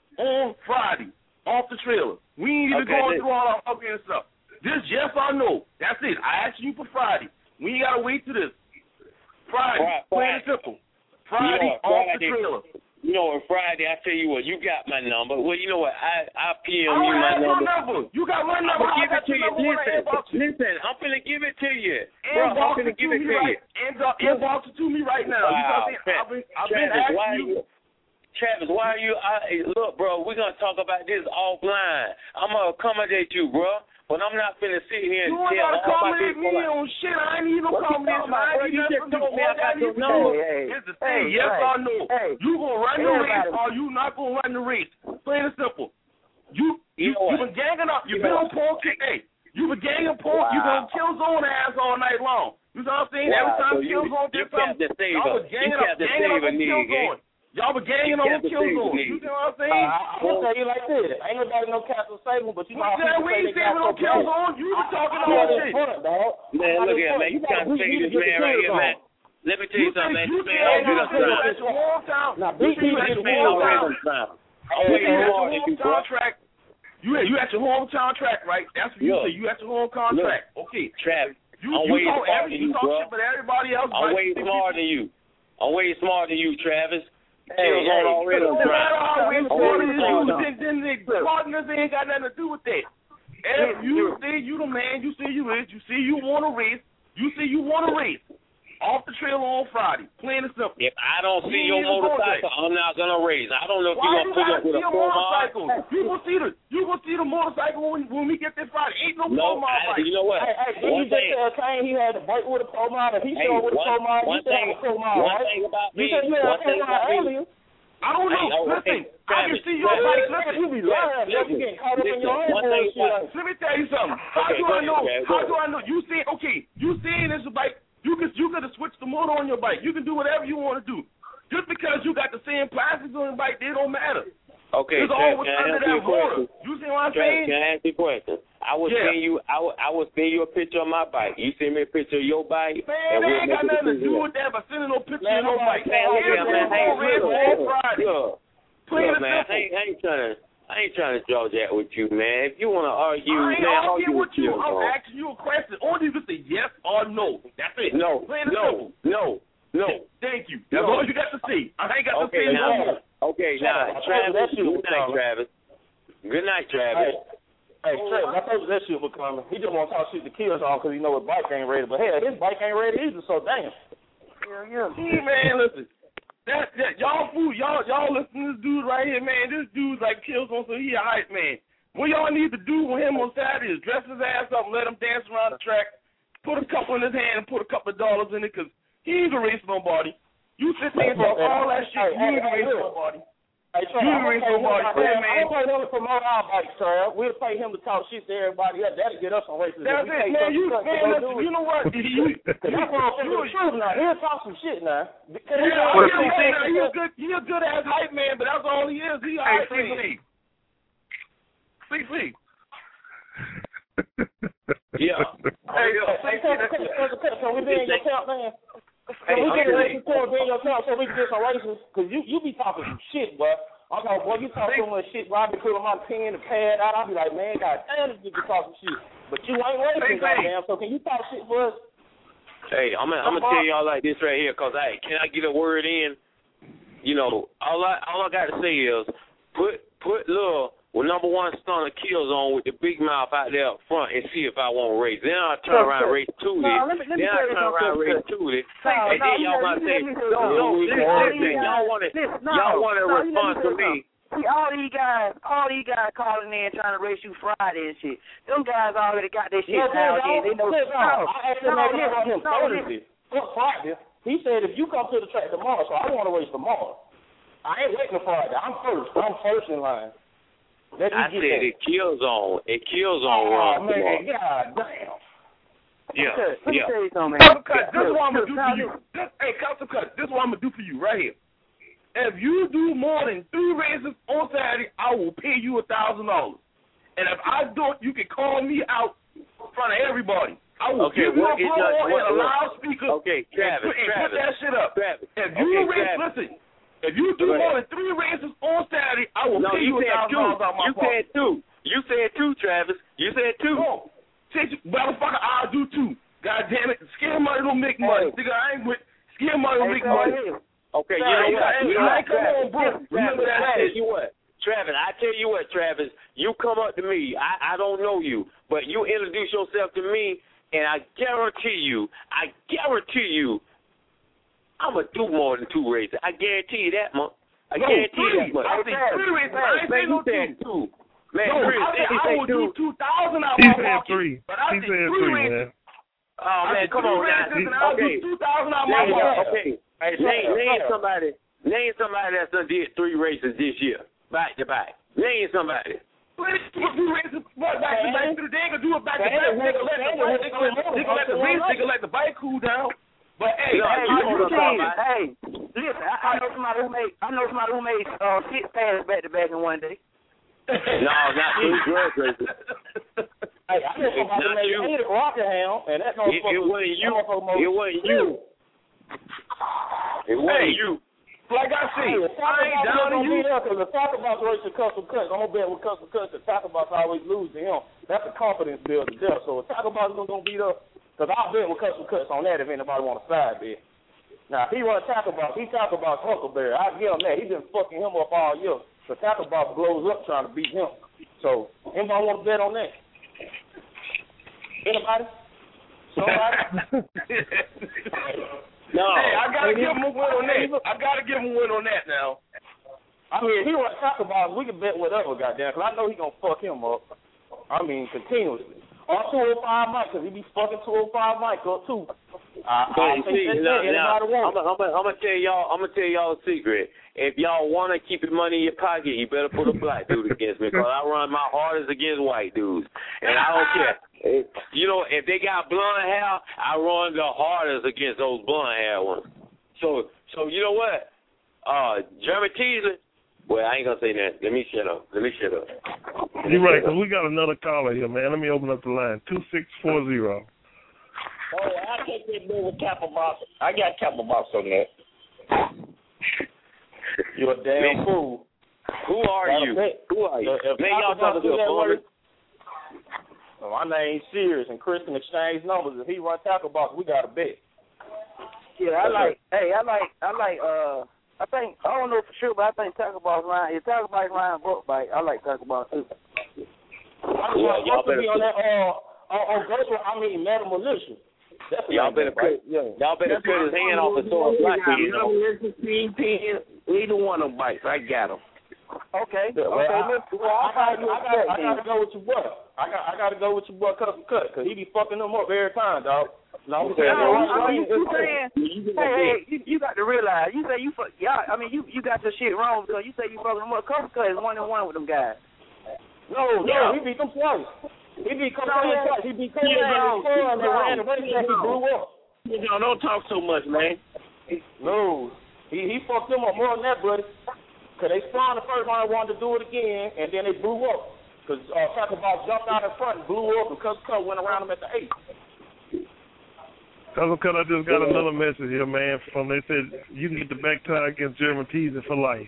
L: on Friday off the trailer? We ain't even
P: Okay,
L: going
P: this,
L: through all our fucking stuff. Just yes or no. That's it. I asked you for Friday. We ain't gotta wait to this. Friday,
P: Friday.
L: plain and simple. Friday
P: you know,
L: off
P: Friday,
L: the trailer.
P: You know, on Friday, I tell you what, you got my number. Well, you know what, I I P M
L: I
P: you
L: don't
P: my
L: have
P: number.
L: your number. You got my number.
P: I'm
L: I
P: gonna give
L: got
P: it to
L: your
P: you.
L: number when I
P: Listen,
L: inbox you.
P: listen, I'm gonna give it to you. Bro, I'm
L: Inbox
P: gonna
L: it
P: give
L: to
P: it
L: me
P: to
L: right.
P: you.
L: Inbox, inbox it to me right now.
P: Wow,
L: You know what I'm saying? I've been, I've been
P: Travis,
L: asking
P: why
L: you.
P: you Travis, why are you I, look, bro, we're gonna talk about this offline. I'm gonna accommodate you, bro. But I'm not finna sit here and
L: You ain't
P: tell
L: gotta
P: all my
L: accommodate
P: people
L: me
P: like,
L: on shit. I ain't even
P: what you
L: accommodate
P: talking about,
L: I
P: bro?
L: ain't
P: You
L: even
P: just
L: from
P: told me I got your
L: you.
P: number.
L: It's the thing, yes or no. You gonna run the race or you not gonna run the race? Plain and simple. You you you been ganging up. You been on Paul K. Hey, you been ganging Paul. You been on Killzone ass all night long. You know what I'm saying? Every time Killzone did something, y'all was ganging up, ganging up on Killzone. Y'all were ganging on Killzone. You know what I'm saying?
Q: Uh, I'll tell you like this. Ain't nobody no Captain Sable, but you know how people
L: we ain't
Q: say they got
L: saving no
Q: so
L: Killzone. You been talking
Q: I,
L: all
Q: I
L: shit.
Q: Front, dog.
P: Man, look here, man. You trying to figure this man right here, man. Let me tell you, you something, man. This man already done time.
L: At your hometown.
Q: Now, beat me at
P: This
Q: your
P: man already
Q: hometown.
P: done time.
L: I'm waiting at your hometown track. You you at your hometown track, right? That's what you say. You at your hometown track. Okay.
P: Travis,
L: You,
P: I'm
L: you
P: way
L: talk
P: smarter
L: every,
P: than
L: you
P: you,
L: talk
P: bro.
L: shit, but everybody else.
P: I'm
L: like,
P: way smarter than you. I'm way smarter than you, Travis.
Q: Hey,
P: Kills
Q: hey,
P: on already
L: no
P: on
L: matter
P: time.
L: how we
P: I'm
L: smarter
P: way
L: than you,
P: smarter.
L: then, then the partners ain't got nothing to do with that. If you say you the man, you say you is, you say you want to race, you say you want to race. Off the trailer on Friday. Plain and simple.
P: If I don't see your motorcycle, I'm not gonna race. I don't know if
L: Why
P: you're
L: you
P: gonna put
L: gotta
P: up with
L: see
P: a
L: a
P: full
L: motorcycle?
P: mod.
L: You gonna see the you gonna see the motorcycle when, when we get this Friday. Ain't no
P: No,
L: full mod
P: I,
L: bike.
P: you know what?
Q: Hey, hey, didn't
P: One
Q: you just
P: thing,
Q: tell Kane he had to break with a pro mod? If he
P: hey,
Q: showed with a
P: one,
Q: pro mod, you
P: one
Q: said
P: thing,
Q: a pro mod,
P: one
Q: right?
P: thing about
Q: You
P: me,
Q: said you had a
P: one
Q: pro
P: thing
Q: mod
P: about me.
Q: earlier.
L: I don't know.
P: Hey, oh,
L: listen,
P: hey,
L: I can
P: Travis,
L: see your
P: Travis,
L: bike.
Q: Listen,
L: Listen,
Q: you be lying.
P: Listen,
Q: You getting caught up in
P: listen,
Q: your own
P: one thing
Q: bullshit.
P: about-
L: let me tell you something. How
P: Okay,
L: do
P: go
L: I
P: ahead,
L: know?
P: Travis,
L: How
P: go
L: do I know? You see, okay, you seeing this bike? You could you could have switched the motor on your bike. You can do whatever you want to do. Just because you got the same plastics on your bike, it don't matter.
P: Okay,
L: it's
P: can,
L: always
P: can I
L: under
P: ask you
L: that
P: a question?
L: motor. You see what I'm
P: Can,
L: saying?
P: can I ask you a question? I will
L: Yeah.
P: send you. I will, I will send you a picture of my bike. You send me a picture of your bike.
L: Man,
P: and
L: that
P: we'll
L: ain't
P: make
L: got
P: a
L: nothing to
P: decision.
L: do with that. But sending no picture
P: Man,
L: of no
P: I'm
L: bike.
P: like, man,
L: Here's
P: yeah, man,
L: the
P: hey,
L: red
P: look,
L: on
P: look,
L: Friday.
P: look,
L: Plain
P: look,
L: and
P: man, I
L: simple.
P: ain't, I ain't trying to. I ain't trying to draw that with you, man. If you want to argue,
L: I ain't
P: man,
L: arguing
P: argue
L: with you.
P: you,
L: I'm
P: bro.
L: asking you a question. Only you can say yes or no. That's it.
P: No,
L: Plain and
P: no,
L: simple.
P: no, no.
L: Thank you. That's
P: No.
L: all you got to say. I ain't got to
P: Okay,
L: say
P: now,
L: no more.
P: okay,
L: Shut
P: now,
L: up. I told you
P: Travis,
L: that shit was
P: good night,
L: coming.
P: Travis. Good night, Travis.
Q: Hey, Trey, I told you that shit was coming. He just want to talk shit to Kills on because he know his bike ain't ready. But hell, his bike ain't ready either, so damn.
L: Yeah, yeah. See, man, listen. That, that y'all fool, y'all y'all listen to this dude right here, man. This dude's like Kills on, so he a hype man. What y'all need to do with him on Saturday is dress his ass up and let him dance around the track, put a couple in his hand and put a couple of dollars in it, because he ain't gonna race nobody. You sit there and talk all that shit, you ain't gonna race nobody.
Q: Hey, Trey,
L: You
Q: I'm
L: ain't
Q: gonna
L: gonna race nobody,
Q: pay him,
L: man.
Q: I'm gonna pay him to promote our bikes, Trey. We'll pay him to talk shit to everybody else. That'll get us on races.
L: That's
Q: If we
L: it,
Q: pay
L: man.
Q: some
L: You,
Q: stuff to
L: man,
Q: go
L: listen,
Q: do it.
L: you know what? You,
Q: That's what I'm saying. The truth now. He'll talk some shit now. Because he
L: Yeah,
Q: know
L: yeah,
Q: he
L: yeah,
Q: thinks-
L: he a good, he a good ass hype man, but that's all he is. He a
Q: Hey,
L: hype
Q: C C.
L: man. C C.
P: Yeah.
L: Hey, yo,
Q: Hey, can, can, can, can, can we be in your camp, man? Can
P: Hey,
Q: we get
P: okay.
Q: races to be in your camp so we can get some races? Because you, you be talking some shit, boy. I'm like, boy, you talk so much shit, where I be putting my pen and pad out. I'll be like, man, God damn, this nigga talking shit. But you ain't racing, goddamn, so can you talk shit for us?
P: Hey, I'm gonna I'm gonna tell y'all like this right here, cause hey, can I get a word in? You know, all I all I got to say is put put Lil with number one stunner Kills on with the big mouth out there up front and see if I want to race. Then I'll turn
Q: So,
P: around and
Q: so,
P: race Tootie.
Q: no, let me- let me
P: then
Q: tell
P: I'll
Q: you
P: turn around and
Q: something,
P: race
Q: Chris.
P: Tootie.
Q: No,
P: and
Q: no,
P: then y'all
Q: let
P: might
Q: me-
P: say,
Q: let me tell you
P: no, no,
Q: something.
P: listen,
Q: All
P: listen,
Q: these
P: y'all
Q: guys-
P: want to
Q: listen, no,
P: y'all want to
Q: no, let me
P: respond
Q: tell
P: to
Q: you
P: me.
Q: something. See, all these guys, all these guys calling in trying to race you Friday and shit. Them guys already got their shit No, down no, there. They know. no, no, I asked him no, that about him listen, no, listen. Thursday. Fuck Friday. He said if you come to the track tomorrow, so I want to race tomorrow. I ain't waiting for Friday. I'm first. I'm first in line. Let me
P: I
Q: get
P: said
Q: that.
P: it kills on. It kills on
Q: Oh,
P: run
Q: man,
P: tomorrow.
Q: God damn.
P: Yeah,
Q: Okay, let me
P: yeah.
Q: tell you something, man.
L: Couple Cut, this is what I'm gonna do
Q: Now,
L: for you. This, hey, Couple Cut, this is what I'm gonna do for you right here. If you do more than three races on Saturday, I will pay you a thousand dollars. And if I don't, you can call me out in front of everybody. I will
P: Okay,
L: give you
P: what
L: a
P: is
L: promo
P: that-
L: and
P: what-
L: a
P: what-
L: loudspeaker.
P: Okay,
L: and
P: Travis,
L: put, and put
P: Travis,
L: that shit up.
P: Travis.
L: If you
P: Okay,
L: race,
P: Travis.
L: listen. If you do
P: Go
L: more
P: ahead.
L: than three races on Saturday, I will
P: No,
L: pay
P: you
L: you a
P: said
L: thousand
P: two.
L: dollars out my
P: You
L: pocket.
P: said two. You said two, Travis. You said two.
L: No. Shit, you- motherfucker, I'll do two. God damn it. Scare money don't make money.
Q: Hey.
L: Nigga, I ain't with scare money don't
Q: Hey,
L: make
Q: go
L: money.
Q: ahead.
P: Okay, you
L: Hey,
P: know
L: hey,
P: what?
L: hey,
P: You know
L: hey,
P: what,
L: come on,
P: Travis?
L: bro. Remember
P: Travis,
L: that
P: I tell
L: shit.
P: you what. Travis, I tell you what, Travis, you come up to me. I, I don't know you, but you introduce yourself to me, and I guarantee you, I guarantee you, I'm going to do more than two races. I guarantee you that, man. I
L: No,
P: guarantee
L: three.
P: you that much.
L: I said three races. I ain't
P: Man,
L: say
P: you
L: no
P: said
L: two.
P: two. Man,
L: No,
P: Chris,
L: I said
P: he
L: I
P: said
L: will
P: two.
L: do two thousand out
C: He
L: my
C: said
L: pocket.
C: three.
L: But I
C: He
L: said
C: said
L: three
C: three,
L: races.
C: man.
P: Oh,
L: I
P: man,
L: said
P: come
L: three
P: on now.
L: races and I'll
P: Okay.
L: do two thousand out my
P: Name,
L: pocket.
P: okay.
Q: Hey,
P: Name,
Q: Travis,
P: name
Q: Travis.
P: somebody. Name somebody that's done did three races this year, back to back. Name somebody.
L: Please do two races. What, back to back? They ain't gonna do it back to back.
Q: Hey,
L: They gonna let the
Q: hey,
L: bike. They gonna let they gonna let the race. They gonna let the bike cool down. But hey,
P: No,
L: hey,
P: you
L: I
P: don't
L: do
P: know
L: tell you.
P: about-
Q: Hey, listen, I, I know somebody who made I know somebody who made uh, six passes back to back in one day.
P: No, not three drug races.
Q: Hey, I know somebody who
P: not
Q: made
P: you.
Q: eight at Rockingham, and that
P: It, it wasn't you. It wasn't you. It wasn't
L: Hey,
P: you.
L: like I said,
Q: Hey, if
L: I ain't down to you.
Q: Because the Taco Box race to Custom Cuts, I'm gonna bet with Custom Cuts that Taco Box always lose to him. That's a confidence builder there. So if Taco Box is gonna beat up, because I'll bet with Custom Cuts on that if anybody want to side bet. Now if he run Taco Box, he Taco Box Huckleberry. I give him that. He been fucking him up all year. So Taco Box blows up trying to beat him. So anybody want to bet on that? Anybody? Somebody?
P: No.
L: Hey, I gotta give him a win on that. I gotta give him a win on that now.
Q: I mean, if he want to talk about it, we can bet whatever, goddamn, because I know he going to fuck him up. I mean, continuously. Or two oh five Mike, because he be fucking two oh five Mike up, too. I, I
P: But
Q: think
P: see,
Q: that's
P: now,
Q: it.
P: now,
Q: Anybody want
P: I'm
Q: it.
P: gonna tell y'all. I'm gonna tell y'all a secret. If y'all want to keep your money in your pocket, you better put a black dude against me, because I run my hardest against white dudes, and I don't care. If, you know, if they got blonde hair, I run the hardest against those blonde hair ones. So, so you know what? Uh, Jeremy Teasley. Well, I ain't gonna say that. Let me shut up. Let me shut up.
C: You're right, because we got another caller here, man. Let me open up the line. two six four zero.
L: Oh, I take that bill with Kappa Box. I got Kappa Box on that. You're a damn man, fool.
P: Who are
L: Gotta
P: you?
L: bet.
P: Who are you?
L: If
P: man, y'all talking to a woman?
L: Oh, my name's Sears, and Chris can exchange numbers. If he run Tackle Box, we got a bet.
E: Yeah, I like. Hey, I like. I like. Uh, I think I don't know for sure, but I think Tackle Box line. If Tackle Box line book bite, I like Tackle Box too.
L: I mean, yeah, y'all better be on that. Uh, on, on Ghost, I mean, Metal Militia. That's
P: y'all better cut. Yeah. Y'all better That's cut his hand off the sword.
J: Metal Militia, Kingpin, either one of them bites. I got them.
E: Okay.
L: Yeah, well,
E: okay.
L: I, well, I, I, I, I, gotta, I gotta go with your boy. I got. I gotta go with your boy Custom Cut because he be fucking them up every time, dog. No, I'm saying.
E: No, I mean, you saying, hey, hey, you, you got to realize. You say you fuck, y'all. I mean, you you got your shit wrong because you say you fucking them up. Custom Cut is one and one with them guys.
L: No, no, yeah. he beat them twice. He beat Custom Cut twice. He beat Custom Cut and they ran the race and he blew up.
J: No, don't talk so much, man.
L: No, he he fucked them up more than that, buddy. Cause they spawned the first one, wanted to do it again, and then they blew up. Cause uh, Tackle Box jumped out in front and blew up, and Custom Cut went around them at the eight.
C: Custom Cut, I just got another message here, man. From they said you can get the back tie against German Teaser for life.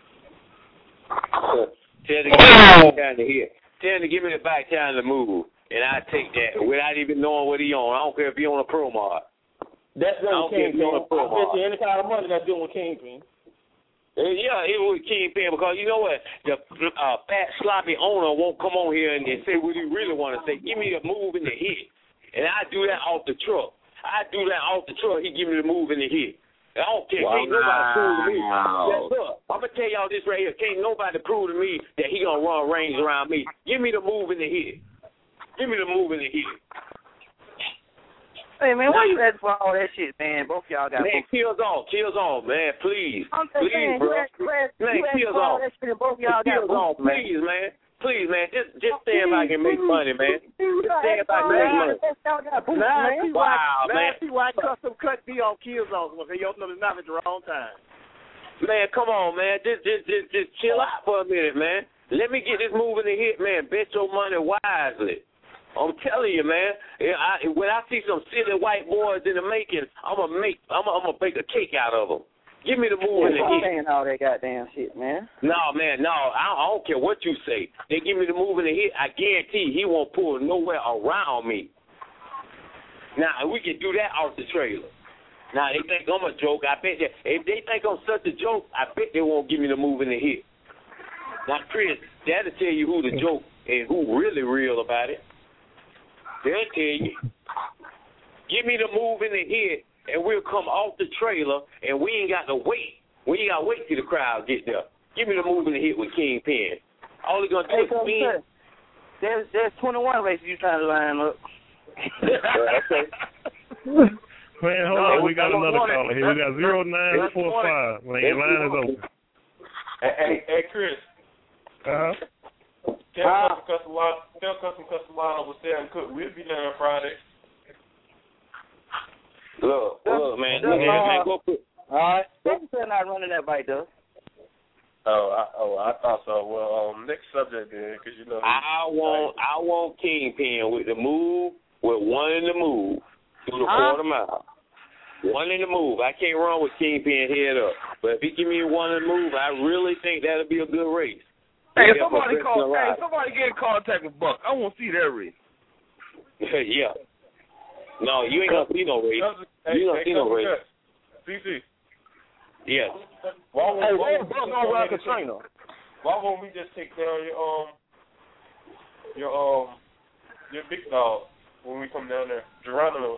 P: Tell him to give me the back time to hit. Tell him to give me the back time to move, and I take that without even knowing what he on. I don't care if he on a pro mod.
L: That's
P: doing
L: with Kingpin. I bet you any kind of money that's doing with Kingpin.
P: Yeah, it was Kingpin because you know what? The uh, fat, sloppy owner won't come on here and, and say what he really want to say. Give me the move and the hit. And I do that off the truck. I do that off the truck. He give me the move and the hit. I don't care. Wow. Can't nobody prove to me. Yes, sir. I'm going to tell y'all this right here. Can't nobody prove to me that he going to run range around me. Give me the move and the hit. Give me the move and the hit.
E: Hey, man, why you asking for all that shit, man? Both y'all got
P: Man, kills on. Kills on, man. Please.
E: I'm
P: please,
E: saying,
P: bro.
E: You ask, you ask,
P: man,
E: you
P: kills on.
E: That shit and both y'all
P: kills
E: got
P: on. Please, man. Please, man. Just just stand back and make money, man. Just stand back and make money. Wow, man.
J: See why Custom Cut be on kills on because you open up his mouth at the wrong time.
P: Man, come on, man. Just, just, just, just chill out for a minute, man. Let me get this moving and hit, man. Bet your money wisely. I'm telling you, man. I, when I see some silly white boys in the making, I'm gonna make, I'm gonna, I'm gonna bake a cake out of them. Give me the move and the hit.
E: Saying all that goddamn shit, man.
P: No, man, no. I, I don't care what you say. They give me the move and the hit. I guarantee he won't pull nowhere around me. Now we can do that off the trailer. Now they think I'm a joke. I bet that if they think I'm such a joke, I bet they won't give me the move and the hit. Now, Chris, that'll tell you who the joke and who really real about it. They'll tell you. Give me the move and the hit, and we'll come off the trailer, and we ain't got to wait. We ain't got to wait till the crowd get there. Give me the move and the hit with Kingpin. All he's going to do
E: hey,
P: is spin.
E: There's, there's twenty-one races you trying to line up.
P: Okay.
C: Man, hold no, on. We got another caller here. We got zero nine four five. Man, your line is open.
M: Hey, hey, hey Chris.
C: Uh-huh.
M: Tell uh, Custom Custom Line, tell Custom Custom Line over Sam Cook. We'll be there on Friday.
P: Look, look, man.
E: Look,
P: man,
E: uh,
P: man, go put.
E: All right. They're not running that bike, though.
M: Oh, I, oh, I thought so. Well, um, next subject then, because you know.
P: I want, I want Kingpin with the move, with one in the move through the huh? quarter mile. One in the move. I can't run with Kingpin head up, but if he give me one in the move, I really think that'll be a good race.
J: Hey, if somebody call, hey, somebody get in contact with Buck. I want to see that race.
P: Yeah. No, you ain't gonna see no race.
M: Hey,
P: you ain't gonna
M: hey,
P: see no race.
M: C C.
P: Yes.
M: Why won't,
L: hey,
M: why
L: Buck gonna run Katrina?
M: Why won't we just take down your um your um your big dog when we come down there, Geronimo?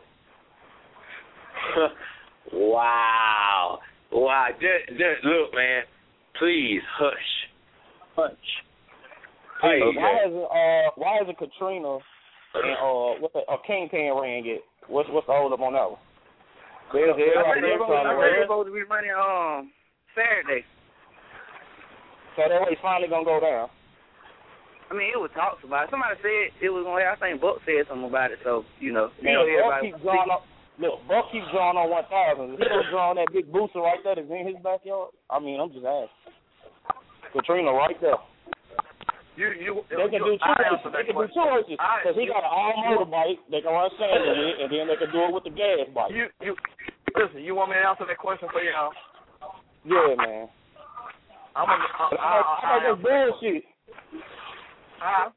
P: Wow. Wow. Just, just look, man. Please hush. Hush.
L: Hey, why is it uh why is it Katrina and uh what the uh, Kingpin ran get? What's what's the hold up on that one?
E: They're supposed to be running um Saturday.
L: So that race finally gonna go down.
E: I mean, it was talks about it. Somebody said it was gonna. I think Buck said something about it. So you know, you
L: Man,
E: know, everybody.
L: Buck keep drawing up.
Q: look, Buck keeps drawing on one thousand. Is he gonna draw on that big booster right there that's in his backyard? I mean, I'm just asking. Katrina right there.
D: You, you,
Q: they can
D: you,
Q: do two races. They can do two races because he got an all motor bike. They can run sand in it, and then they can do it with the gas bike.
D: You, you, listen. You want me to answer that question for y'all?
Q: Yeah, man.
D: I'm a, I, I, I,
Q: I got this bullshit.
D: I,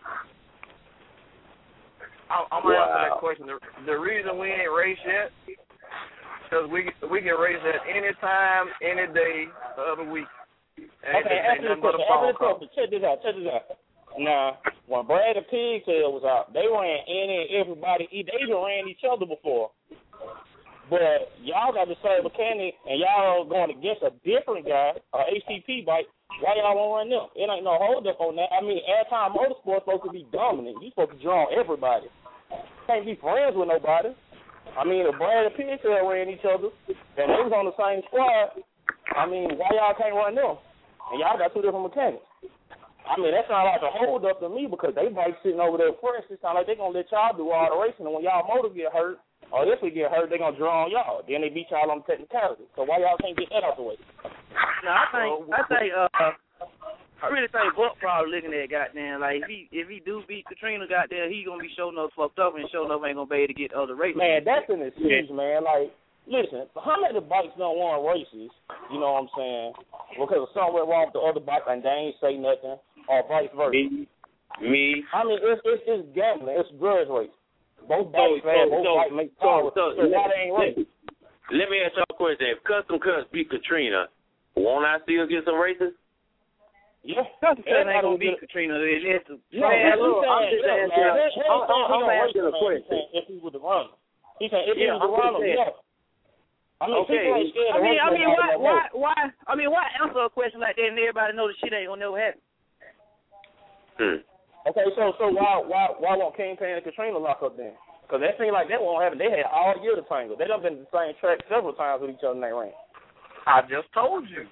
D: I'm gonna wow. answer that question. The, the reason we ain't raced yet, because we we can race at any time, any day of the week. And
Q: okay, answer this question. Answer this question. Check this out. Check this out. Now, when Brad and Pigtail was out, they ran any and everybody. They even ran each other before. But y'all got the same mechanic, and y'all going against a different guy, a H T P bike. Why y'all won't run them? It ain't no hold up on that. I mean, Airtime Motorsport's supposed to be dominant. You supposed to draw on everybody. Can't be friends with nobody. I mean, if Brad and Pigtail ran each other, and they was on the same squad, I mean, why y'all can't run them? And y'all got two different mechanics. I mean, that sounds like a hold up to me because they bike sitting over there fresh. It sounds like they're going to let y'all do all the racing. And when y'all motor get hurt, or if we get hurt, they're going to draw on y'all. Then they beat y'all on the technicality. So why y'all can't get that out the way?
N: No, I think, I think, uh, I really think Buck probably looking at goddamn, like, if he if he do beat Katrina, goddamn, he going to be showing up fucked up and showing up ain't going to be able to get other races.
Q: Man, that's an excuse, yeah. man. Like, listen, how many bikes don't won races, you know what I'm saying, because something went wrong with the other bike and they ain't say nothing, or vice versa?
P: Me. Me.
Q: I mean, it's it's, it's gambling. It's grudge race. Both bikes, man, both
P: so,
Q: bikes make
P: so,
Q: power. So, so now they ain't racing.
P: Let me ask y'all a question. If Custom Cuts beat Katrina, won't I still get some races?
Q: Yeah.
N: Custom Cuts ain't going to beat Katrina. It's a,
Q: no,
N: man,
Q: look, I'm just asking.
N: I'm asking a question.
Q: If he was the runner. He said, if he
N: yeah,
Q: was the runner, yeah. I mean,
N: okay.
Q: I
N: mean, I mean, why, why, why? I mean, why answer a question like that and everybody know the shit ain't gonna never happen?
P: Hmm.
Q: Okay, so so why why why won't Kingpin and Katrina lock up then? Because that seemed like that won't happen. They had all year to tangle. They done been to the same track several times with each other in that ring.
D: I just told you.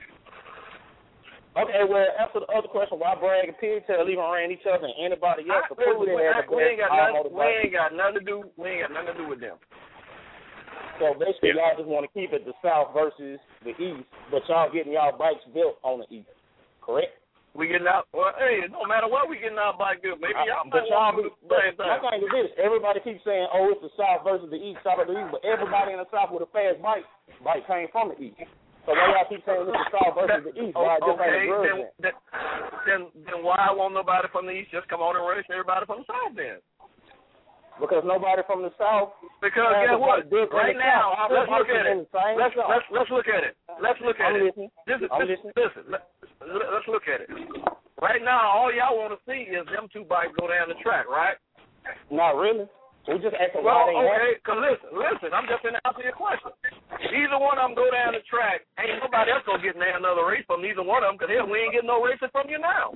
Q: Okay, well, answer the other question, why Bragg and Pigtail even ran each other and anybody else?
D: I, we, we, I, we ain't got nothing. We ain't got nothing to do. We ain't got nothing to do with them.
Q: So basically,
D: yeah.
Q: y'all just want to keep it the South versus the East, but y'all getting y'all bikes built on the East, correct?
D: We getting out. Well, hey, it don't matter what we getting our bike built. Maybe y'all
Q: uh,
D: might want to do the same thing.
Q: My thing is this: everybody keeps saying, "Oh, it's the South versus the East, South versus the East," but everybody in the South with a fast bike, bike came from the East. So why y'all keep saying it's the South versus the East? Why just
D: okay,
Q: ain't
D: then, then, then then why won't nobody from the East just come on and race everybody from the South then?
Q: Because nobody from the South.
D: Because guess what? Right now, let's look at it. Let's, let's let's look at it. Let's look at it. This is listen. Listen. Let's look at it. Right now, all y'all want to see is them two bikes go down the track, right?
Q: Not really. We just asking
D: well,
Q: why they
D: okay. Cause listen, listen. I'm just gonna answer your question. Either one of them go down the track. Ain't nobody else gonna get another race from neither one of them. Cause hell, we ain't getting no racing from you now.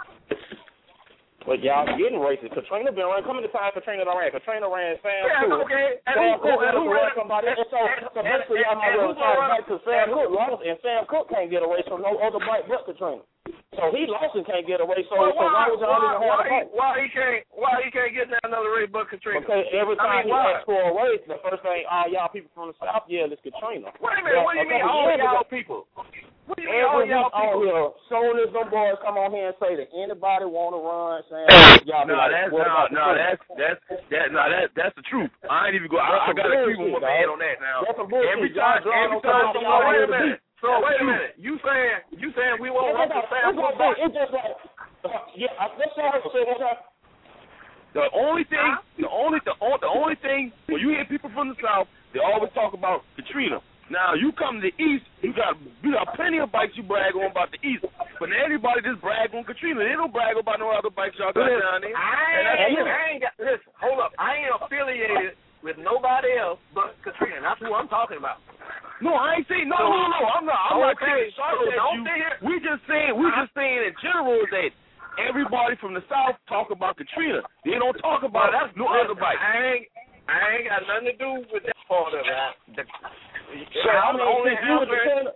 Q: But y'all getting races. Katrina been running. Come to the time Katrina done ran. Katrina ran Sam
D: yeah,
Q: Cook.
D: okay. And
Q: Sam
D: who,
Q: Cook
D: and who ran
Q: somebody. And so, so basically, y'all might well try to back to Sam Cook lost, and Sam Cook can't get a race from no other bike but Katrina. So he lost and can't get a race. So,
D: well,
Q: so
D: why,
Q: why would y'all
D: why,
Q: even have
D: why,
Q: a bike?
D: Why he can't? Why he can't get another race but Katrina?
Q: Because every time
D: I mean,
Q: he
D: why?
Q: asks for a race, the first thing all y'all people from the South yell is Katrina.
D: Wait a minute. What do you mean all y'all people? What do you mean all y'all people?
Q: Here, soon as them boys come on here and say that anybody want to run, saying y'all
R: no,
Q: like,
R: that's
Q: what
R: no,
Q: about
R: no, that's that's that no, that that's the truth. I ain't even go. I, I got to agree with my man on that now.
Q: That's some bullshit.
R: Every time, every time,
D: so wait a minute. So wait a minute. You saying you saying we won't run the Sam Cook bike?
Q: It's just like yeah. Let's say one time.
R: The only thing, the only, the only, the only thing when you hear people from the South, they always talk about Katrina. Now you come to the East, you got you got plenty of bikes you brag on about the East, but everybody just brag on Katrina. They don't brag about no other bikes y'all got
D: listen,
R: down there.
D: I ain't, I ain't got. Listen, hold up. I ain't affiliated with nobody else but Katrina. That's who I'm talking about.
R: No, I ain't saying no,
D: so,
R: no, no. I'm not. I'm
D: okay,
R: not saying sorry
D: so
R: that
D: don't
R: you.
D: Here.
R: We just saying we just saying in general that everybody from the South talk about Katrina. They don't talk about
D: well,
R: no other bike.
D: I ain't. I ain't got nothing to do with that part of it.
Q: So I mean, only since you was the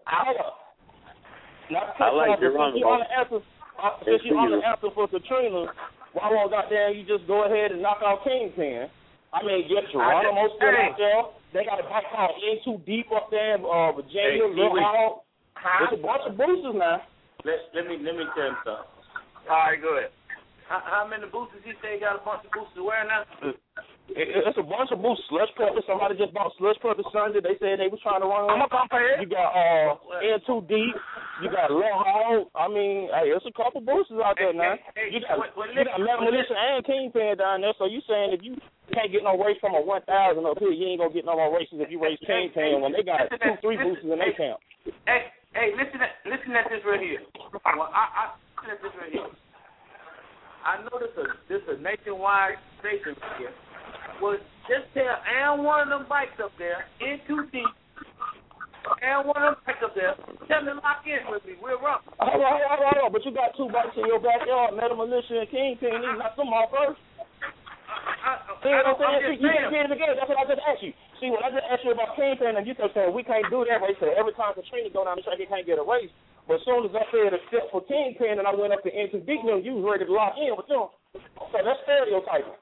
P: I like your run.
Q: Since you on the answer, uh, since you on the answer for Katrina, why won't goddamn you just go ahead and knock out Kingpin
L: I mean, get Geronimo still
J: hey.
L: out there. They got a bike called In Too Deep up there in uh, Virginia.
J: Hey,
L: Little
J: Kiwi.
L: Hog.
J: Huh?
L: There's a bunch of boosters now.
J: Let let me let me tell you something. All right, go ahead. How, how many boosters you say you got a bunch of boosters wearing now?
L: It, it's a bunch of boosters. Slush Pepper. Somebody just bought Slush Pepper Sunday. They said they was trying to run.
J: I'm gonna compare.
L: You got uh In Too Deep. You got Lil Hog. I mean, hey, there's a couple boosters out there now.
J: Hey, hey,
L: you got
J: what, what,
L: you got Metal Militia and Kingpin down there. So you saying if you can't get no race from a one thousand up here, you ain't gonna get no more races if you race Kingpin when they got two, three boosters in their camp.
J: Hey, hey, listen at listen at this right here. Well, I, I listen at this right here. I know this is this is a nationwide station right here. Well, just tell and one of them bikes up there, In Too Deep, and one of them bikes up there, tell them to lock in with me. We're rough.
L: Hold on, hold on, hold on. But you got two bikes in your backyard, Metal Militia and Kingpin. You knock them off first. See what I'm saying? See, you can't get it together. That's what I just asked you. See, when I just asked you about Kingpin, and you kept saying we can't do that race. So every time Katrina go down the track, he can't get a race. But as soon as I said except for Kingpin, and I went up to In Too Deep, you was ready to lock in with them. So that's stereotyping.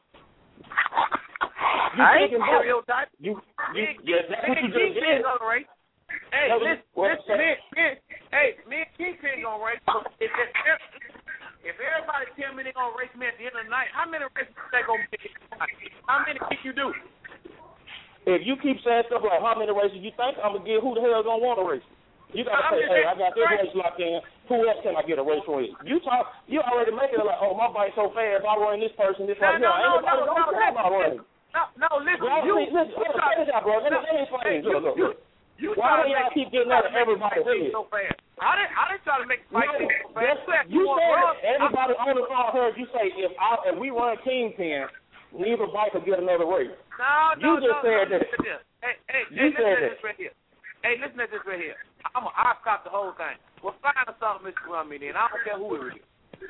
L: You
J: I ain't
L: thinking
J: stereotype.
L: You, you,
J: Me,
L: yeah, that's what you just did.
J: Gonna race. Hey,
L: No,
J: listen,
L: what-
J: listen, me, me, hey, me and Kingpin gonna race. If, if, if everybody tell me they gonna race me at the end of the night, how many races they gonna make? How many can you do?
L: If you keep saying stuff like how many races you think I'm gonna get, who the hell gonna want a race? You gotta
J: I'm
L: say,
J: just
L: hey,
J: saying,
L: I got this
J: right.
L: race locked in. Who else can I get a race with? You talk, you already make it like, oh, my bike's so fast. I run this person, this
J: No,
L: right
J: no,
L: here.
J: no,
L: Ain't nobody
J: no,
L: gonna
J: no,
L: care about running.
J: No, no, listen,
L: Well,
J: you,
L: see, listen,
J: you,
L: listen, check this out, bro. Let me, let me explain
J: hey,
L: this. Look, look,
J: you,
L: look.
J: you, you
L: Why do
J: try to
L: y'all
J: make-
L: keep getting out of everybody's head?
J: So fast. I didn't, I didn't try to make fight
L: No,
J: so fast.
L: that's- you said that everybody on the phone heard you say if I if we run Kingpin, neither bike will get another race.
J: No,
L: You
J: no,
L: just
J: no,
L: said
J: no,
L: that.
J: listen to this. Hey, hey,
L: You
J: hey,
L: said
J: listen
L: that.
J: to this right here. Hey, listen to this right here. I'm a, I'll stop the whole thing. Well, find us something to run me then. I don't care who it is.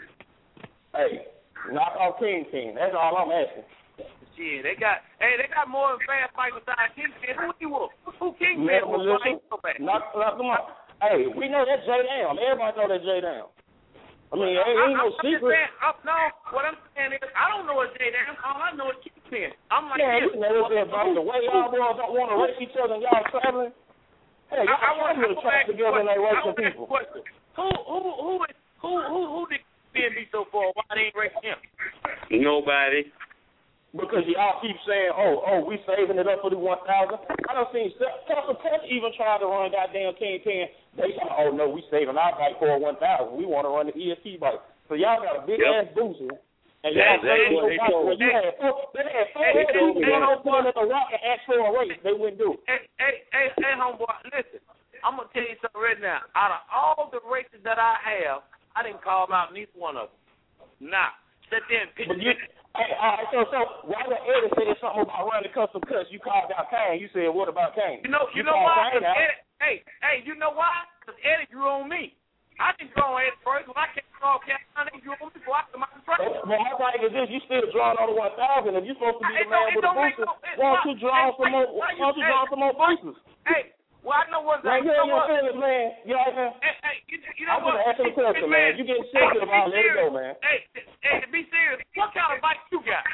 L: Hey, knock off Kingpin. That's all I'm asking.
J: Shit, they got, hey, they got more than fast fight besides Kingpin. Who he was? Who Kingpin
L: Metal
J: was?
L: Militia.
J: So fast?
L: Knock, knock them off. Hey, we know that's J Down. Everybody know that's J Down. I mean, it
J: I,
L: ain't no
J: I'm just
L: secret.
J: saying, uh, no, what I'm saying is, I don't know what J Down. All I know is Kingpin. I'm like,
L: Yeah,
J: this.
L: we know it's about the way y'all boys don't want to race each other and y'all traveling. Hey, y'all
J: I, I want
L: traveling
J: to
L: to track together and they racing
J: ask
L: people.
J: a question. Who, who, who, is, who, who, who did Kingpin be so far? Why they ain't racing him?
P: Nobody.
L: Because y'all keep saying, oh, oh, we saving it up for the one thousand. I done seen Tucker Tech even try to run goddamn Kingpin. They say, oh, no, we saving our bike for a one thousand. We want to run the E S T bike. So y'all got a big-ass
P: Yep.
L: booster. And
P: That's
L: y'all saving your
P: what they
L: bike.
P: told
L: Well, you
P: me.
L: had four, they had four
J: Hey,
L: people
J: hey,
L: going
J: hey,
L: up putting at the rock and ask for a race. They wouldn't do it.
J: Hey, hey, hey, hey, homeboy, listen. I'm gonna tell you something right now. Out of all the races that I have, I didn't call out neither one of them. Nah, sit there and
L: But you, hey, all right, so, so why would Eddie say something about running custom cuts? You called out Kane. You said, what about Kane?
J: You know, you,
L: you
J: know
L: called
J: why?
L: Kane out.
J: Eddie, hey, hey, you know why? Because Eddie drew on me. I didn't draw on Eddie first. When I came to all Cat, I didn't drew on me before I come out the track.
L: Well, my thing is this: you still drawing on the one thousand. If you're supposed to be
J: It
L: the man
J: don't-
L: with
J: it
L: the
J: don't make
L: boosters,
J: no- it-
L: why don't you
J: why-
L: draw
J: hey,
L: some more?
J: why
L: Why
J: you-
L: don't you
J: hey,
L: draw some more boosters?
J: Hey, well, I know what's
L: Right
J: you
L: here
J: know
L: in your
J: what?
L: feelings, man. You know what I'm saying?
J: Hey, hey, you, you know
L: I'm
J: what?
L: gonna ask you a question,
J: Hey,
L: man. You getting sensitive?
J: hey,
L: I'll let it
J: serious.
L: go, man.
J: Hey, hey, to be serious, what kind of bike you got?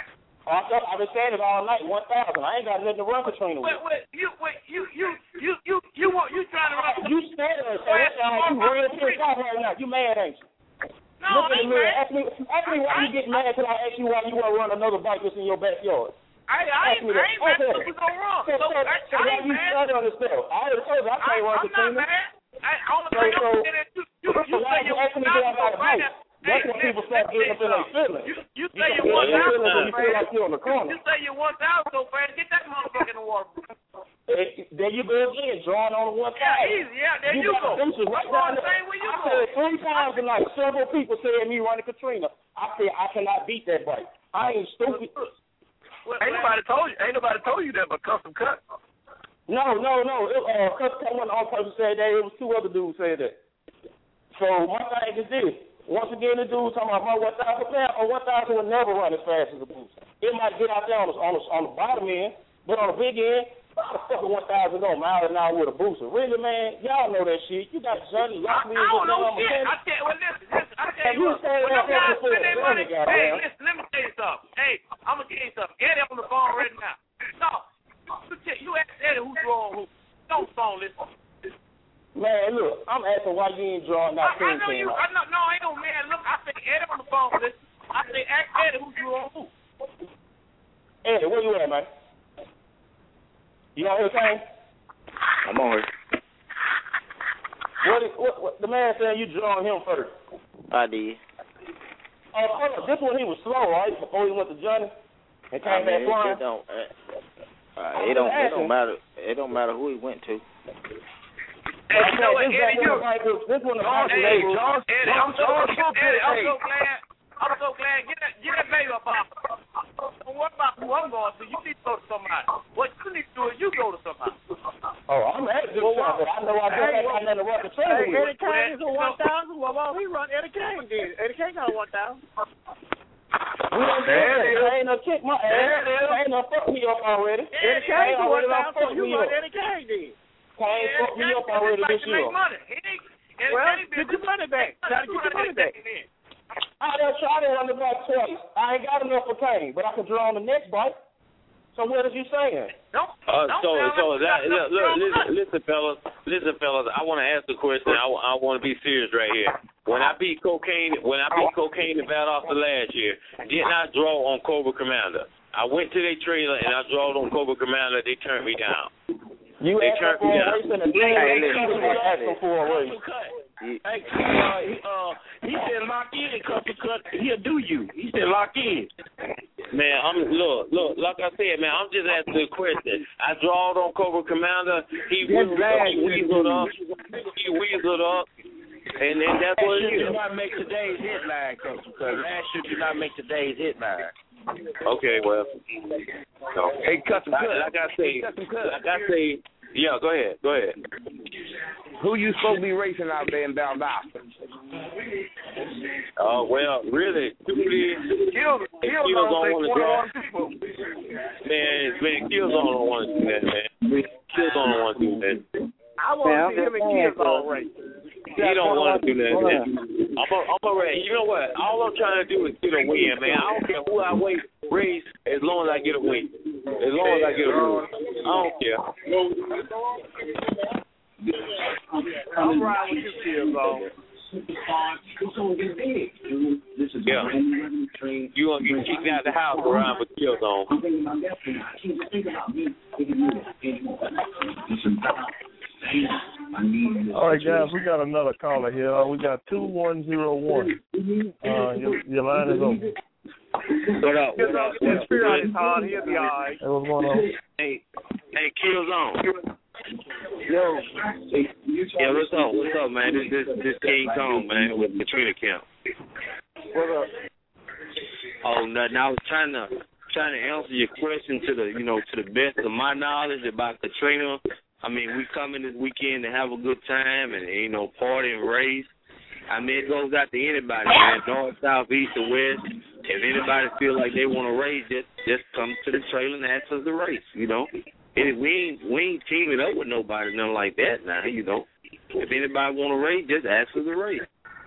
L: I thought, I've been saying it all night. One thousand. I ain't got nothing to run Katrina with.
J: Wait, wait, you, wait, you, you, you, you, you want, you trying to run?
L: You scared of us? So that sounds like you real pissed off right now. You mad, ain't you?
J: No,
L: Look in the
J: I ain't
L: mirror.
J: mad.
L: Ask me, ask me why you get mad till I ask you why you want to run another bike that's in your backyard.
J: I, I
L: Ask
J: ain't,
L: me
J: I
L: that.
J: ain't mad.
L: Okay.
J: What was going wrong?
L: So,
J: So,
L: so,
J: I,
L: so
J: I
L: why
J: ain't
L: you
J: mad.
L: stutter on this stuff? I already told you I
J: I,
L: can't run
J: I'm not
L: Katrina.
J: mad. I, only
L: So,
J: thing
L: so,
J: I'm saying is you, you, you
L: so why
J: say
L: you
J: you
L: asking me
J: want
L: do I got a bike? That's when people start getting up in their feelings.
J: You, you
L: You
J: say
L: start
J: you
L: getting
J: want
L: in your
J: out
L: feelings
J: so
L: when you feel
J: fast.
L: like you're on the corner.
J: You say you want out so fast. Get that motherfucker in the water.
L: Eh, There you go again, drawing on the one
J: Yeah,
L: side.
J: easy. Yeah, there you,
L: you got
J: go.
L: the boosters right
J: I'm
L: down
J: going the
L: there.
J: same way you
L: I
J: go.
L: said three times tonight, several people said me running Katrina. I said I cannot beat that bike. I ain't stupid.
J: Ain't nobody told you. Ain't nobody told you that but custom cut.
L: No, no, no. It, uh, custom cut wasn't on person said that. It was two other dudes said that. So my thing is this. Once again, the dude talking about my one thousand pound, or one thousand will never run as fast as a boost. It might get out there on the, on the, on the bottom end, but on the big end, how the fuck a one thousand go mile an hour with a booster? Really, man? Y'all know that shit. You got Johnny Locklear.
J: I don't know shit. I tell well, listen, listen. I tell
L: And
J: you
L: you
J: what.
L: say
J: When
L: that
J: them guys
L: before
J: spend their
L: the
J: money,
L: money got
J: hey,
L: down.
J: listen. Let me tell you
D: something. Hey, I'm gonna tell you something. Eddie on the phone right now. No, you, tell, you ask Eddie who's drawing who. Don't phone listen.
L: Man, look, I'm asking why you ain't drawing that
D: I, I know you.
L: out.
D: I know. No, I ain't no man. Look, I say Eddie on the phone. Listen. I say ask Eddie who's drawing who.
L: Eddie, where you at, man? You on here, Kane?
S: I'm on here.
L: What, is, what, what? The man saying you drawing him first.
S: I did.
L: Oh, uh, hold on. This one he was slow, right? Before he went to Johnny and came
S: I mean,
L: back flying.
S: It don't. Uh, uh, it don't. It don't matter. It don't matter who he went to.
D: Hey, you know what, Eddie? You.
L: This one,
D: Eddie, Eddie, I'm so, Eddie, I'm so glad. I'm so glad. Get that, get that baby up off. Don't worry about who I'm going to. You need to go to somebody. What you need to do is you go to somebody.
L: Oh, I'm at this well, well, I know I don't have nothing to run the train
E: Hey,
L: with.
E: Eddie Kane is a one thousand. Well, well, he run Eddie Kane did. Eddie Kane got a one thousand.
L: We don't do that. I ain't no kick my ass. I ain't no fuck me up already.
E: Eddie Kane already one thousand. So you run Eddie Kane did.
L: Kane fucked me up already this year.
E: Well, get your money back. Try to get your money back.
L: I done tried to run the back twice. I ain't got enough for Kane, but I can draw on the next bite. So what is you saying?
D: Don't,
P: uh,
D: don't
P: so, so that, look, look, listen,
D: money.
P: listen, fellas, listen, fellas. I want to ask a question. I, I want to be serious right here. When I beat cocaine, when I beat cocaine and battle off the last year, didn't I draw on Cobra Commander? I went to their trailer and I drawed on Cobra Commander. They turned me down.
L: You
P: they
L: asked
P: turned
L: for
P: me
L: a
P: down.
L: race and a thing.
S: Hey,
L: Hey, for a race.
R: Hey, uh, he, uh, he said lock in, Custom Cut. He'll do you. He said lock in.
P: Man, I'm look, look, like I said, man, I'm just asking a question. I drawed on Cobra Commander. He weaseled up. He weaseled up. And then that's what it is.
R: Did not make today's hit line, Custom Cut. Last year did not make today's hit line.
P: Okay, well. No.
R: Hey, Custom Cut.
P: Like I say,
R: Custom Cut.
P: like I say, yeah, go ahead, go ahead.
R: Who you supposed to be racing out there in Valdosta?
P: Oh, uh, well, really, truly,
D: Kills
P: Kills don't want to draw. Man, man, Kills don't want to do that, man. Kills don't want to do that.
E: I want to see him and Kills all right.
P: He don't want to do that, man. I'm a, I'm a race. You know what? All I'm trying to do is get a win, man. I don't care who I wait, race as long as I get a win. As long as I get a win. I don't care.
E: I'm riding with you, Kills, on.
P: Yeah. You gonna get kicked out the house around with Kills on.
C: All right, guys, we got another caller here. Uh, we got two one zero one. Uh, your, your line is open.
P: What up? What up?
E: His spirit is hard. He'll be all right.
C: Hey, what's going on?
P: Hey, hey, Kills on.
S: Yo.
P: Yeah, what's up? What's up, man? This this this King Kong, man, with Katrina Camp.
S: What up?
P: Oh, nothing. I was trying to trying to answer your question to the you know to the best of my knowledge about Katrina. I mean, we coming this weekend to have a good time and, you know, party and race. I mean, it goes out to anybody, man, north, south, east, or west. If anybody feel like they want to race, just just come to the trailer and ask us to race, you know. And we ain't, we ain't teaming up with nobody, nothing like that now, you know. If anybody want to race, just ask us to race.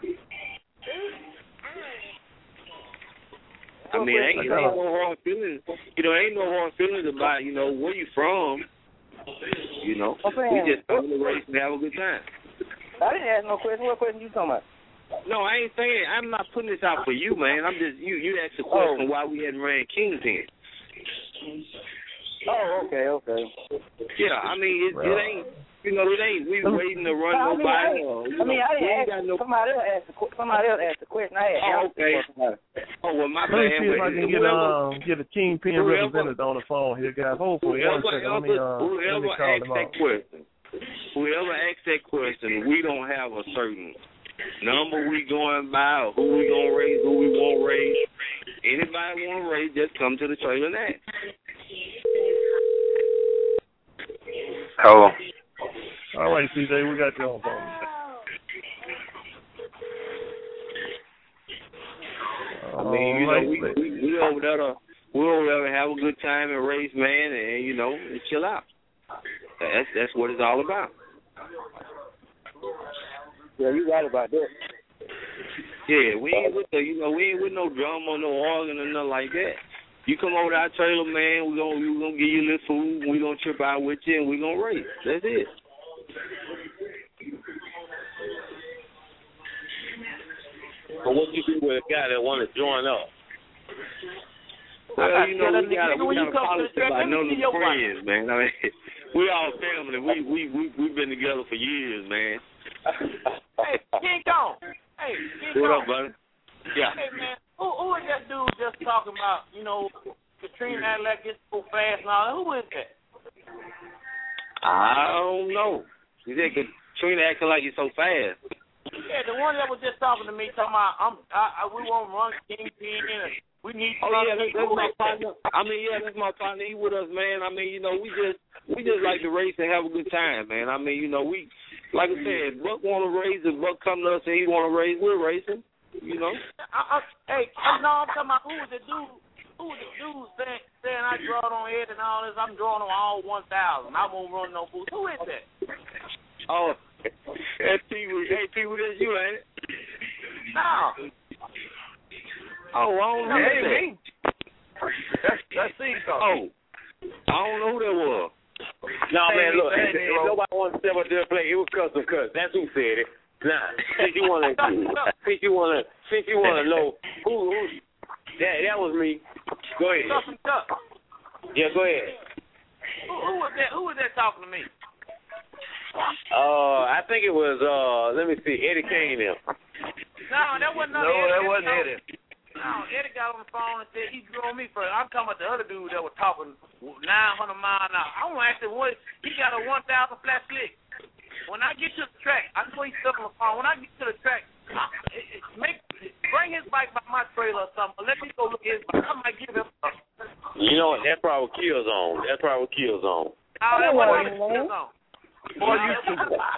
P: I mean, ain't, ain't no hard feelings. You know, ain't no hard feelings about, you know, where you from. You know, we just come to race and have a good time.
E: I didn't ask no question. What question you talking about?
P: No, I ain't saying. I'm not putting this out for you, man. I'm just you. You asked the question
E: Oh.
P: why we hadn't ran Kingpin.
E: Oh, okay, okay.
P: Yeah, I mean, it, it ain't. You know, it ain't. We waiting to run
E: I mean,
P: nobody.
E: I,
P: or, you
E: I mean,
P: know,
E: I
P: we ain't
E: didn't ask.
P: got no.
E: Somebody else asked. The, que- somebody else asked the question. I had
P: Oh,
E: answered
P: okay.
E: the question.
P: Oh well, my
C: Let me
P: bad.
C: see if I can get um get a Kingpin
P: whoever-
C: representative on the phone here, guys. Hold for one
P: Whoever,
C: second. Let me
P: ever,
C: uh let
P: whoever
C: me call
P: asks
C: them
P: that
C: out.
P: question, whoever asks that question, we don't have a certain number we going by, or who we gonna raise, who we won't raise. Anybody want to raise, just come to the trailer and ask.
I: Hello.
C: All right, C J, we got you on the phone.
P: I mean, you know, we, we we over there to we over there to have a good time and race, man, and you know, and chill out. That's that's what it's all about.
E: Yeah, you right about that.
T: Yeah, we ain't with the, you know, we ain't with no drum or no organ or nothing like that. You come over to our trailer, man, we gonna we gonna give you a little food, we gonna trip out with you, and we gonna race. That's it.
P: But what you do with a guy that want to join up?
T: Well, you know, we got we got a policy about none of the friends, man. I mean, we all family. We we we we've been together for years, man.
J: Hey, King Kong. Hey, King
T: What
J: Kong.
T: up, buddy? Yeah.
J: Hey, man, who who is that dude just talking about? You know, Katrina act like it's so fast and all that. Who is that?
T: I don't know. You said Katrina acting like you're so fast.
J: Yeah, the one that was just talking to me, talking about I'm, I, I, we want to run Kingpin and we need.
T: Oh yeah, that's, that's my partner. I mean, yeah, that's my partner. He with us, man. I mean, you know, we just we just like to race and have a good time, man. I mean, you know, we like I said, Buck want to race, if Buck come to us and he want to race, we're racing. You know.
J: I, I, hey, no, I'm talking about who was the dude? Who was the dude saying, saying I draw on Ed and all this? I'm drawing on all one thousand. I won't run no boots. Who is that?
T: Oh. That's P. Hey, P. That's you, ain't it?
J: No.
T: Oh, I don't know.
J: Hey,
T: that.
J: me. That's that's C.
T: Oh, I don't know who that was.
P: No,
T: Hey,
P: man, look,
T: hey,
P: if
T: hey,
P: nobody wants to step up there and play, it was custom cuts. That's who said it. Nah, since you wanna, since you wanna, since you wanna know who, who, that that was me. Go ahead.
J: Custom cut.
P: Yeah, go ahead.
J: Who, who was that? Who was that talking to me?
P: Uh, I think it was. Uh, let me see, Eddie Kane there.
J: No, that wasn't.
P: No,
J: Eddie.
P: that wasn't Eddie.
J: No, Eddie got on the phone and said he drew on me first. I'm talking about the other dude that was talking nine hundred miles an hour. I want to ask him what he got a one thousand flat slick. When I get to the track, I know he's stuck on the phone. When I get to the track, I, it, it, make bring his bike by my trailer or something. Let me go look at his bike. I might give him.
P: You know what? That's probably Kill Zone. That's probably Kill Zone.
J: Oh, that wasn't Kill Zone.
P: Boy, you too.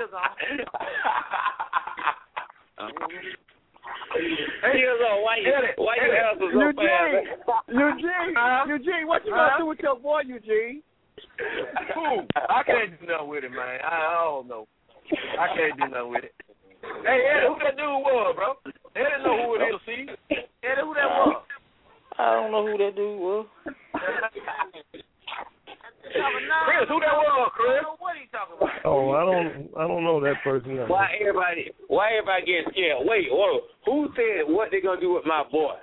P: Kill Zone, why you why you answer so
Q: Eugene,
P: fast?
Q: Eugene, Eugene, what you gonna do with your boy, Eugene?
D: Who? I can't do nothing with it, man. I, I don't know. I can't do nothing with it. Hey, Eddie, who that dude was, bro? Eddie know who it is, see? Eddie, who that was?
S: I don't know who that dude was.
D: Chris, who that was, Chris?
J: What are you talking about?
C: Oh, I don't, I don't know that person.
P: Why everybody? Why everybody getting scared? Wait, whoa, who said what they gonna do with my boy?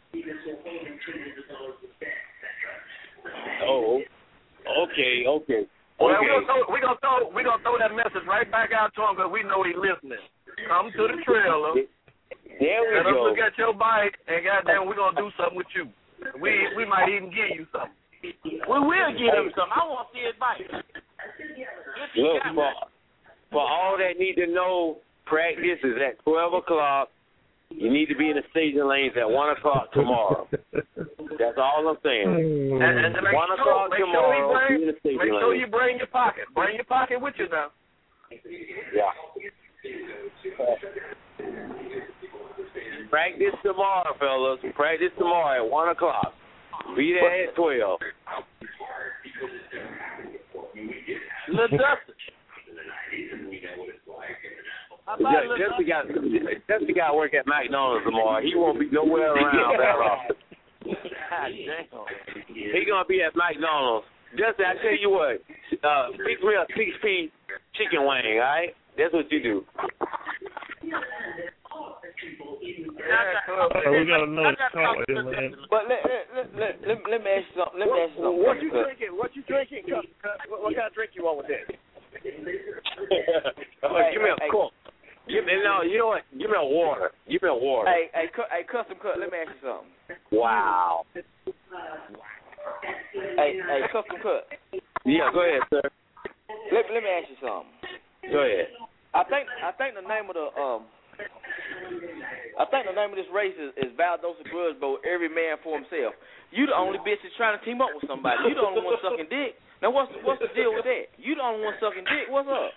P: Oh, okay, okay.
D: Well,
P: okay.
D: we're gonna throw, we gonna throw, we gonna throw that message right back out to him because we know he's listening. Come to the trailer.
P: There we
D: Let us
P: go.
D: look at your bike, and goddamn, we're gonna do something with you. We we might even give you something.
J: We will give him something. I want to see his bike.
P: Look, for, for all that need to know, practice is at twelve o'clock. You need to be in the staging lanes at one o'clock tomorrow. That's all I'm saying.
D: And, and to make
P: one
D: sure,
P: o'clock
D: make
P: tomorrow.
D: Sure bring,
P: be in the staging
D: make sure
P: lanes.
D: you bring your pocket. Bring your pocket with you now.
P: Yeah. Practice tomorrow, fellas. Practice tomorrow at one o'clock. Be there at twelve.
J: Little Dustin.
P: Yeah, Jesse got Jesse got to work at McDonald's tomorrow. He won't be nowhere around that often. He gonna be at McDonald's. Jesse, I tell you what, uh, fix me a six piece chicken wing, all right? That's what you do.
C: Oh, we got another call here, man.
S: But let let, let let let me ask you something. Let me ask you something.
Q: What you drinking? What you drinking? What, what kind of drink you want with that?
P: Oh, give me a cook. Give me no. You know what? Give me a water. Give me a water.
S: Hey, hey, cu- hey, custom cut. Let me ask you something.
P: Wow.
S: Hey, hey, custom cut.
P: Yeah, go ahead, sir.
S: Let let me ask you something.
P: Go ahead.
S: I think I think the name of the um. I think the name of this race is, is Valdosta Grudge Bowl, every man for himself. You the only bitch that's trying to team up with somebody. You the only one sucking dick. Now what's the, what's the deal with that? You the only one sucking dick. What's up?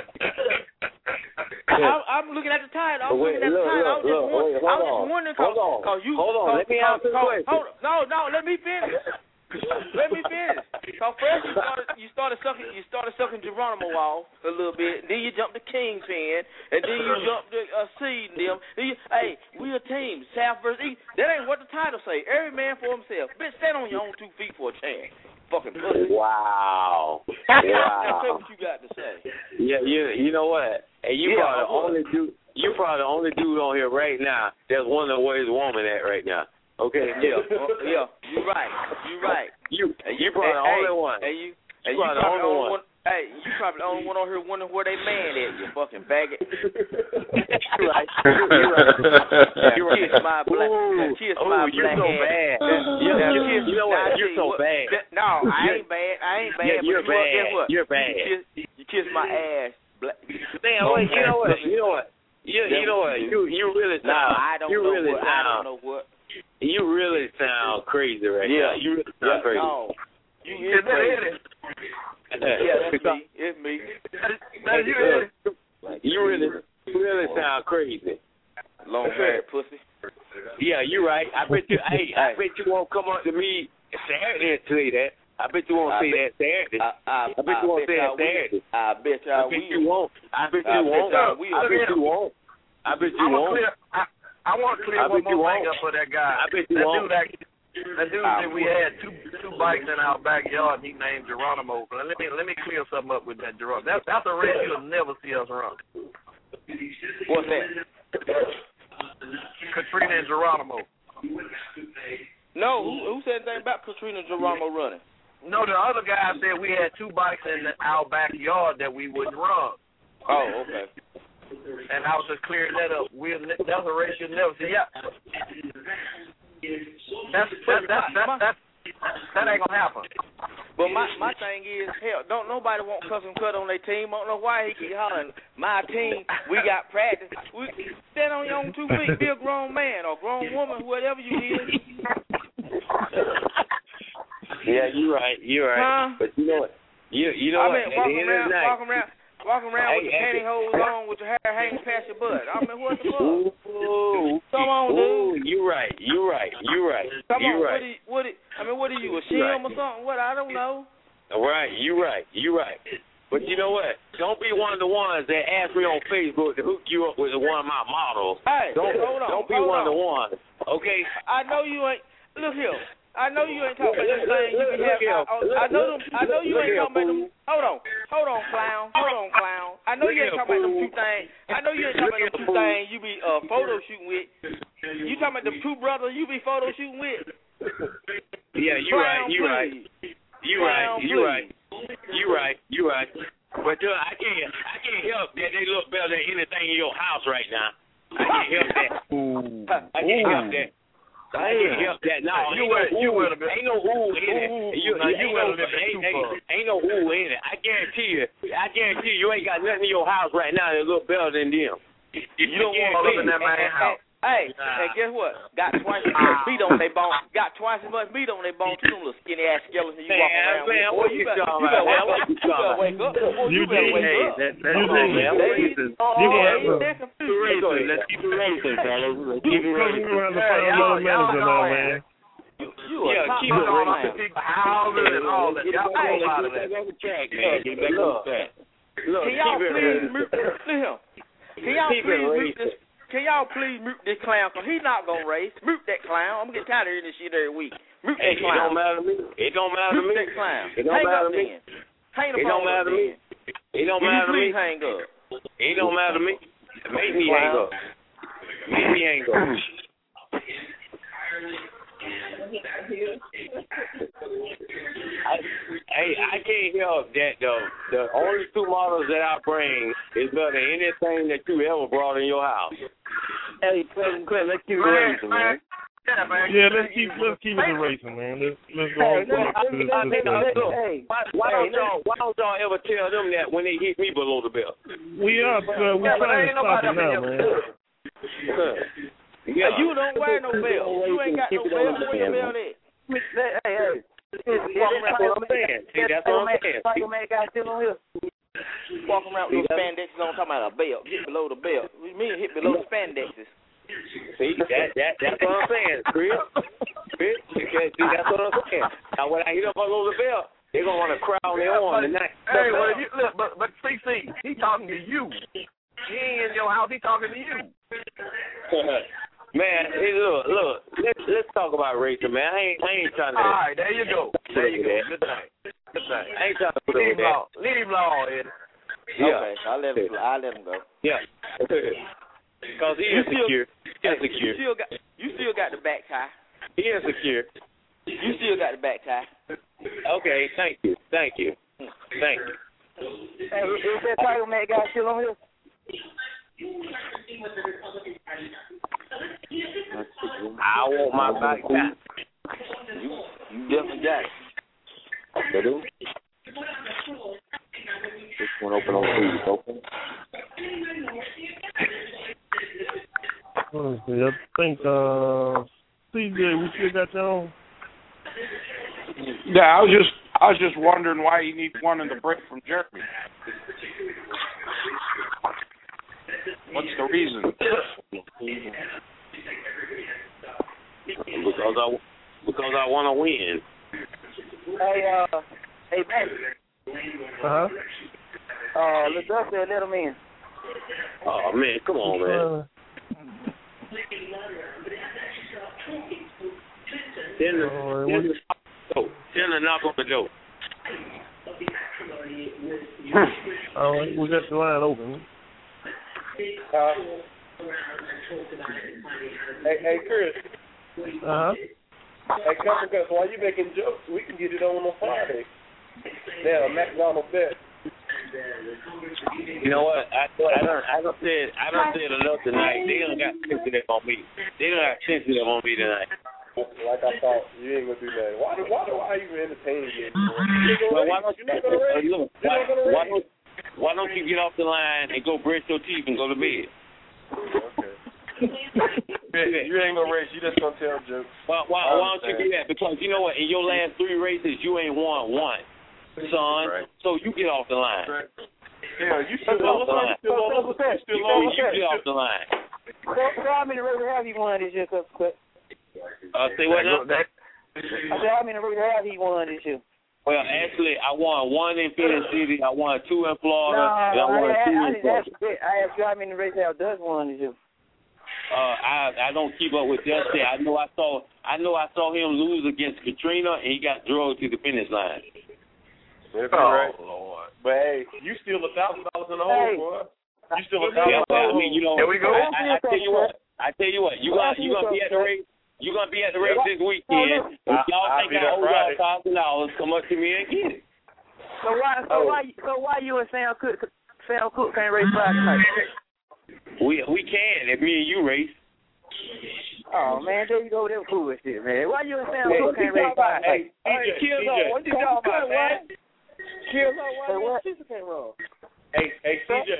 S: I, I'm looking at the title. I'm
P: Wait,
S: looking at the
P: look,
S: title. I was
P: look,
S: just,
P: look,
S: wondering,
P: wait,
S: I was
P: hold
S: just
P: on.
S: wondering cause,
P: Hold on.
S: cause you.
P: Hold on.
S: Cause,
P: Let me
S: cause,
P: answer the
S: cause,
P: question.
S: Hold on. No, no. Let me finish. Let me finish. So first you started, you started sucking, you started sucking Geronimo off a little bit. Then you jumped to Kingpin, and then you jumped to uh, Seed and them. Then you, hey, we a team, South versus East. That ain't what the title say. Every man for himself. Bitch, stand on your own two feet for a chance. Fucking pussy.
P: Wow.
S: Now
P: Wow.
S: say what you got to say.
P: Yeah, you you know what? Hey, you
S: Yeah,
P: probably the
S: I would.
P: only dude. You probably the only dude on here right now that's wondering where his woman at right now. Okay.
S: Yeah, uh, yeah. You right. You right.
P: You
S: And
P: you probably the
S: hey,
P: only one.
S: And you,
P: You
S: and you
P: probably the
S: probably
P: only
S: the only
P: one.
S: one. Hey, you probably the only one on here wondering where they man at. You fucking faggot.
P: You're right. You're right.
S: Now
P: You're right.
S: kiss my black. Now kiss
P: Ooh,
S: my
P: you're
S: black
P: so
S: ass.
P: bad.
S: Now,
P: You,
S: now
P: you,
S: kiss,
P: you know
S: now
P: what?
S: I
P: You're
S: tell
P: so
S: you what,
P: bad.
S: that- no, I
P: You're-
S: ain't bad. I ain't bad.
P: Yeah,
S: but
P: you're
S: you know what? Guess
P: bad.
S: what?
P: You're bad.
S: You kiss, you kiss my ass. Black.
P: Damn, wait, you know what? You know what? You, you know what? You you really
S: No,
P: sound.
S: I don't
P: you
S: know
P: really
S: what.
P: sound,
S: I don't know what.
P: You really sound crazy right
S: Yeah.
P: now. You really sound
S: Yeah,
P: crazy.
S: no. You is crazy. Yeah, that's me. It's me.
P: That is you, really, you really, really sound crazy.
S: Long haired pussy.
P: Yeah, you're right. I bet you. Hey, I bet you won't come up to me Saturday and say that. I bet you won't
S: I
P: say
S: bet-
P: that Saturday.
S: I, I,
P: I bet you won't say that
S: y'all will.
P: Saturday.
S: I bet
P: I
S: y'all
P: bet
S: will.
P: you won't. I bet
S: I
P: you
S: bet
P: won't.
S: y'all will.
P: I bet you won't. I bet you
C: I'm
P: won't.
C: clear. I, I want to clear
P: I
C: one
P: bet you
C: more thing
P: won't.
C: up for that guy.
P: I bet you
C: that
P: won't.
C: dude that that dude
S: I
C: said we had two two bikes in our backyard. And he named Geronimo. But let me let me clear something up with that Geronimo. That's that's a race you'll never see us run.
S: What's that?
C: Katrina and Geronimo.
S: No, who, who said anything about Katrina and Geronimo running?
C: No, the other guy said we had two bikes in our backyard that we wouldn't run.
S: Oh, okay.
C: And I was just clearing that up. We'll, that's a race you'll never see. Yeah. That's that that that that that ain't gonna happen.
S: But my my thing is, hell, don't nobody want custom cut on their team. I don't know why he keep hollering. My team, we got practice. We stand on your own two feet. Be a grown man or grown woman, whatever you is.
P: Yeah, you're right. You're right.
S: Huh?
P: But you know what? You you know
S: I
P: what?
S: mean,
P: At the
S: walking
P: end of
S: around,
P: the night,
S: walking around, walking around
P: Hey,
S: with your
P: hey,
S: pantyhose on, with your hair hanging past your butt. I mean, what the fuck?
P: Ooh,
S: Come on,
P: ooh,
S: dude.
P: you right. You right. You right.
S: Come
P: you
S: on,
P: right.
S: what? Do you, what? Do, I mean, what are you, a
P: You right.
S: shim or something? What? I don't know.
P: Right. You right. You right. But you know what? Don't be one of the ones that ask me on Facebook to hook you up with one of my models.
S: Hey,
P: don't
S: hold on.
P: don't be
S: hold
P: one
S: on.
P: of the ones. Okay.
S: I know you ain't. Look here. I know you ain't talking about them
P: Look,
S: things you
P: look,
S: be
P: look
S: having.
P: here.
S: I, I know them. I know you
P: Look
S: ain't
P: here,
S: talking about them.
P: fool.
S: Hold on. Hold on, clown. Hold on, clown. I know
P: Look
S: you ain't
P: here,
S: talking about them
P: fool.
S: two things. I know you ain't talking about them two things you be uh, photo shooting with. You talking about them two brothers you be photo shooting with?
P: Yeah, you right.
S: Clown,
P: You right.
S: please.
P: You right.
S: Clown,
P: You
S: please.
P: right. You right. You right. But uh, I can't. I can't help that they look better than anything in your house right now. I can't help that. I can't help that. I can't help that. No,
C: You
P: ain't
C: would-
P: no
C: you
P: ooh.
C: would have been-
P: Ain't no ooh in it.
C: Ooh,
P: You,
C: now
P: you
C: you
P: ain't,
C: would
P: no,
C: have been
P: ain't,
C: too
P: ain't,
C: far.
P: ain't no ooh in it. I guarantee you. I guarantee you, you ain't got nothing in your house right now that look better than them.
C: You don't want to live in that man's house.
S: Hey, and guess what? Got twice as much meat on their bone. Got twice as much meat on their bone to them little skinny ass skeletons you
P: Man,
S: walking around
P: man,
S: with.
P: what
S: Boy,
P: you
S: better,
P: talking
S: you better
P: about,
S: wake
P: man?
S: up.
P: What you
S: You better
P: talking
S: wake up. Boy, you
C: You
S: better
C: did.
S: wake
C: Hey,
S: up.
C: that, that,
P: Hold
C: you
P: on,
C: did.
P: man.
S: They-
C: You
S: Oh,
C: gonna
S: yeah,
C: have
S: you
C: to-
S: that confused.
C: Let's keep it racing, fellas. Let's keep it racing. We're gonna have to find another manager now, man.
S: You a
P: Yeah,
S: top
P: keep it
S: dog
P: racing.
S: clown.
C: People houses and all that. Y'all
S: Hey,
C: go out of that.
P: Get back on track, man. Get back on track. Look,
S: Can y'all
P: keep it
S: please
P: racing.
S: mute? Listen, can y'all
P: Keep it
S: please mute
P: racing.
S: this? Can y'all please mute this clown? Cause he's not gonna race. Mute that clown. I'm getting tired of hearing this shit every week. Mute
P: Hey,
S: that
P: it don't
S: clown.
P: matter to me. It don't matter to
S: Mute
P: me.
S: that clown.
P: It don't
S: Hang
P: matter
S: up
P: to me.
S: then. Hang the
P: It
S: phone
P: don't matter
S: up
P: to me.
S: then.
P: It don't
S: Can
P: matter
S: you
P: to me.
S: please hang up?
P: It don't matter to me. Make me hang up. Make me hang up. I, hey, I can't help that though. The only two models that I bring is better than anything that you ever brought in your house.
T: Hey, Clint, Clint, let's keep
C: Man,
T: racing, man.
C: Yeah, man.
I: Yeah, let's keep let's keep it racing, man. Let's let's go
T: Hey,
I: on back to this,
P: I
I: this,
P: think,
I: this,
P: look,
T: Hey,
P: why, why
T: hey,
P: don't y'all why don't y'all ever tell them that when they hit me below the belt?
I: We are uh, we're
C: Yeah, but
I: trying
C: ain't
I: to stop
C: nobody
I: it now,
C: up in
I: man.
P: Yeah.
S: Hey, you don't wear no belt. You ain't got no belt. Where your belt at?
T: Hey, hey.
P: That's what I'm saying. See, that's what I'm saying.
T: Michael Man got still on here.
S: Walking around with those spandexes on, talking about a belt. Hit below the belt. What do you mean hit below the spandexes?
P: See, that that that's what I'm saying, Chris. Chris, Okay, see, that's what I'm saying. Now, when I hit up on Lola Bell, they're going to want to crowd their on tonight.
J: Hey, well, you, look, but, but C C, he talking to you. He ain't in your house, he talking to you.
P: Man, hey, look, look, let's let's talk about racing, man. I ain't, I ain't trying to.
J: All right, there you go. There you go. Good night. Good night.
P: I ain't trying to put
J: Leave
P: over
J: him
P: that.
J: alone. Leave him alone, Eddie.
P: Yeah.
S: Okay, I'll let him. I'll let him go.
P: Yeah. Because he is secure. He is secure.
S: You still got. You still got the back tie.
P: He is secure.
S: You still got the back tie.
P: Okay, thank you. Thank you. Thank you.
E: Hey, is that Tiger Man guy still on here?
P: I want my back back.
S: You, you definitely got it.
P: They do.
S: This one open on three. Open.
C: Let me see. I think uh, C J, we still got you on.
H: Yeah, I was just I was just wondering why you need one in the break from Jeremy. What's the reason?
P: Because I because I want to win.
E: Hey, uh, hey, man.
C: Uh huh.
E: Uh, LeDuc said let him in.
P: Oh man, come on, man. Tell the,
C: Uh,
P: tell the, oh, tell the knock on the door.
C: All right, we got the line open.
M: Uh, hey, hey, Chris.
C: Uh huh.
M: Hey, Cousin Gus, while you making jokes, we can get it on on Friday. Yeah, McDonald's bet.
P: You know what? I I don't I don't said I don't said enough tonight. They done got sensitive on me. They done got sensitive on me tonight.
M: Like I thought, you ain't gonna do that. Why do why do I even entertain you?
P: Well, why don't you uh, look? Why, why don't why don't you get off the line and go brush your teeth and go to bed?
M: Okay. You ain't gonna race. You just gonna tell jokes.
P: Why why, why don't you do that? Because you know what? In your last three races, you ain't won one, son.
M: Right.
P: So you get off the line.
M: Right. Yeah, you still
P: off the line.
M: Still on the line.
P: You know, you get off the line.
E: So, so how many races have you won this year, Cousin Cut?
P: Uh, say what now?
E: I said, how many races have he won this year?
P: Well, actually, I won one in Phoenix City. I won two in Florida.
E: No,
P: and I won
E: I,
P: two
E: I, I
P: in
E: didn't ask
P: Florida.
E: you that. I asked you how many races have Dust won this year.
P: Uh, I I don't keep up with Dusty. I know I saw I know I saw him lose against Katrina, and he got drugged to the finish line.
M: That's oh, right. Lord. But hey, you still a thousand dollars in the hole,
E: Hey.
M: boy. You still a thousand
P: Yeah,
M: dollars.
P: I mean, you know,
M: There we go.
P: I, I, I tell you what, I tell you what, you gonna you gonna be at the race. You gonna be at the race this weekend. If y'all
M: I'll
P: think
M: be
P: I
M: there
P: owe y'all
M: Friday.
P: thousand dollars, come up to me and get it.
E: So why, so
P: Oh.
E: why, so why you and Sam Cook, Sam Cook can't race Friday night?
P: We we can if me and you race.
E: Oh man, there you go with that bullshit, man. Why you and Sam
M: Hey,
E: Cook
M: what you
E: can't race
M: talking about?
E: Friday
M: Hey,
E: night?
M: C J,
E: Kill
M: C J.
E: Lord, what you talking about, man?
M: Kill Lord, why
E: Hey,
M: your
E: what?
M: sister came wrong? Hey, hey, C J.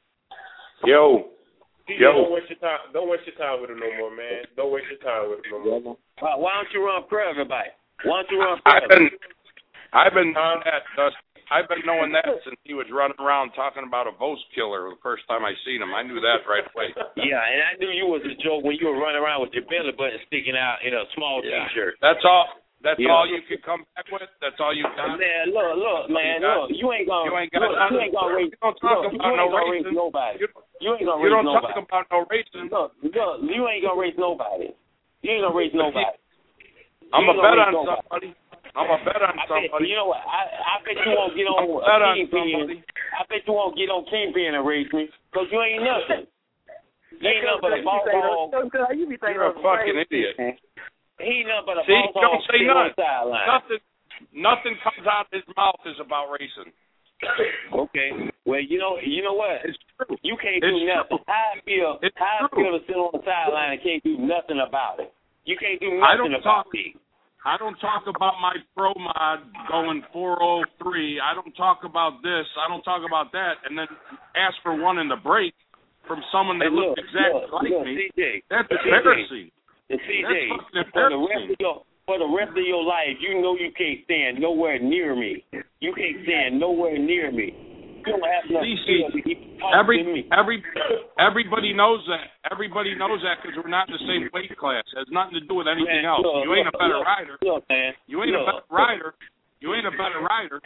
H: Yo.
M: C J,
H: Yo.
M: don't waste your time. Don't waste your time with him no more, man. Don't waste your time with him no more.
P: Why, why don't you run for everybody? Why don't you run for
H: I've been
P: everybody?
H: I've been knowing that uh, I've been knowing that since he was running around talking about a Vos killer the first time I seen him. I knew that right away.
P: Yeah, and I knew you was a joke when you were running around with your belly button sticking out in a small
H: Yeah.
P: T-shirt.
H: That's all. That's
P: Yeah.
H: all you could come back with. That's all you got.
P: Man, look, look, man,
H: You got-
P: look. You ain't gonna,
H: you ain't got
P: look,
H: nothing.
P: you ain't gonna race.
H: You don't talk
P: look,
H: about
P: you
H: no
P: ain't gonna race
H: racing.
P: nobody.
H: You,
P: You ain't gonna
H: you
P: race
H: don't
P: nobody.
H: talk about no racing.
P: Look, look, you ain't gonna race nobody. You ain't gonna race nobody.
H: I'm
P: You
H: a
P: ain't
H: bet
P: gonna
H: on
P: race nobody.
H: somebody. I'm a bet on
P: I bet,
H: somebody.
P: you know what? I I bet you won't get on
H: I'm a bet
P: a
H: on
P: Kingpin.
H: somebody.
P: I bet you won't get on Kingpin and race me because you ain't nothing. You ain't nothing but a ball ball.
E: You be thinking
H: You're a fucking idiot.
P: He ain't nothing but a
H: See,
P: ball ball
H: don't say
P: sitting on
H: nothing.
P: the sideline.
H: Nothing. Nothing comes out of his mouth is about racing.
P: Okay. Well, you know, you know what?
H: It's true.
P: You can't
H: It's
P: do nothing.
H: true.
P: How I feel,
H: It's
P: how I
H: true.
P: feel to sit on the sideline and can't do nothing about it. You can't do
H: I
P: nothing
H: don't
P: about
H: talk-
P: me.
H: I don't talk about my pro mod going four oh three. I don't talk about this. I don't talk about that. And then ask for one in the break from someone that
P: Hey, look,
H: looks exactly
P: look,
H: like
P: look,
H: me.
P: C J,
H: That's
P: C J.
H: embarrassing.
P: And C J,
H: That's fucking
P: for the rest
H: embarrassing.
P: of your for the rest of your life, you know you can't stand nowhere near me. You can't stand nowhere near me. You don't have nothing
H: C C,
P: to keep talking
H: Every
P: to me.
H: every Everybody knows that. Everybody knows that because we're not in the same weight class. It has nothing to do with anything
P: Man,
H: else.
P: look,
H: You ain't
P: look,
H: a better
P: look,
H: rider.
P: Look, man.
H: You ain't
P: look.
H: a better rider. You ain't a better rider.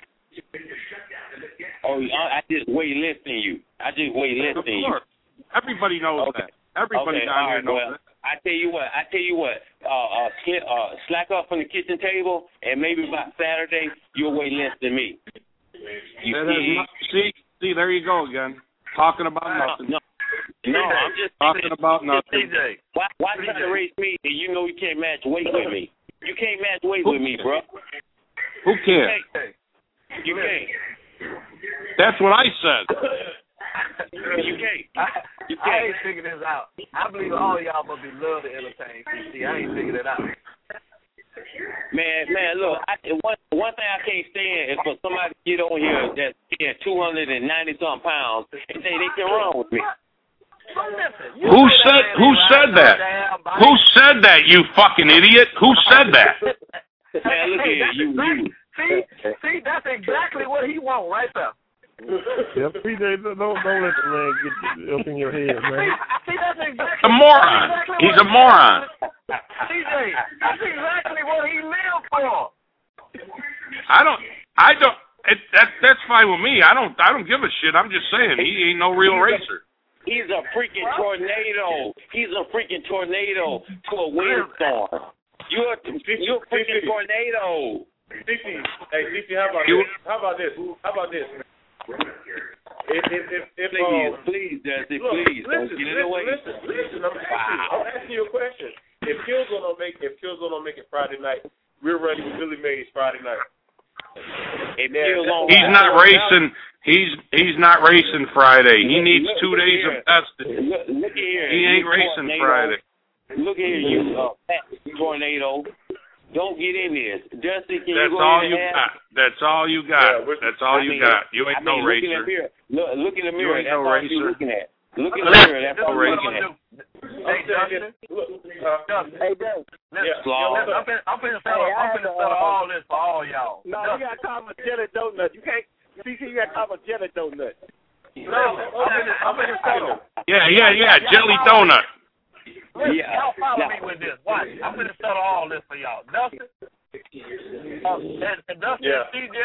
P: Oh, I, I just weigh less than you. I just weigh less
H: Of
P: than
H: course.
P: you.
H: Everybody knows
P: Okay.
H: that. Everybody
P: okay,
H: down
P: all
H: here
P: right,
H: knows
P: well,
H: that.
P: I tell you what. I tell you what. Uh, uh, sli- uh, slack up from the kitchen table, and maybe by Saturday you'll weigh less than me. You
H: That has
P: see?
H: not- see, see, there you go again. Talking about nothing.
P: No, no, I'm just
H: Talking about nothing.
P: C J, why, why try to race me and you know you can't match weight with me? You can't match weight with me, bro.
H: Who
P: You
H: cares?
P: can't. You can't.
H: That's what I said.
P: You can't. You
D: I
P: can't.
D: ain't figured this out. I believe all of y'all must be love to entertain C C. I ain't figured it out.
P: Man, man, look, I, one one thing I can't stand is for somebody to get on here that's yeah, two hundred and ninety something pounds and say they can run with me.
H: Who said? Who said that? Who said that? You fucking idiot! Who said that?
P: Man, look
D: Hey,
P: here,
D: that's
P: you,
D: exactly,
P: you.
D: see, see, that's exactly what he want right there.
C: Yeah, P J, don't don't let the man get up in your head, man.
D: See, that's exactly.
H: A moron.
D: That's exactly
H: He's
D: what
H: a moron.
D: C J, that's exactly what he lived for.
H: I don't. I don't. It, that that's fine with me. I don't. I don't give a shit. I'm just saying he ain't no real racer.
P: He's a freaking tornado. He's a freaking tornado to a windstorm. You're a, you're a freaking tornado.
M: C C, hey C C, how about
H: You-
M: this? How about this? How about this? If if if, if
P: Please,
M: um,
P: please, Dusty,
M: look,
P: please, don't
M: listen,
P: get in
M: listen,
P: the way.
M: listen, listen. I'm asking, you, I'm asking you a question. If Killzone don't make, if Killzone don't make it Friday night, we're running with Billy Mays Friday night.
P: If Killzone-
H: He's not racing. He's he's not racing Friday. He needs
P: Look-
H: two
P: look
H: days
P: here.
H: of testing.
P: Look, look here.
H: He ain't
P: you
H: racing
P: tornado.
H: Friday.
P: Look here, you uh, fat tornado. Don't get in this. Dusty, can
H: That's
P: you go
H: all
P: in
H: you
P: and
H: got. That's all you got.
M: Yeah,
H: That's all
P: I
H: you
P: mean,
H: got. You ain't
P: I
H: no
P: mean, look in the
H: racer.
P: mirror. Look, look in the
H: You
P: mirror.
H: ain't
P: That's
H: no
P: all you're
H: racer.
P: looking at. Look in the
H: Look,
P: mirror. That's
H: no
P: all you're
H: racer.
P: looking at.
D: Hey, Dustin.
M: Look, uh,
D: Hey, Dustin. Listen,
M: Yeah.
D: yo, listen, I'm finna, I'm finna settle,
E: Hey, I
D: I'm
E: had
D: finna
E: to,
D: settle
E: uh,
D: all this for all y'all.
E: No, you got to call him a jelly donut. You can't. C C, you got to call him a jelly donut.
D: Listen, I'm finna, I'm finna settle.
H: Yeah, yeah, yeah. Jelly donut.
D: Listen,
P: Yeah.
D: y'all follow
P: Yeah.
D: me with this. Watch. I'm finna settle all this for y'all. Dustin. Uh, and, and Dustin
M: Yeah.
D: and C J.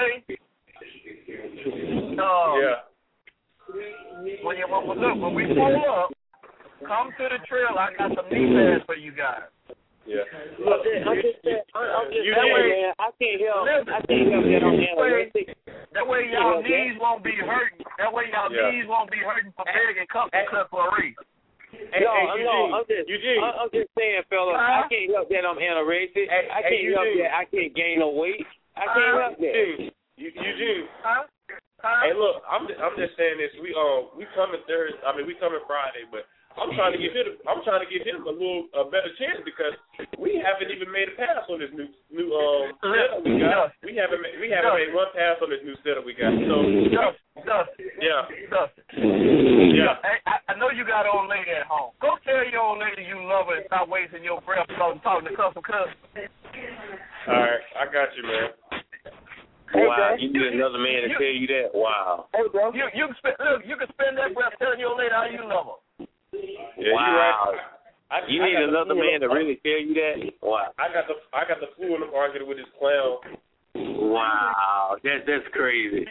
D: Uh,
M: yeah.
D: When you when, look, when we pull up, come to the trail. I got some knee pads for you guys.
M: Yeah.
O: I'm just, I'm just, I'm, I'm just
M: You
O: that
M: did.
O: way, man. I can't help.
D: Listen.
O: I can't help that I'm
D: That way,
O: analytic.
D: that way y'all
O: Yeah,
D: knees won't be hurting. That way y'all
M: Yeah.
D: knees won't be hurting for begging cup and cut for a race.
M: Hey,
O: no,
M: hey,
O: I'm,
M: Eugene,
O: no, I'm just,
M: Eugene.
O: I'm, I'm just saying, fellas.
D: Huh?
O: I can't help that I'm anorexic.
M: Hey,
O: I
M: hey,
O: can't help
M: Eugene.
O: that I can't gain no weight. I can't
D: Huh?
O: help that.
M: Eugene, Eu- Eugene.
D: Huh? Huh?
M: Hey, look, I'm just, I'm just saying this. We um we coming Thursday. I mean, we coming Friday, but I'm trying to give him. I'm trying to give him a little a better chance because we haven't even made a pass on this new new um setup we got. We haven't ma- we haven't made one pass on this new setup we got. So
D: Dustin, Dustin,
M: yeah,
D: Dustin.
M: yeah.
D: Hey, I, I know you got an old lady at home. Go tell your old lady you love her and stop wasting your breath talking, talking to custom cousins.
M: All right, I got you, man.
P: Wow, you need another man to tell you that. Wow.
D: Hey, bro. You you can spend look, you can spend that breath telling your lady how you love her.
M: Yeah,
P: Wow.
M: you right. I,
P: You
M: I
P: need
M: got the
P: another
M: flu
P: man to
M: in-
P: really tell you that. Wow.
M: I got the I got the flu in the arguing with this clown.
P: Wow. That that's crazy.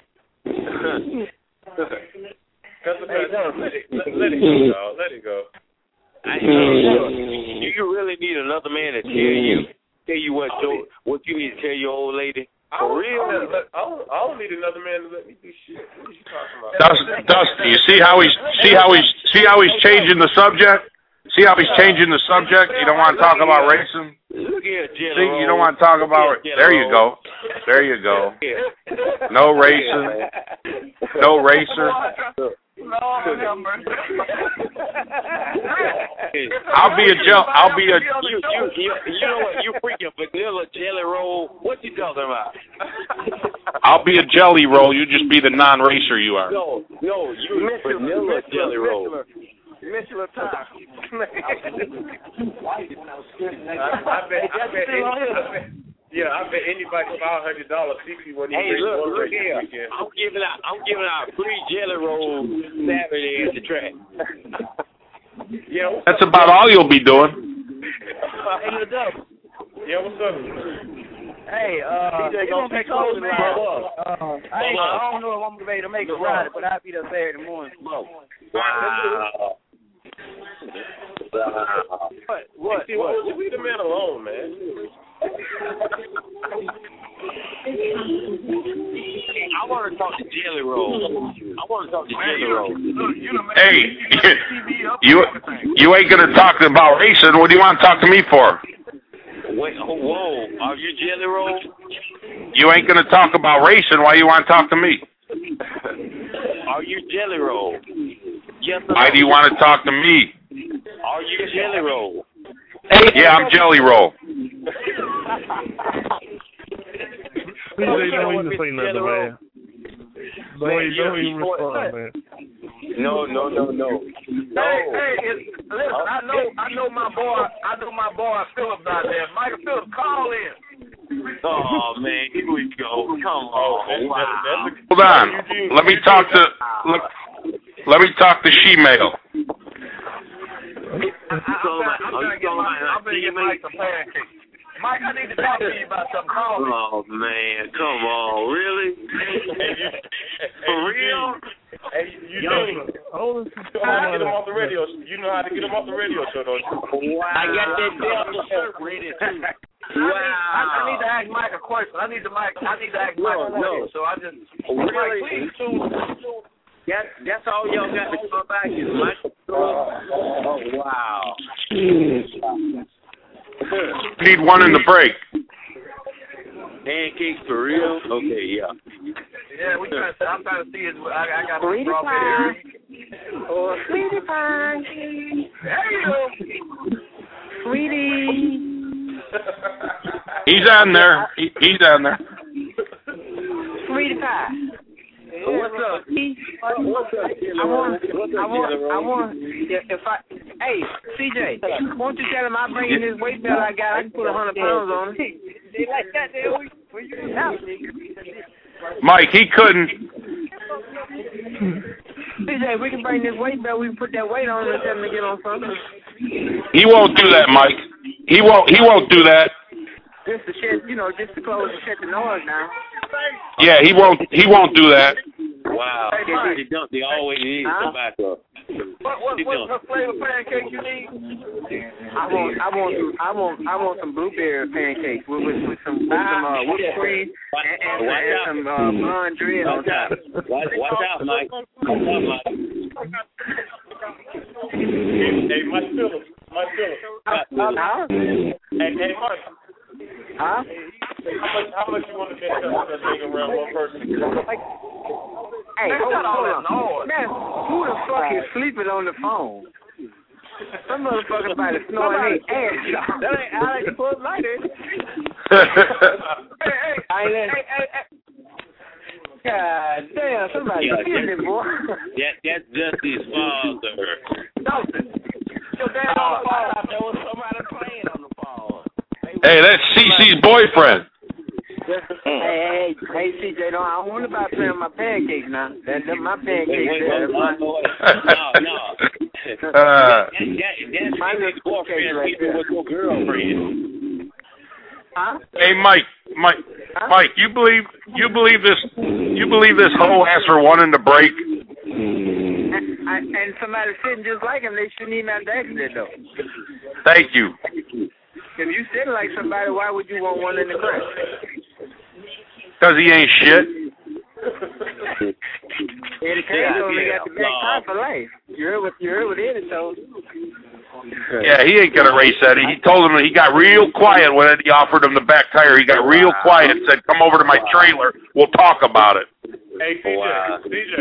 M: Cause hey, no, let it let, let it go, dog. Let it go.
P: I, you, you really need another man to tell you tell you what your, what you need to tell your old lady.
M: I
P: For
M: don't,
P: real?
M: I don't, I don't, I don't need another man to let me do shit. What are you talking about?
H: Dustin, Dustin, you see how he's see how he's see how he's changing the subject? See how he's changing the subject? You don't want to talk about racing?
P: Look here, Jello.
H: See, you don't want to talk about there you go. There you go. No racing. No racer. I'll be a gel I'll be a
P: You, you, you, you know what? You freaking vanilla jelly roll. What you talking about?
H: I'll be a jelly roll, you just be the non racer you are.
P: No, no, you vanilla jelly roll.
E: Michelin time.
M: I, I bet, I bet, any, I bet, yeah, I bet anybody five hundred dollars. C P when he
P: Hey,
M: race
P: look,
M: one
P: look
M: race
P: here.
M: this weekend.
P: I'm giving out, I'm giving out free jelly rolls Saturday at the track.
M: Yeah.
U: That's about all you'll be doing.
N: Hey, little double.
M: Yeah, what's up?
N: Hey, uh,
J: T J
N: you
J: gonna
N: gonna be
J: take
N: cold,
J: over,
N: man.
J: man.
N: Uh, I, ain't, I don't know if I'm ready to make it Friday, but I'll be there Saturday morning.
P: Wow.
M: Wow.
P: What?
M: What? Hey, why don't you leave the man alone, man?
P: I want to talk to Jelly Roll. I want to talk to Jelly Roll.
U: Hey, you you ain't gonna talk about racing. What do you want to talk to me for?
P: Wait, oh, whoa, are you Jelly Roll?
U: You ain't gonna talk about racing. Why you want to talk to me?
P: Are you Jelly Roll? Yes.
U: Why do you want to talk to me?
P: Are you Jelly Roll?
U: Yeah, I'm Jelly Roll.
C: P J don't even say nothing, man. Don't,
P: Man,
C: even, don't
P: you-
C: even respond, man.
P: No, no, no, no.
J: Hey, hey, it's, listen, I know, I know my boy, I know my boy Phillips out there. Michael Phillips, call in.
P: Oh man, here we go. Come on. Wow.
U: Hold on. Let me talk to let, let me talk to Shemale.
J: I'm gonna get Mike, I'm gonna get Mike some pancakes. Mike, I need to talk to you about something. Call me.
P: Oh man, come on, really? For real?
M: Hey, you know,
C: Oh,
M: how to get him off the radio? You know how to get him off the radio show, don't you?
P: Wow. I got that Delta shirt ready too.
J: Wow. I, I need to ask Mike a question. I need to Mike. I need to ask Mike a question. So I just
P: Really?
J: Mike, please tune.
P: That, that's all y'all got to come back is Michael. Oh wow.
U: Need one in the break.
P: Pancakes for real? Okay, yeah.
J: Yeah, we trying to. I'm trying to see it. I, I got
K: Sweetie
J: some
K: pie.
J: strawberry.
K: Or sweetie pie.
J: There you go.
K: Sweetie.
U: He's on there. He, he's on there.
K: Sweetie pie.
J: What's up?
K: What's up? I want, I want, I want, if, if I, hey, C J, won't you tell him I bring in this weight belt I got, I can put a hundred pounds on it.
N: They like that, they always, when you was out,
U: Mike, he couldn't.
K: C J, we can bring this weight belt, we can put that weight on it and tell him to get on something.
U: He won't do that, Mike. He won't. He won't do that.
K: Just to shut, you know, just to close and shut the noise down.
U: Yeah, he won't. He won't do that.
P: Wow.
J: Hey, Mike.
P: They don't. They always need
K: Huh?
P: tobacco.
J: What what
P: They
J: what,
P: don't.
J: what flavor pancake you need?
K: I want, I want, some, I want, I want some blueberry pancakes with with, with some, with some uh, whipped cream and, and, some, and some uh, blonde dread on
P: Watch
K: top.
P: out. Watch, watch out, Mike. Watch out, Mike.
M: Hey, Mike Phillips. Mike Phillips.
K: Huh?
M: Hey, hey, Mike.
K: Huh?
M: How much? How much you want to bet that taking around one person?
K: Hey,
J: Man,
K: hold
J: shut all
K: on.
J: that noise.
K: Man, who the fuck is sleeping on the phone? Some motherfucker about to snoring their ass off.
N: that ain't Alex Club Lighter.
J: Hey, hey,
K: I ain't
J: hey, hey, hey.
K: God damn, somebody
P: Yeah,
K: kill me, boy.
P: That that's just his father.
J: Dawson, your dad on the phone.
N: I know somebody playing on the phone.
U: Hey, that's Cece's boyfriend.
K: Hey, hey, hey, C J, don't, I don't want to buy playing my pancakes now. That, that my pancakes.
P: Wait, wait,
K: there,
P: wait,
K: my,
P: no, no.
U: Uh,
P: That, that, that's
K: my
P: his
K: little
P: boyfriend
K: cupcake right
P: sleeping
K: there.
P: with your girlfriend.
K: Huh?
U: hey, Mike, Mike, Mike, you believe you believe this? You believe this hoe asked for one in the break?
K: And, I, and somebody sitting just like him, they shouldn't even have to ask that, though.
U: Thank you.
K: If you sitting like somebody, why would you want one in the crack?
U: Cause he ain't shit.
K: Eddie Kane told me he got the back time for life. You heard what you heard what Eddie told.
U: Yeah, he ain't gonna race Eddie. He told him that he got real quiet when Eddie offered him the back tire. He got real quiet and said, "Come over to my trailer. We'll talk about it."
M: Hey, C J.
P: Wow.
M: C J.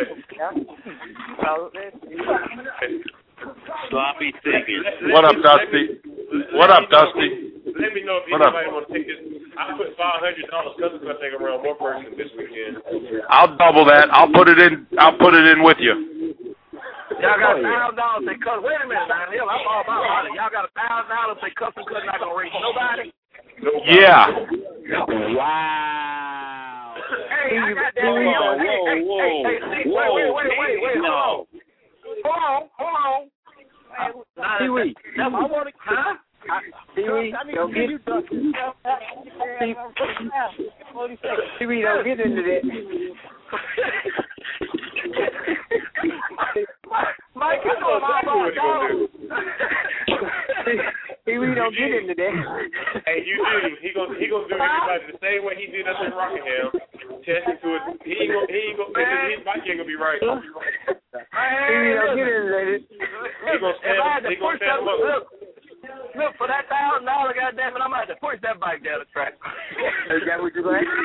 P: Sloppy seconds.
U: What up, Dusty? What up, Dusty?
M: Let me know if
U: What up?
M: anybody want to take this. I put five hundred dollars because it's gonna take around one person this weekend.
U: I'll double that. I'll put it in. I'll put it in with you.
J: Y'all got a thousand dollars say cuss. Wait a minute, man. Hell, I'm all about money. Y'all got a thousand dollars say cuss and cuss not gonna reach nobody.
U: Yeah.
P: Wow.
J: Hey, I got that.
P: Whoa,
J: Hey,
P: whoa,
J: hey, hey,
P: whoa,
J: hey, hey, see,
P: whoa.
J: wait, wait, wait, wait, wait, hold on.
P: No.
J: Hold on, hold on.
E: Pee-wee.
D: That's what I want to. Huh?
E: Pee-wee, don't get Pee-wee, don't get into that.
D: Mike, you know my boss, dog.
E: Pee-wee, don't get into that.
M: Hey, you do. He gonna he gonna do everybody the same way he did us in Rockingham. Testing to it. He ain't gonna he ain't gonna his bike ain't gonna be right.
E: Pee-wee, don't get into that.
M: He gonna stand he gonna stand him up.
D: Look, look, for that thousand dollar, goddamn it, I'm gonna have to push that bike down the track.
E: Is that what you're going?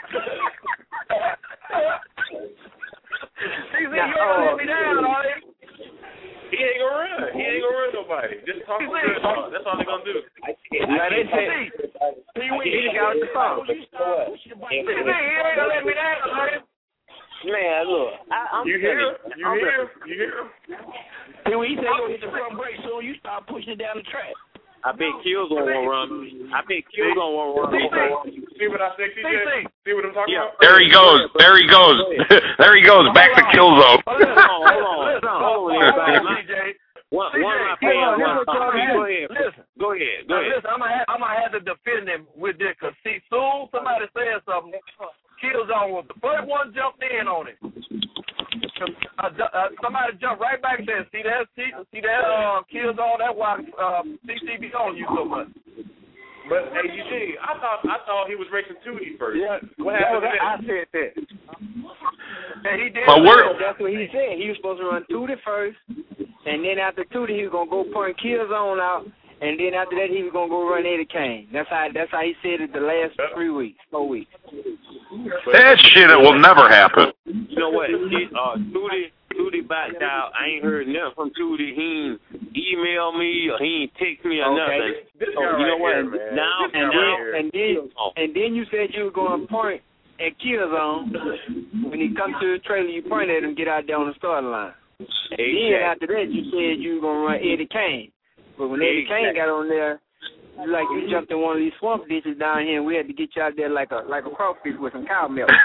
D: See, see, you gonna let me down, are you?
M: He ain't gonna run. He ain't gonna run nobody. Just talk to good talk. That's all they gonna do.
D: Now they say, Pee-wee, he got the phone. See, he ain't gonna let me down, are you?
S: Man, look, I, I'm
M: you hear him? You
S: I'm
M: hear him? You hear him?
D: Pee-wee, he said you hit the front brake soon. You start pushing it down the track.
S: I bet Kills gonna want to run. I bet Kills gonna want to run.
M: See what I say, C J? See what I'm talking
S: Yeah.
M: about?
U: There he goes. There he goes. There he goes. Back to kill zone.
S: Hold on, hold on, hold on, everybody.
D: C J.
S: One,
D: C J,
S: one of my
D: hold on,
S: fans.
D: listen,
S: Go ahead.
D: listen.
S: Go ahead. Go
D: Now,
S: ahead.
D: listen, I'm gonna have, I'm gonna have to defend him with this, cause see, soon somebody said something. Killzone was the first one jumped in on it. Uh, uh, somebody jumped right back there. See that? See, see that? Uh, Killzone. That's why uh, C C B on you so much.
M: But hey, you see, I thought I thought he was racing Tootie first.
E: Yeah,
M: What happened?
E: that, I
M: to
E: said that.
D: And he did.
U: But we're-
E: That's what he said. He was supposed to run Tootie first, and then after Tootie, he was gonna go point Killzone out, and then after that, he was gonna go run Eddie Kane. That's how. That's how he said it the last three weeks, four weeks.
U: That shit, it will never happen.
S: You know what? It, uh, Tootie, Tootie backed out. I ain't heard nothing from Tootie. He ain't email me or he ain't text me or
E: Okay.
S: nothing.
M: This
S: So,
M: guy
S: you know
M: right
S: what?
M: here, man.
S: Now,
M: This guy
E: And
S: now,
M: right
E: then,
M: here.
E: and then, and then you said you were going to point at Killzone. When he comes to the trailer, you point at him, get out there on the starting line.
S: Exactly.
E: Then after that, you said you were going to run Eddie Kane. But when Eddie Kane got on there, you like you jumped in one of these swamp ditches down here, and we had to get you out there like a like a crawfish with some cow milk.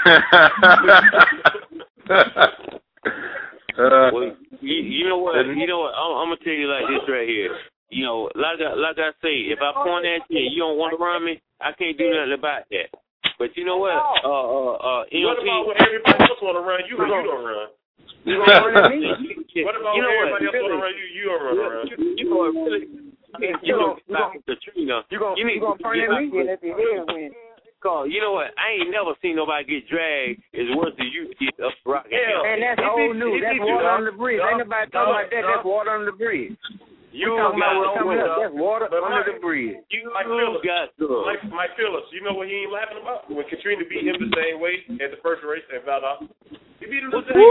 U: Uh,
S: Well, you, you know what? You know what? I'm, I'm gonna tell you like this right here. You know, like I, like I say, if I point at you and you don't want to run me, I can't do nothing about that. But you know what? Uh, uh, uh, M P,
M: What about when everybody else want to run? You, you don't run.
E: You gonna run at me?
M: What about
S: you know
M: when
S: what?
M: everybody else want to
S: Really,
M: run? You, you don't run. run.
S: you, you know what? Really, you,
E: You
S: know,
E: gonna- you gonna-
S: Katrina.
E: You gonna
S: You
E: you,
S: need
E: gonna
S: to
E: point
S: get
E: at me
S: out-
E: and let your head win.
S: Cause you know what? I ain't never seen nobody get dragged as worse as you get up Rocky
M: Yeah.
S: Hill.
E: And that's
M: He
E: old
M: beat-
E: news.
M: he
E: That's
M: beat you,
E: water
M: dog.
E: under the bridge.
M: Dog.
E: Ain't nobody talking
M: Dog.
E: about that.
M: Dog.
E: That's water under the bridge.
S: You
E: We talking about
S: got
E: what's coming up.
M: dog.
E: That's water
M: But
E: under
M: Mike-
E: the bridge.
S: you
M: Mike Phillips.
S: got to.
M: Mike, Mike Phillips, you know what he ain't laughing about? When Katrina beat him the same way at the first race at Valdosta. He beat him the same way.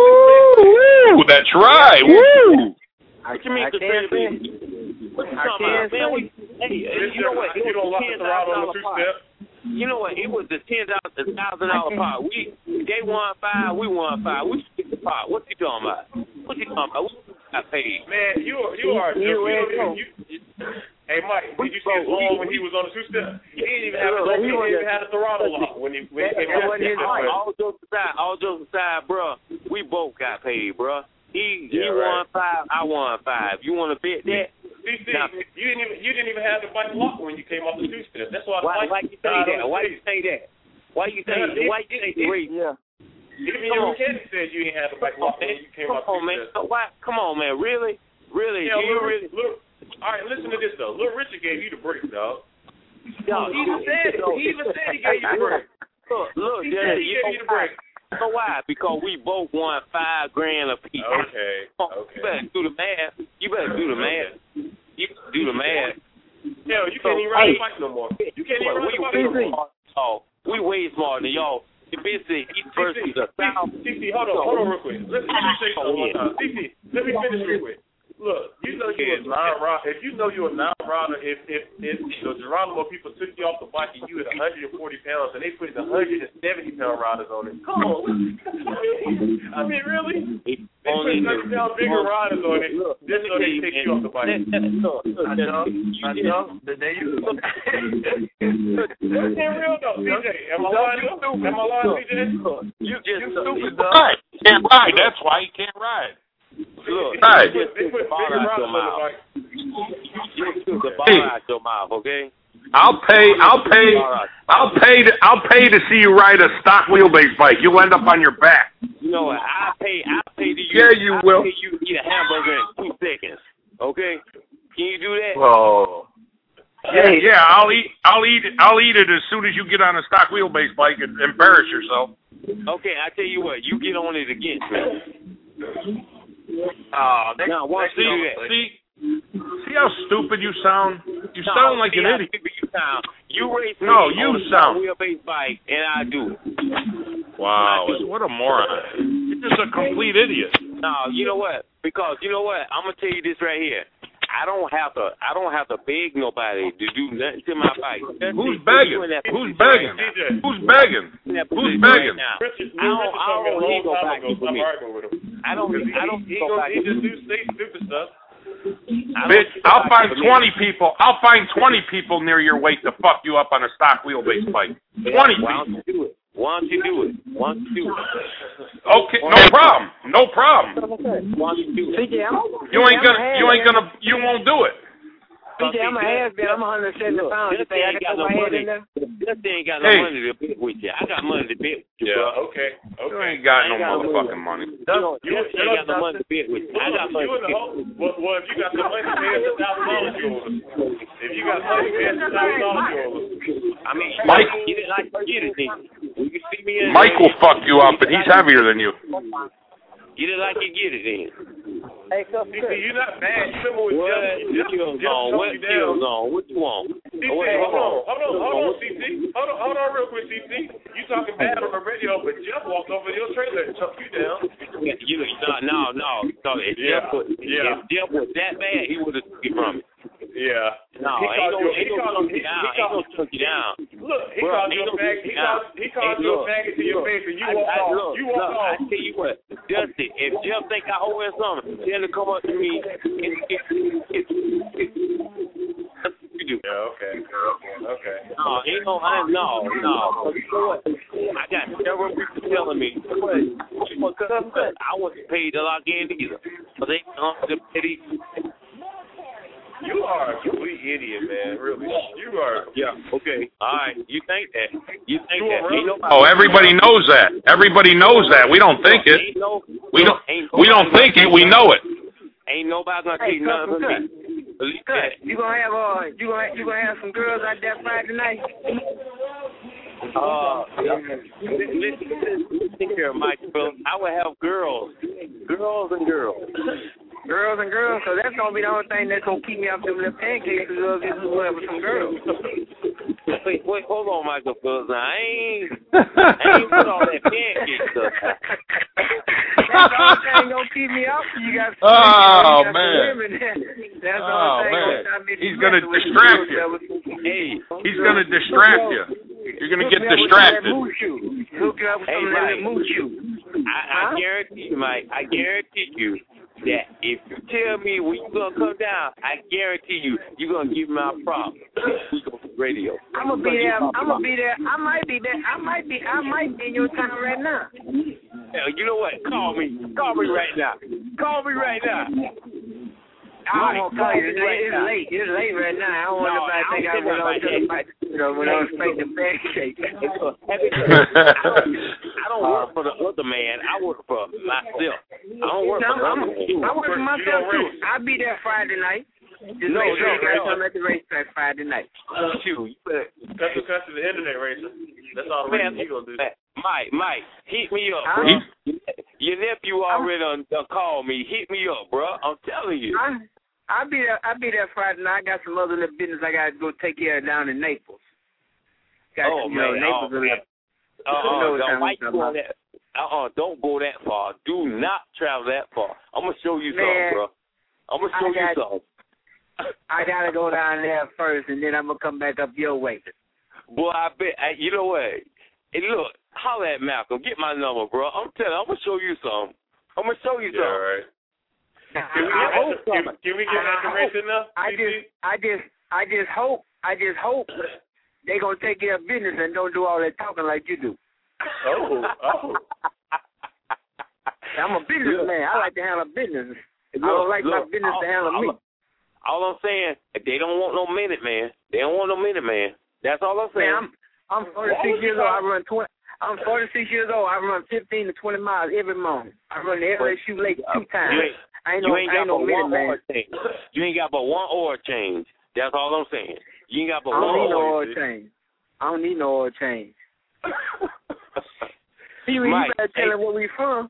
U: woo, that's right. Woo.
E: I,
S: What you mean,
E: I
S: Katrina?
E: can't say.
S: What you
E: I
S: talking
E: can't
S: about? Man, we, hey,
M: This
S: you know what? It
M: you
S: was
M: don't lock
S: ten
M: the throttle on
S: thousand
M: the
S: dollar
M: two
S: pot.
M: step.
S: You know what? It was the ten thousand dollar pot. We they won five, we won five. We split the pot. What you talking about? What you talking about? We got paid.
M: Man, you are you are
E: You
M: you,
E: ain't
M: you, you, Hey Mike, did you see his arm when he was on the two step? He didn't even have a, he didn't even have the throttle lock when he when he came
E: That
M: out.
E: wasn't his
S: All,
E: fight.
S: all jokes aside, all jokes aside, bro, we both got paid, bro. He he
M: Yeah,
S: won
M: right.
S: five, I won five. You want to bet that?
M: C C,
S: Now-
M: you didn't even you didn't even have the bike lock when you came off the two step. That's why the
S: Why,
M: bike
S: why you say
M: died
S: that?
M: on the
S: Why
M: stage.
S: you say that? Why you say
M: Yeah,
S: Why you
M: it-
S: say
M: it-
S: the race?
E: Yeah.
M: Even your mechanic said you didn't have the bike
S: Come on,
M: lock when
S: man.
M: you came
S: Come
M: off the
S: on,
M: two
S: man.
M: step.
S: Why? Come on, man. Really? Really?
M: Yeah,
S: Do you
M: Lil,
S: really?
M: look, all right, listen to this though. Little Richard gave you the break, dog.
S: Yo,
M: He even said it. He even said he gave you the break.
S: Look, look,
M: He
S: Jesse,
M: said he
S: you
M: gave
S: know
M: you the break.
S: why? So why? Because we both won five grand apiece.
M: Okay, okay.
S: You better do the math. You better do the math. You do the math.
M: Hell, you
S: So,
M: can't even ride
S: hey,
M: the bike no more. You can't even
S: Look,
M: ride
S: we
M: the bike
S: way
M: no more.
S: smarter than y'all. We way smarter than y'all. The business East versus the South.
M: C C, hold on, hold on real quick. Let, let me say something one time. C C, let me finish real quick. Look, you know you're a non-rider. If you know you're a non-rider, if if if the Geronimo people took you off the bike and you had one hundred forty pounds and they put the one hundred seventy pound riders on it, come on. I mean, really? They put thirty pound bigger riders on it just so they take you off the bike.
S: Look, look,
M: I know, I know. There you go. That's ain't real though, C J. Am I lying? Am I lying, C J?
S: You just
M: stupid, dog.
U: Right. Can't ride. That's why he can't ride.
R: Look,
U: Hey.
R: you just took the ball out your mouth. You just took the ball
U: Hey.
R: out your mouth, okay?
U: I'll pay. I'll pay. I'll pay. To, I'll pay to see you ride a stock wheelbase bike. You'll end up on your back.
R: You know what? I pay. I pay to you.
U: Yeah, you
R: I
U: will.
R: pay you to eat a hamburger in two seconds. Okay? Can you do that?
U: Oh. Yeah, yeah. I'll eat. I'll eat it. I'll eat it as soon as you get on a stock wheelbase bike and embarrass yourself.
R: Okay, I tell you what. You get on it against me.
U: Oh,
R: uh, now once
U: see,
R: you do that,
U: see, see how stupid you sound. You
R: no,
U: sound like
R: see
U: an
R: how
U: idiot.
R: stupid You sound. You race me
U: No, you
R: on a
U: sound.
R: wheelbase bike, and I do.
U: Wow, what a moron! You're just a complete idiot.
R: No, you know what? Because you know what? I'm gonna tell you this right here. I don't have to. I don't have to beg nobody to do nothing to my bike. That's
U: Who's
R: it.
U: begging?
R: You're in that
U: Who's
R: position
U: begging?
R: right now.
U: Who's begging?
R: In that
U: Who's
R: position
U: begging?
R: Right now.
M: Richard,
R: I don't.
M: Richard
R: I
M: told me a
R: don't
M: long
R: need
M: time
R: nobody
M: ago,
R: for
M: stop
R: me.
M: arguing with him.
R: I don't.
M: He,
R: I don't.
M: he, he,
R: need
M: goes,
R: nobody
M: he
R: for
M: just
R: me.
M: do say stupid stuff.
U: Bitch, I'll find twenty people. I'll find twenty people near your weight to fuck you up on a stock wheelbase bike. Twenty
R: Why don't
U: people.
R: you do it? Why don't you do it? Why don't you do it?
U: Okay, no problem. No problem.
R: Why don't you do it?
U: You ain't gonna. You ain't gonna. You won't do it.
E: P J, I'm a has-been. I'm one hundred seventy pounds. You think I
R: ain't
E: can
R: got
E: put
R: no
E: my head
R: money.
E: in there?
R: Just ain't got no
U: Hey.
R: money to bet with you. I got money to bet with you,
M: Yeah,
R: bro.
M: okay,
U: You
M: okay.
U: ain't got no
R: I ain't got no
U: motherfucking money.
R: You know,
M: You-
R: just
M: you
R: ain't got
M: know,
R: no money to bet with you. I got money
M: You
R: to
M: in the
R: bet
M: hole.
R: with you.
M: Well, well, if you got the money, pay us a thousand dollars yours. If you got money, pay us a thousand dollars yours.
R: I mean,
U: Mike-
R: you get it like you get it, then. You can see me in
U: Mike will fuck you up, but he's heavier than you.
R: Get it like you get it, then.
E: Hey, so
M: See, see, you're not bad. You remember with
R: What
M: Jeff? Jeff,
R: skills
M: Jeff
R: on?
M: told
R: What
M: you
R: skills
M: down.
R: on? What you want?
M: C C,
R: Oh, wait,
M: hold on, hold on,
R: Hold
M: hold on,
R: What-
M: C C. Hold on, hold on real quick, C C. You talking bad on the radio, but Jeff walked over your trailer and took you down.
R: You, you, no, no, no. no if,
M: Yeah,
R: Jeff was,
M: yeah.
R: if Jeff was that bad, he would have took it from me.
M: Yeah.
R: No,
M: He
R: ain't
M: called
R: no,
M: you-
R: ain't
M: he
R: no
M: called-
R: chunk
M: he-
R: you down.
M: he
R: Ain't
M: called-
R: no chunk you down.
M: Look, he
R: Bro,
M: called
R: ain't
M: you a
R: no
M: faggot.
R: chunk
M: He
R: you down.
M: called, he called
R: Hey,
M: you
R: look,
M: a faggot to your
R: look,
M: face, and you
R: I,
M: walked
R: I,
M: off.
R: Look,
M: you walked
R: look,
M: off.
R: I tell you what, Dusty, if Jeff think I owe him something, tell him to come up to me. It, it, it, it, you do.
M: Yeah, okay. Okay.
R: No, ain't no, I, no, no. You know what? I got several people telling me, what, because I wasn't paid to lock in either. But they come to pity.
M: You are a complete idiot, man. Really. You are.
R: Yeah, okay. All right. You think that. You think
M: You
R: that.
M: are
R: Ain't nobody,
U: Oh, everybody knows that. Everybody knows that. We don't think it.
R: Ain't no,
U: We don't.
R: ain't
U: We don't think it. We know it.
R: Ain't nobody gonna
E: Hey,
R: take nothing from
E: cut,
R: me. Believe
E: cut.
R: that.
E: You gonna have uh, you gonna you gonna have some girls out there Friday night?
R: Uh, listen, listen, listen here, Mike. Bro. I would have girls, girls and girls.
E: Girls and girls, so that's gonna be the only thing that's gonna keep me off them little pancakes is uh, just whatever some girls.
R: Wait, wait, hold on, Michael Phillips. Now, I ain't, I ain't put all that pancake stuff.
E: That's the only thing gonna keep me off. You got some,
U: Oh,
E: you got some
U: man.
E: women there. That's the
U: Oh,
E: only thing
U: man.
E: gonna stop me
U: He's
E: from
U: gonna
E: messing with
U: distract
E: the
U: you.
E: girls.
R: Hey,
U: He's gonna distract you. You're gonna get
E: Hook me up with some of that
U: distracted.
E: moose shoe. Hook you up with
R: Hey,
E: some of that
R: Mike.
E: moose shoe.
R: I, I guarantee you, Mike, I guarantee you that if you tell me when you gonna come down, I guarantee you, you're gonna give me my problem. We go to radio.
E: I'm gonna be there. I'm gonna be there. I might be there. I might be. I might be in your town right now.
R: Hell, you know what? Call me. Call me right now. Call me right now.
E: I'm gonna call you. It's,
R: Right
E: it's
R: now.
E: late. It's late right now. I don't want
R: No,
E: nobody to think I
R: I'm
E: went on to the
R: thinking
E: fight. You know, when I was making the pancake.
R: I don't work for the other man. I work for myself. I don't work for the
E: I'm,
R: other man.
E: I work for myself too. I'll be there Friday night. Just
R: No,
E: make sure
R: no,
E: you guys
R: no.
E: come at the racetrack Friday night.
R: Shoot, you better-
M: That's because of the internet racer. That's all the
R: Man,
M: reason you gonna do.
R: Mike, Mike, hit me up,
E: Huh?
R: bro. Your nephew already done, done called me. Hit me up, bro. I'm telling you.
E: I, I'll be there. I'll be there Friday night. I got some other little business I got to go take care of down in Naples. Got
R: Oh,
E: you know,
R: man.
E: Naples
R: Oh,
E: is
R: man.
E: You
R: Uh-uh,
E: know what
R: don't,
E: time
R: why
E: I'm
R: you
E: talking
R: going
E: about.
R: that, uh-uh, don't go that far. Do not travel that far. I'm going to show you
E: Man,
R: something, bro. I'm going to
E: I
R: show you
E: got-
R: something.
E: I gotta go down there first, and then I'm gonna come back up your way.
R: Boy, I bet, I, you know what? Hey, look, holler at Malcolm. Get my number, bro. I'm telling you, I'm going to show you something. I'm going to show you
M: Yeah,
R: something.
M: right. Can we
E: I
M: get,
E: hope
M: can,
E: something.
M: can we get
E: I
M: information now?
E: I just, I just, I just hope, I just hope they gonna take care of business and don't do all that talking like you do.
M: Oh, oh.
K: I'm a businessman. I like to handle business. I don't like my
P: look,
K: business
P: all,
K: to handle
P: all,
K: me.
P: All I'm saying, they don't want no minute man. They don't want no minute man. That's all I'm saying.
K: Man, I'm I'm forty-six years old. I run twenty. I'm forty-six years old. I run fifteen to twenty miles every morning. I run the L A shoe lake two times.
P: You ain't,
K: I ain't
P: you
K: no,
P: ain't
K: I
P: got
K: ain't no
P: but
K: minute
P: one
K: man.
P: oil change. You ain't got but one oil change. That's all I'm saying. You ain't got but
K: I don't
P: one
K: need no
P: oil
K: oil change. I don't need no oil change. you,
P: Mike,
K: you better tell
P: hey.
K: him where we from.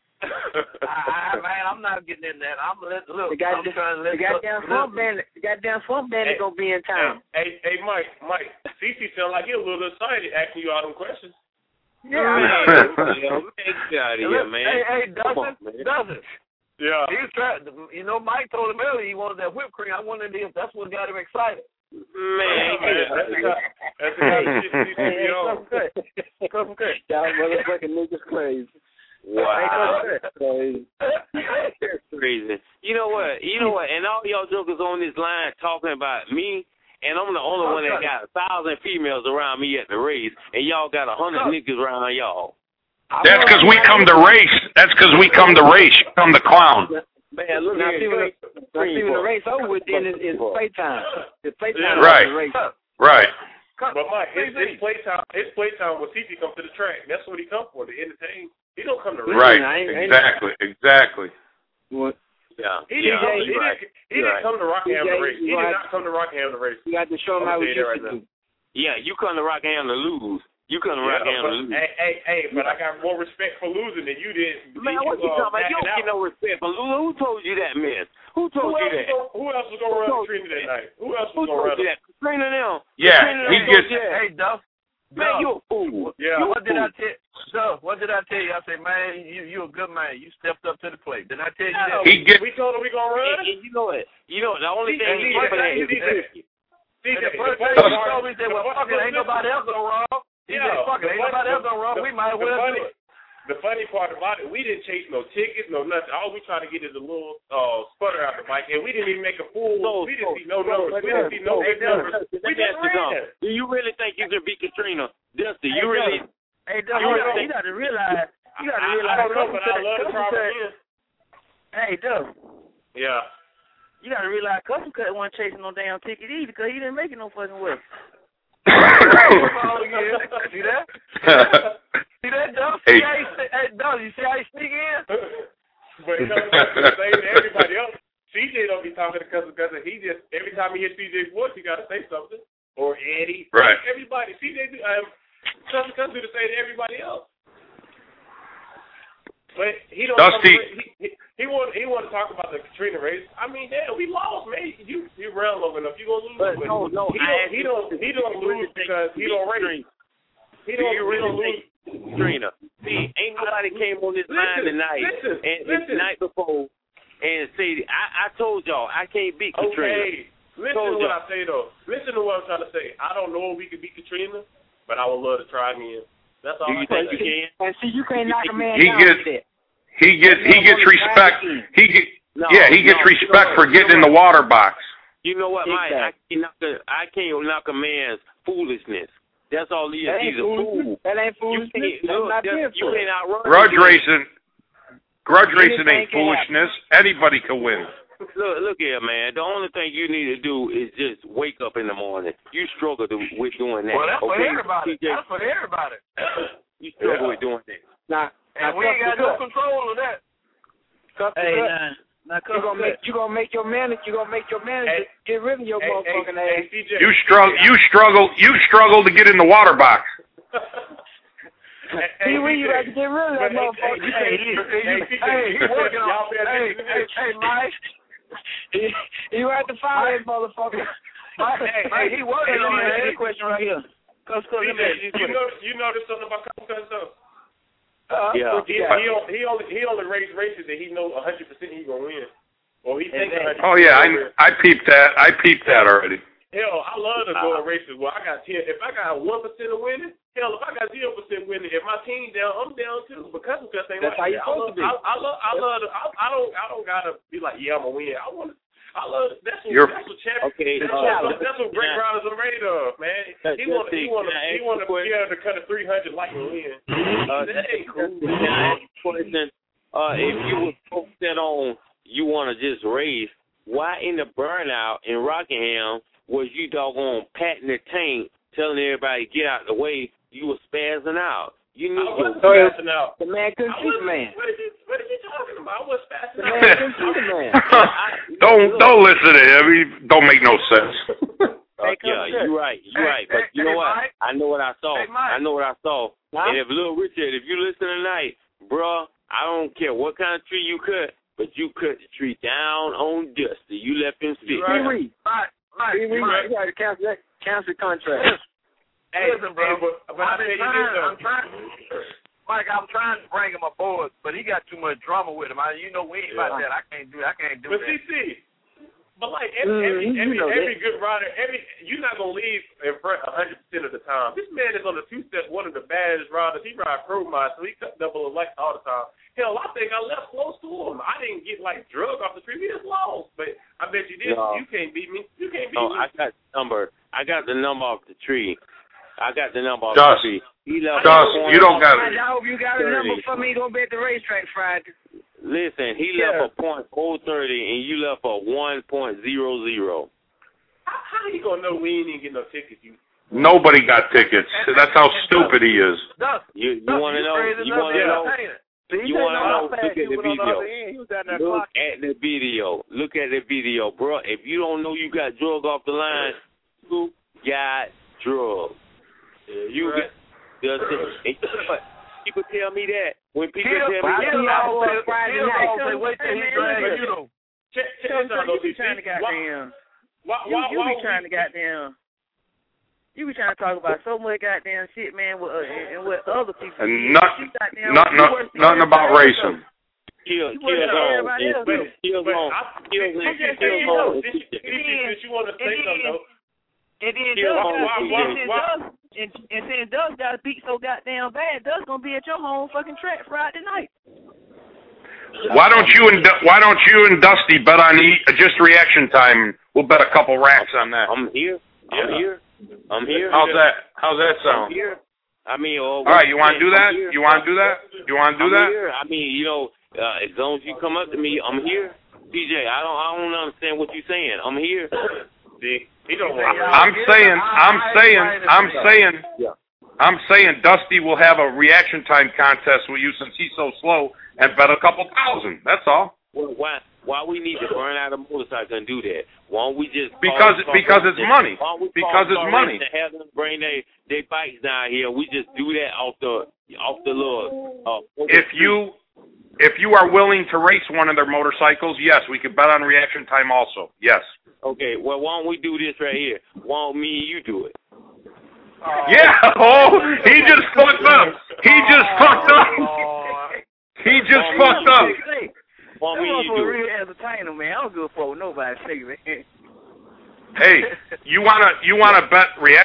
D: I, I, man, I'm not getting in that. I'm let look.
K: The goddamn,
D: I'm trying to let
K: the goddamn funk bandit, the goddamn funk bandit
M: Hey,
K: gonna be in town.
M: Hey, hey, hey, Mike, Mike, Cece sound like he a little excited asking you all them questions.
K: Yeah,
P: man, man, get out of here, man.
D: Hey, hey,
P: Come
D: doesn't
P: on, man.
D: doesn't.
M: Yeah.
D: He was trying. You know, Mike told him earlier he wanted that whipped cream. I wondered if that's what got him excited.
P: Man,
M: man, that's the guy. That's the guy that shit
K: Hey, hey,
M: on.
K: come cut. Come cut. Y'all motherfucking niggas crazy.
P: Wow.
K: Hey, come crazy.
P: That's crazy. You know what? You know what? And all y'all jokers on this line talking about me, and I'm the only one that got a thousand females around me at the race, and y'all got a hundred niggas around y'all.
U: That's because we come to race. That's because we come to race. You come to clown.
P: Man, look
K: Now,
P: at
K: see, when the, now, see when the race over with, then it's, it's playtime. It's playtime.
U: Right.
K: The race.
U: Right.
M: But Mike, it's, it's playtime. It's playtime when Cece comes to the track. That's what he come for, to entertain. He don't come to race.
U: Right.
K: I ain't- I ain't-
U: Exactly. Exactly.
K: What?
P: Yeah.
M: He didn't,
P: yeah,
M: come, he
P: you're right.
M: didn't, he didn't
P: right.
M: come to Rockingham to race. He did
K: right.
M: not come to Rockingham to race.
K: You got to show them
M: I'm
K: how we
M: gonna tell you
K: used
M: that
K: to
M: right
K: do.
P: Yeah, you come to Rockingham to lose. You come to
M: Yeah,
P: Rockingham
M: but,
P: to lose.
M: hey, hey, hey, but I got more respect for losing than you did.
P: Man, what you
M: uh,
P: talking about? You don't
M: backing
P: get
M: out.
P: no respect for losing. Who told you that, man? Who told
M: Who
P: you
M: else,
P: that?
M: was gonna, who else was going to run Katrina that night? Who else
P: Who
M: was going to
P: told
M: run
P: you
M: her?
P: that? Katrina now.
U: Yeah,
P: Katrina
U: he
P: them
U: gets-
P: told you that.
D: Hey, Duff.
P: Man,
D: Duff.
P: you a fool.
M: Yeah.
P: You a
D: What did
P: fool.
D: I tell? Duff, what did I tell you? I said, man, you you a good man. You stepped up to the plate. Did I tell you that?
U: He get-
M: We told him we going to run.
P: And, and you know it. You know the only
M: See,
P: thing
M: see,
P: he for that
M: see,
P: is
M: see,
P: risky.
M: See,
D: And
M: the
D: the first
M: funny
D: thing he
M: part-
D: told me, he said, well,
M: the
D: fuck it, ain't nobody else gonna run. He
M: Yeah,
D: said, fuck it,
M: the
D: ain't
M: funny-
D: nobody else gonna run.
M: the-
D: We might as
M: the
D: well
M: funny-
D: do it.
M: The funny part about it, we didn't chase no tickets, no nothing. All we trying to get is a little uh, sputter out the mic, and we didn't even make a full.
P: So,
M: we didn't
P: so,
M: see no
P: so,
M: numbers. We didn't see no
P: Hey,
M: big numbers.
P: Dusty,
M: We
P: let me
M: just
P: ask you something.
M: ran.
P: Do you really think you can beat Katrina? Dusty, you
D: Hey,
P: really?
D: Hey, Duff,
P: You
D: you,
P: really
D: got,
P: think-
D: you got to realize. You got to
M: I,
D: realize.
M: I don't know,
D: Cousin
M: but I
D: said-
M: love to
D: Cousin
M: try
D: said-
M: again.
D: Hey, Duff.
M: Yeah.
D: You got to realize Cousin Cut wasn't chasing no damn ticket either because he didn't make it no fucking way. See that? See that, Duff?
U: Hey.
D: See how he, hey, Duff, you see how he sneak in?
M: But it comes back to the same to everybody else. C J don't be talking to cousin cousin. He just every time he hears C J's voice, he got to say something. Or Eddie.
U: Right.
M: Everybody. C J do, um, cousin cousin do the same to everybody else. But he don't.
U: Dusty.
M: He, he, he want he want to talk about the Katrina race. I mean, damn, we lost, man. You you ran long enough. You gonna lose.
P: But no, no,
M: He
P: I
M: don't. He don't. He don't lose because he don't race. He
P: Do
M: don't.
P: you
M: He
P: really
M: don't
P: think
M: lose.
P: Katrina? See, ain't nobody came on this line
M: Listen,
P: tonight
M: listen,
P: and
M: listen.
P: the night before and say, I, I told y'all I can't beat Katrina.
M: Okay. Listen
P: Told
M: to what
P: y'all.
M: I say though. Listen to what I'm trying to say. I don't know if we can beat Katrina, but I would love to try again. That's all
P: Do you
M: I can
P: think you
M: say.
P: can?
K: And see, you can't knock a man
U: He
K: down
U: gets-
K: with that.
U: He gets he gets respect. He get,
P: No,
U: yeah, he gets
P: no,
U: respect
P: no,
U: for
P: you know
U: getting in the
P: what?
U: water box.
P: You know what, Mike? I
K: Exactly.
P: can't knock a, I can't knock a man's foolishness. That's all he is.
K: That ain't
P: He's a fool.
K: foolishness. That ain't
P: You
K: foolishness.
P: can't,
K: That's
P: look,
K: not
P: that's-
K: being
P: you
K: foolish.
P: can't outrun
U: Grudge
P: him.
U: racing, grudge racing
K: Anything
U: ain't
K: can
U: foolishness. Anybody can win.
P: Look, look here, man. The only thing you need to do is just wake up in the morning. You struggle to, with doing that.
D: Well, that's for
P: okay?
D: everybody.
P: T J,
D: That's for everybody.
P: you struggle
M: Yeah.
P: with doing that.
K: Now,
D: And
K: now,
D: we ain't got no
K: Cousin
D: control of that.
K: Cut,
D: Hey,
K: cut.
D: now, now,
K: You gonna make you gonna make your manager you gonna make your manager
M: Hey,
K: get rid of your
M: Hey,
K: motherfucking
M: hey,
K: ass.
M: hey, C J.
U: You struggle. You struggle. You struggle to get in the water box.
M: Hey,
K: See,
M: hey,
K: when you
M: C J.
K: got to get rid of that
M: But, hey,
K: motherfucker.
M: hey,
D: Hey,
M: hey,
D: he,
M: hey, C J.
D: hey, he working
M: Y'all
D: on.
M: pay
D: Hey,
M: attention to
D: hey,
M: this.
D: hey, Mike.
K: You have to fire that motherfucker.
D: Mike,
M: Hey,
D: Mike,
M: hey,
D: he working
M: hey,
D: on
M: hey,
D: that.
M: hey.
D: This question right here. Cause, cause,
M: C
D: let me ask
M: J,
D: you
M: you
D: this
M: know you notice something about Cousin Cousin though?
K: Uh,
P: Yeah.
K: what
M: He,
K: you got?
M: he, only, he only he only race races that he know one hundred percent he gonna win, or he think
D: Exactly.
M: one hundred percent
U: Oh yeah,
M: he gonna win.
U: I I peeped that. I peeped that already.
M: Hell, I love to go in races where I got ten. If I got one percent of winning, hell, if I got zero percent winning, if my team down, I'm down too. But Cousin Cousin ain't
K: That's
M: like
K: how
M: that. I love,
K: you supposed to be.
M: I, I love, I love. To, I, I don't, I don't gotta be like, yeah, I'm gonna win. I want. I love. That's what.
U: You're-
M: That's what champion.
P: Okay,
M: That's,
P: uh,
M: what, that's what great
P: now-
M: riders are made of, man.
P: That-
M: He want. He
P: Dusty,
M: want.
P: can I
M: He
P: ask
M: want
P: you
M: to
P: a
M: be able to cut a three hundred like and win.
P: Uh,
M: That ain't cool.
P: Can I ask you a question? uh, if you were focusing on you want to just race, why in the burnout in Rockingham was you doggone patting the tank, telling everybody get out the way? You were spazzing out. You need
M: I wasn't
P: to
M: spazzing out.
E: The man couldn't see the man.
M: What are you, what are you talking about? I was spazzing
E: The
M: out.
E: man couldn't see the man.
U: don't don't listen to him. He don't make no sense.
P: Uh, yeah, you're right. You're right. But you know what? I know what I saw. I know what I saw. And if Little Richard, if you listen tonight, bruh, I don't care what kind of tree you cut, but you cut the tree down on Dusty. You left him sick.
E: Right. Right. Right. You got to cancel that cancel contract.
M: Hey, listen, bro. But, but I tell you this,
D: I'm trying, Mike. I'm trying to bring him aboard, but he got too much drama with him. I, you know, we ain't about that. I can't do. I can't do
M: but
D: that.
M: But C C, but like every every
E: mm,
M: every,
E: you know
M: every good rider, every you're not gonna leave in front a hundred percent of the time. This man is on the two step, one of the baddest riders. He ride pro mod, so he cut double the light all the time. Hell, I think I left close to him. I didn't get like drug off the tree. We just lost, but I bet you did.
P: No.
M: You can't beat me. You can't beat
P: No,
M: me.
P: I got the number. I got the number off the tree. I got the number off
U: Dust.
P: the tree. He left
U: Dust, you don't got
E: it. I hope you got a number for me. Gonna be at the racetrack Friday.
P: Listen, he
E: Yeah.
P: left a point oh thirty, and you left a one point zero zero.
M: How, how you gonna know we ain't even get no tickets? You
U: Nobody got tickets. That's how stupid he is.
D: Dust,
P: You you
D: Dust,
P: want to
D: you
P: know?
D: crazy
P: You
D: enough
P: want to
D: to
P: know?
D: entertain it.
P: You want to know? Look at the video.
E: He was out there
P: Look
E: clocking.
P: at the video. Look at the video, bro. If you don't know you got drug off the line, you got drugs. You
M: right.
P: got. And people tell me that when people
D: Kill,
P: tell me that.
D: Kill,
E: Kill,
D: Friday
E: Kill,
D: night.
E: Kill,
D: Wait till he
E: Kill,
D: drag
E: Kill.
D: you.
M: check check this out,
E: You
M: though,
E: be
M: C C.
E: trying to goddamn.
M: Why
E: You,
M: why
E: you
M: why
E: be trying to goddamn. You be trying to talk about so much goddamn shit, man, with, uh, and, and what other people.
U: And
E: do.
U: not,
E: You goddamn-
U: not,
E: you
U: not,
E: worse than
U: nothing about
E: everybody
U: racing.
E: else.
P: Kill,
E: You
P: kill
E: worse than
P: on,
E: everybody else.
M: But,
P: kill
M: but
P: on,
M: I,
P: kill
M: I'm
P: on,
M: just
P: kill
M: saying,
P: on.
M: though, since you, since you want to say something, though.
N: And then
P: Kill
N: Doug
P: on,
N: got,
P: why-
N: and
P: why-
N: then
P: why-
N: Doug, and, and then Doug got beat so goddamn bad, Doug's gonna be at your home fucking track Friday night.
U: Why don't you and Du- why don't you and Dusty bet on e- just reaction time? We'll bet a couple racks on that.
P: I'm here. I'm
U: Yeah.
P: here. I'm here.
U: How's that? How's that
P: I'm
U: sound?
P: here. I mean, uh,
U: All right, you want to do
P: I'm
U: that?
P: here.
U: You want to do that? You want to do
P: I'm
U: that?
P: Here. I mean, you know, uh, as long as you come up to me, I'm here. D J, I don't, I don't understand what you're saying. I'm here.
M: See, he don't want
U: I'm saying, I'm saying, I'm saying, I'm saying Dusty will have a reaction time contest with you since he's so slow and bet a couple thousand. That's all.
P: Well, why? Why we need to burn out a motorcycle and do that? Why don't we just
U: Because
P: call,
U: because it's money.
P: Why don't we
U: Because
P: call
U: it's money.
P: To have them bring their they bikes down here. We just do that off the off the little. Uh,
U: If you if you are willing to race one of their motorcycles, yes, we could bet on reaction time also. Yes.
P: Okay. Well, why don't we do this right here? Why don't me and you do it?
U: Yeah. Oh, he just fucked up. He just fucked up. He just fucked up.
P: Why don't me and you
E: I'm
P: do
E: a
P: it?
E: real entertainer, man. I don't give a fuck what nobody say, man.
U: Hey, you wanna you wanna bet react?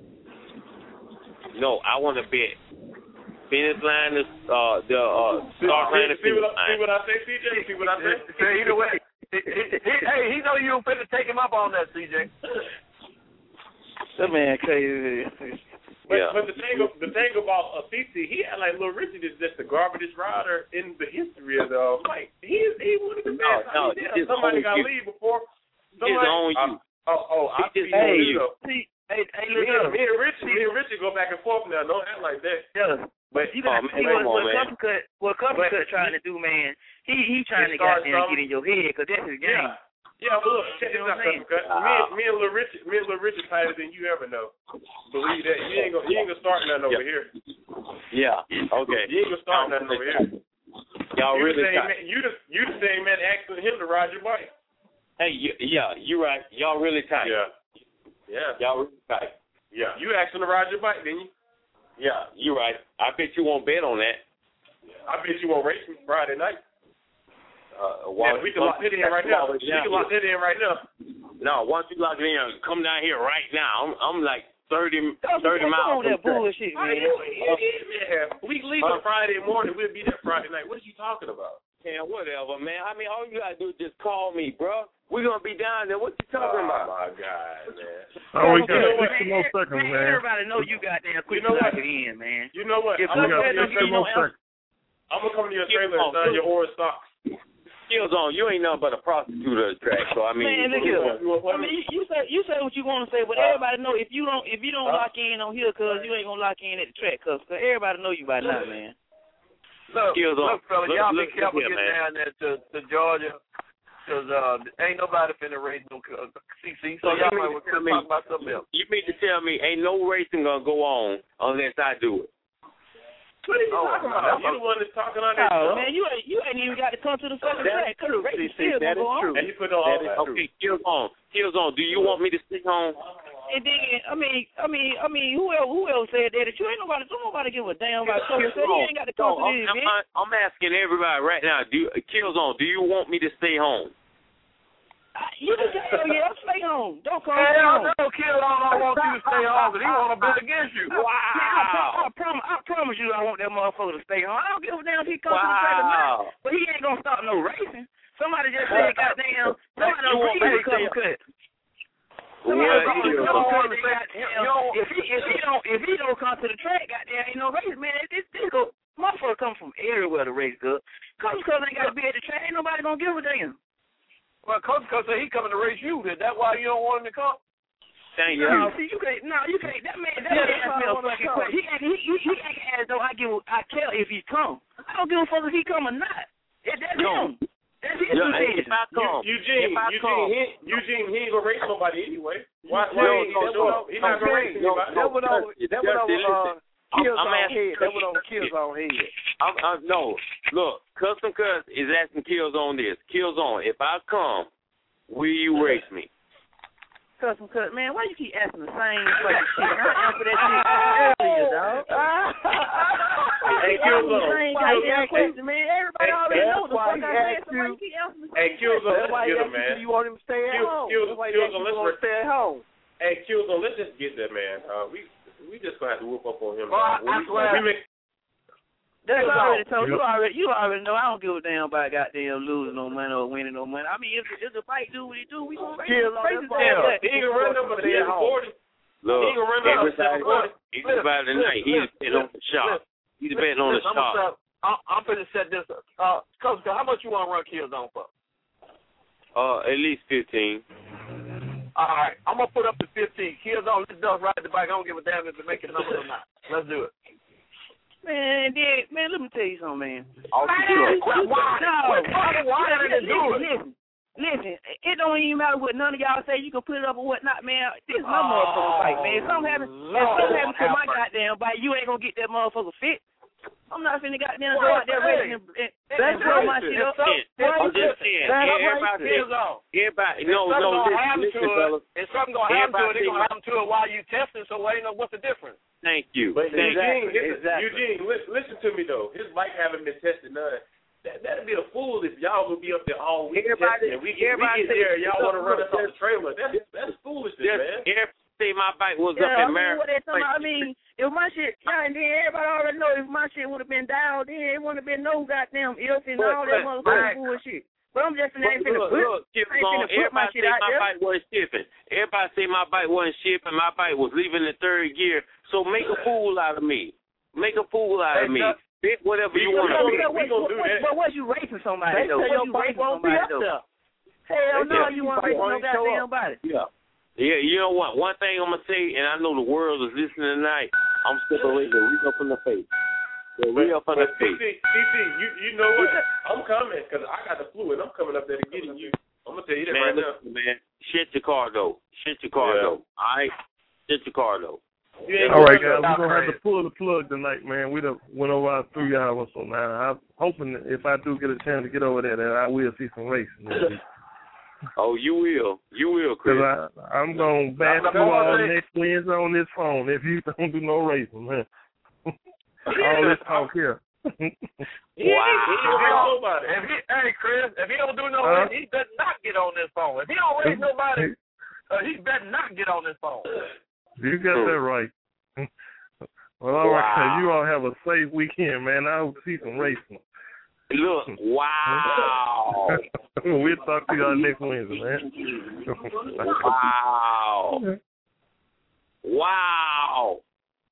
P: No, I want to bet. Finish line is uh the uh start line.
M: See, see, what, I- see what I say, C J? See what I say?
D: Say either way. He, he, he, hey, he know you finna take him up on that, C J.
E: That man crazy.
M: But,
P: Yeah.
M: but the thing, the thing about uh, C C, he had like Little Richard is just the garbagest rider in the history of the like. He is he one of the
P: No,
M: best.
P: no,
M: I mean,
P: it's
M: somebody
P: on
M: got to
P: you.
M: leave before.
P: It's
M: Somebody,
P: on you.
M: Uh, oh, oh, I
P: It's
M: see
P: on
M: you.
P: you.
M: though.
E: See, hey, hey,
M: Me,
E: look,
M: and- me and Richard, me and Richard go back and forth now. Don't act like that.
E: yeah. But you
P: Oh,
E: got to
P: man,
E: see
P: come
E: what,
P: on,
E: what
P: man.
E: Custom Cut, what Custom
M: But-
E: Cut trying to do, man. He he trying to
M: He started
E: goddamn
M: something.
E: get in your head because that's his game.
M: Yeah. Yeah, but look, check this
E: You know
M: out,
E: what I'm
M: Custom Cut. Me, and- me and Little Richard, me and Little Richard tighter than you ever know. Believe that. You ain't gonna, you ain't gonna start nothing over here.
P: Yeah. Okay.
M: You ain't gonna start nothing over here.
P: Y'all
M: you
P: really
M: the same
P: tight.
M: man, you the you the same man asking him to ride your bike.
P: Hey, you, yeah, you're right. Y'all really tight.
M: Yeah. Yeah.
P: Y'all really tight.
M: Yeah. You asked him to ride your bike, didn't you?
P: Yeah, you're right. I bet you won't bet on that.
M: I bet you won't race me Friday night.
P: Uh,
M: Yeah, we can lock that in right now. We can lock that in right now.
P: No, once you lock it in, come down here right now. I'm, I'm like thirty, thirty
E: Come
P: miles.
E: on, that
P: from track.
E: bullshit,
M: Are
E: man.
M: you, you, you, yeah. We leave on
P: Huh?
M: Friday morning. We'll be there Friday night. What are you talking about?
P: Yeah, whatever, man. I mean, all you gotta do is just call me, bro. We're gonna be down there. What you talking
M: Oh
P: about?
M: my God, man.
C: Oh, we got
M: You know what?
C: sixty more seconds, man.
E: Everybody know you goddamn quick
M: You know
E: to lock
M: what?
E: it in, man.
M: You know what?
E: If
M: I'm
C: We
M: gonna
C: got
M: tell you,
C: sixty more seconds.
M: I'm gonna come to your trailer and sign your orange socks.
P: Skills on. You ain't nothing but a prostitute of the track. So I mean,
N: man, look here. I mean, you, you say you say what you want to say, but everybody know if you don't if you don't uh, lock in on here, cause you ain't gonna lock in at the track, cause, cause everybody know you by now, man.
A: Look,
P: Skills on.
A: look, fella, y'all
P: look,
A: be careful
P: here,
A: getting
P: man.
A: down there to, to Georgia, cause uh, ain't nobody finna race no C C. So, so y'all might want to talk about something else.
P: You mean to tell me ain't no racing gonna go on unless I do it?
M: What are you oh, talking about? You the one that's talking on that
N: oh,
M: show.
N: man, you ain't you ain't even got to come to the fucking track. Cause the race is still gonna go on.
M: And you put on all that.
P: Okay, Kills on. Kills on. Do you want me to stay home?
N: And then I mean, I mean, I mean, who else who else said that? That you ain't nobody, don't nobody give a damn about so you ain't got to come
P: no,
N: to this
P: I'm,
N: event.
P: I'm asking everybody right now. Do you, Kills on? Do you want me to stay home?
N: You just say, oh, yeah, stay home. Don't come
A: home.
N: Hell
A: no, Kill on. I want you to stay home because he want to bet against you.
N: Wow. I, I, promise, I promise you I want that motherfucker to stay home. I don't give a damn if he comes wow. to the track or not. But he ain't going to stop no racing. Somebody just said, goddamn, somebody don't agree with Cousin Cut. Somebody don't agree with goddamn. If he, if he don't, if he don't come to the track, goddamn, ain't no race, man. This, this go, motherfucker come from everywhere to race good. Cousin Cut ain't got to be at the track. Ain't nobody going to give a damn.
A: Well, Coach Coach said he coming to race you. Is that why you don't want him to come?
P: Thank
N: you.
P: No,
N: see, you can't. No, you can't. That man, that yeah, man asked me a fucking question. He he he, he acting as though I give, I care if he come. I don't give a fuck if he come or not. It, that's
P: no.
N: him. That's his
P: yeah,
N: decision.
P: If I come,
M: Eugene,
P: if I
M: Eugene,
P: come,
M: he, Eugene, he ain't gonna race nobody anyway. Why? Why
P: no,
M: ain't he gonna show up? He not gonna race anybody.
A: That went over. That went over. Kills
P: I'm, I'm
A: on
P: asking,
A: head. That went over Kills on head.
P: I'm, I'm, no, look, Custom Cuz is asking Kills on this. Kills on. If I come, will you race me?
N: Custom Cut, man, why you keep asking the same fucking shit? I answered that shit earlier, dog.
M: Hey, Kills on.
N: Same goddamn question, man. Everybody already knows the fuck I said. So why you keep asking the same
M: Hey, Kills on.
A: That's why he asked you, you want him to stay at home. That's why he asked you to stay at home.
M: Hey, Kills on. Let's just get that man. Uh, we. We just gonna have to whoop up on him.
A: Well, I, I swear.
M: We make,
N: That's already told you already. You already know. I don't give a damn about goddamn losing no money or winning no money. I mean, if if the fight do what he do, we gonna race him.
M: Yeah, he can run up at seven forty.
P: Look,
M: he can run up at seven forty.
P: He's about tonight. He's betting on the shot. He's betting on the shot.
A: I'm, I'm finna set this up. Uh, Coach, how much you want to run Kills on for?
P: Uh, at least fifteen.
A: All right, I'm gonna put up to fifteen. Kills on, let Dust ride the bike. I don't give a damn if they make it numbers or not. Let's do it.
N: Man, then, man, let me tell you something, man.
A: Oh, man, quit whining. Quit fucking whining and do it.
N: Listen, listen, it don't even matter what none of y'all say. You can put it up or whatnot, man. This is my motherfucking fight, man. If something happens, if something happens to my goddamn bike, you ain't gonna get that motherfucker fit. I'm not finna goddamn go out there racing and, and, and blow my shit up.
P: I'm just saying, everybody, everybody, no, no, listen, fellas.
A: If something gonna happen to it, it's gonna happen to it while you testing. So ain't no what's the difference?
P: Thank you.
M: But
P: Thank
M: Eugene,
P: you.
M: Exactly. Eugene, listen, listen to me though. His bike haven't been tested none. That that'd be a fool if y'all would be up there all week.
P: Everybody,
M: testing. We get, we get there, y'all want to run us off the trailer. That's that's foolishness, man.
P: Everybody say my bike was
N: yeah,
P: up
N: I
P: in
N: mean,
P: Maryland.
N: I mean, if my shit, yeah, and then everybody already know if my shit would have been dialed in, it wouldn't have been no goddamn if and all that motherfucking bullshit. But I'm just saying,
P: look, look, look, everybody say my bike wasn't shipping. Everybody say my bike wasn't shipping. My bike was leaving the third gear. So make a fool out of me. Make a fool out of me. Pick whatever you want to be.
N: We gonna do that. But what you racing somebody though? What you racing somebody though? Hell no, you want to race no goddamn body.
P: Yeah. Yeah, you know what? One thing I'm going to say, and I know the world is listening tonight, I'm separating the real from the face. The real from the face.
M: C C, you, you know what? I'm coming because I got the flu and I'm coming up there to get you. I'm going to tell you that
P: man,
M: right
P: listen,
M: now.
P: Man, shit your car, though. Shit your car,
M: yeah.
P: though. All right? Shit your car, though.
C: All right, guys, we're going to have to pull the plug tonight, man. We done went over our three hours, so now I'm hoping that if I do get a chance to get over there, that I will see some racing.
P: Oh, you will. You will, Chris.
C: Because I'm going to bash you all next Wednesday on this phone if you don't do no racing, man. All this talk here.
A: Wow. If he, hey, Chris, if he don't do no
C: uh,
A: racing, he better not get on this phone. If he don't race nobody, uh, he better not get on this phone.
C: You got that right. Well, all wow. right, you all have a safe weekend, man. I hope to see some racing.
P: Look, wow.
C: We'll talk to y'all next Wednesday, man.
P: Wow. Wow.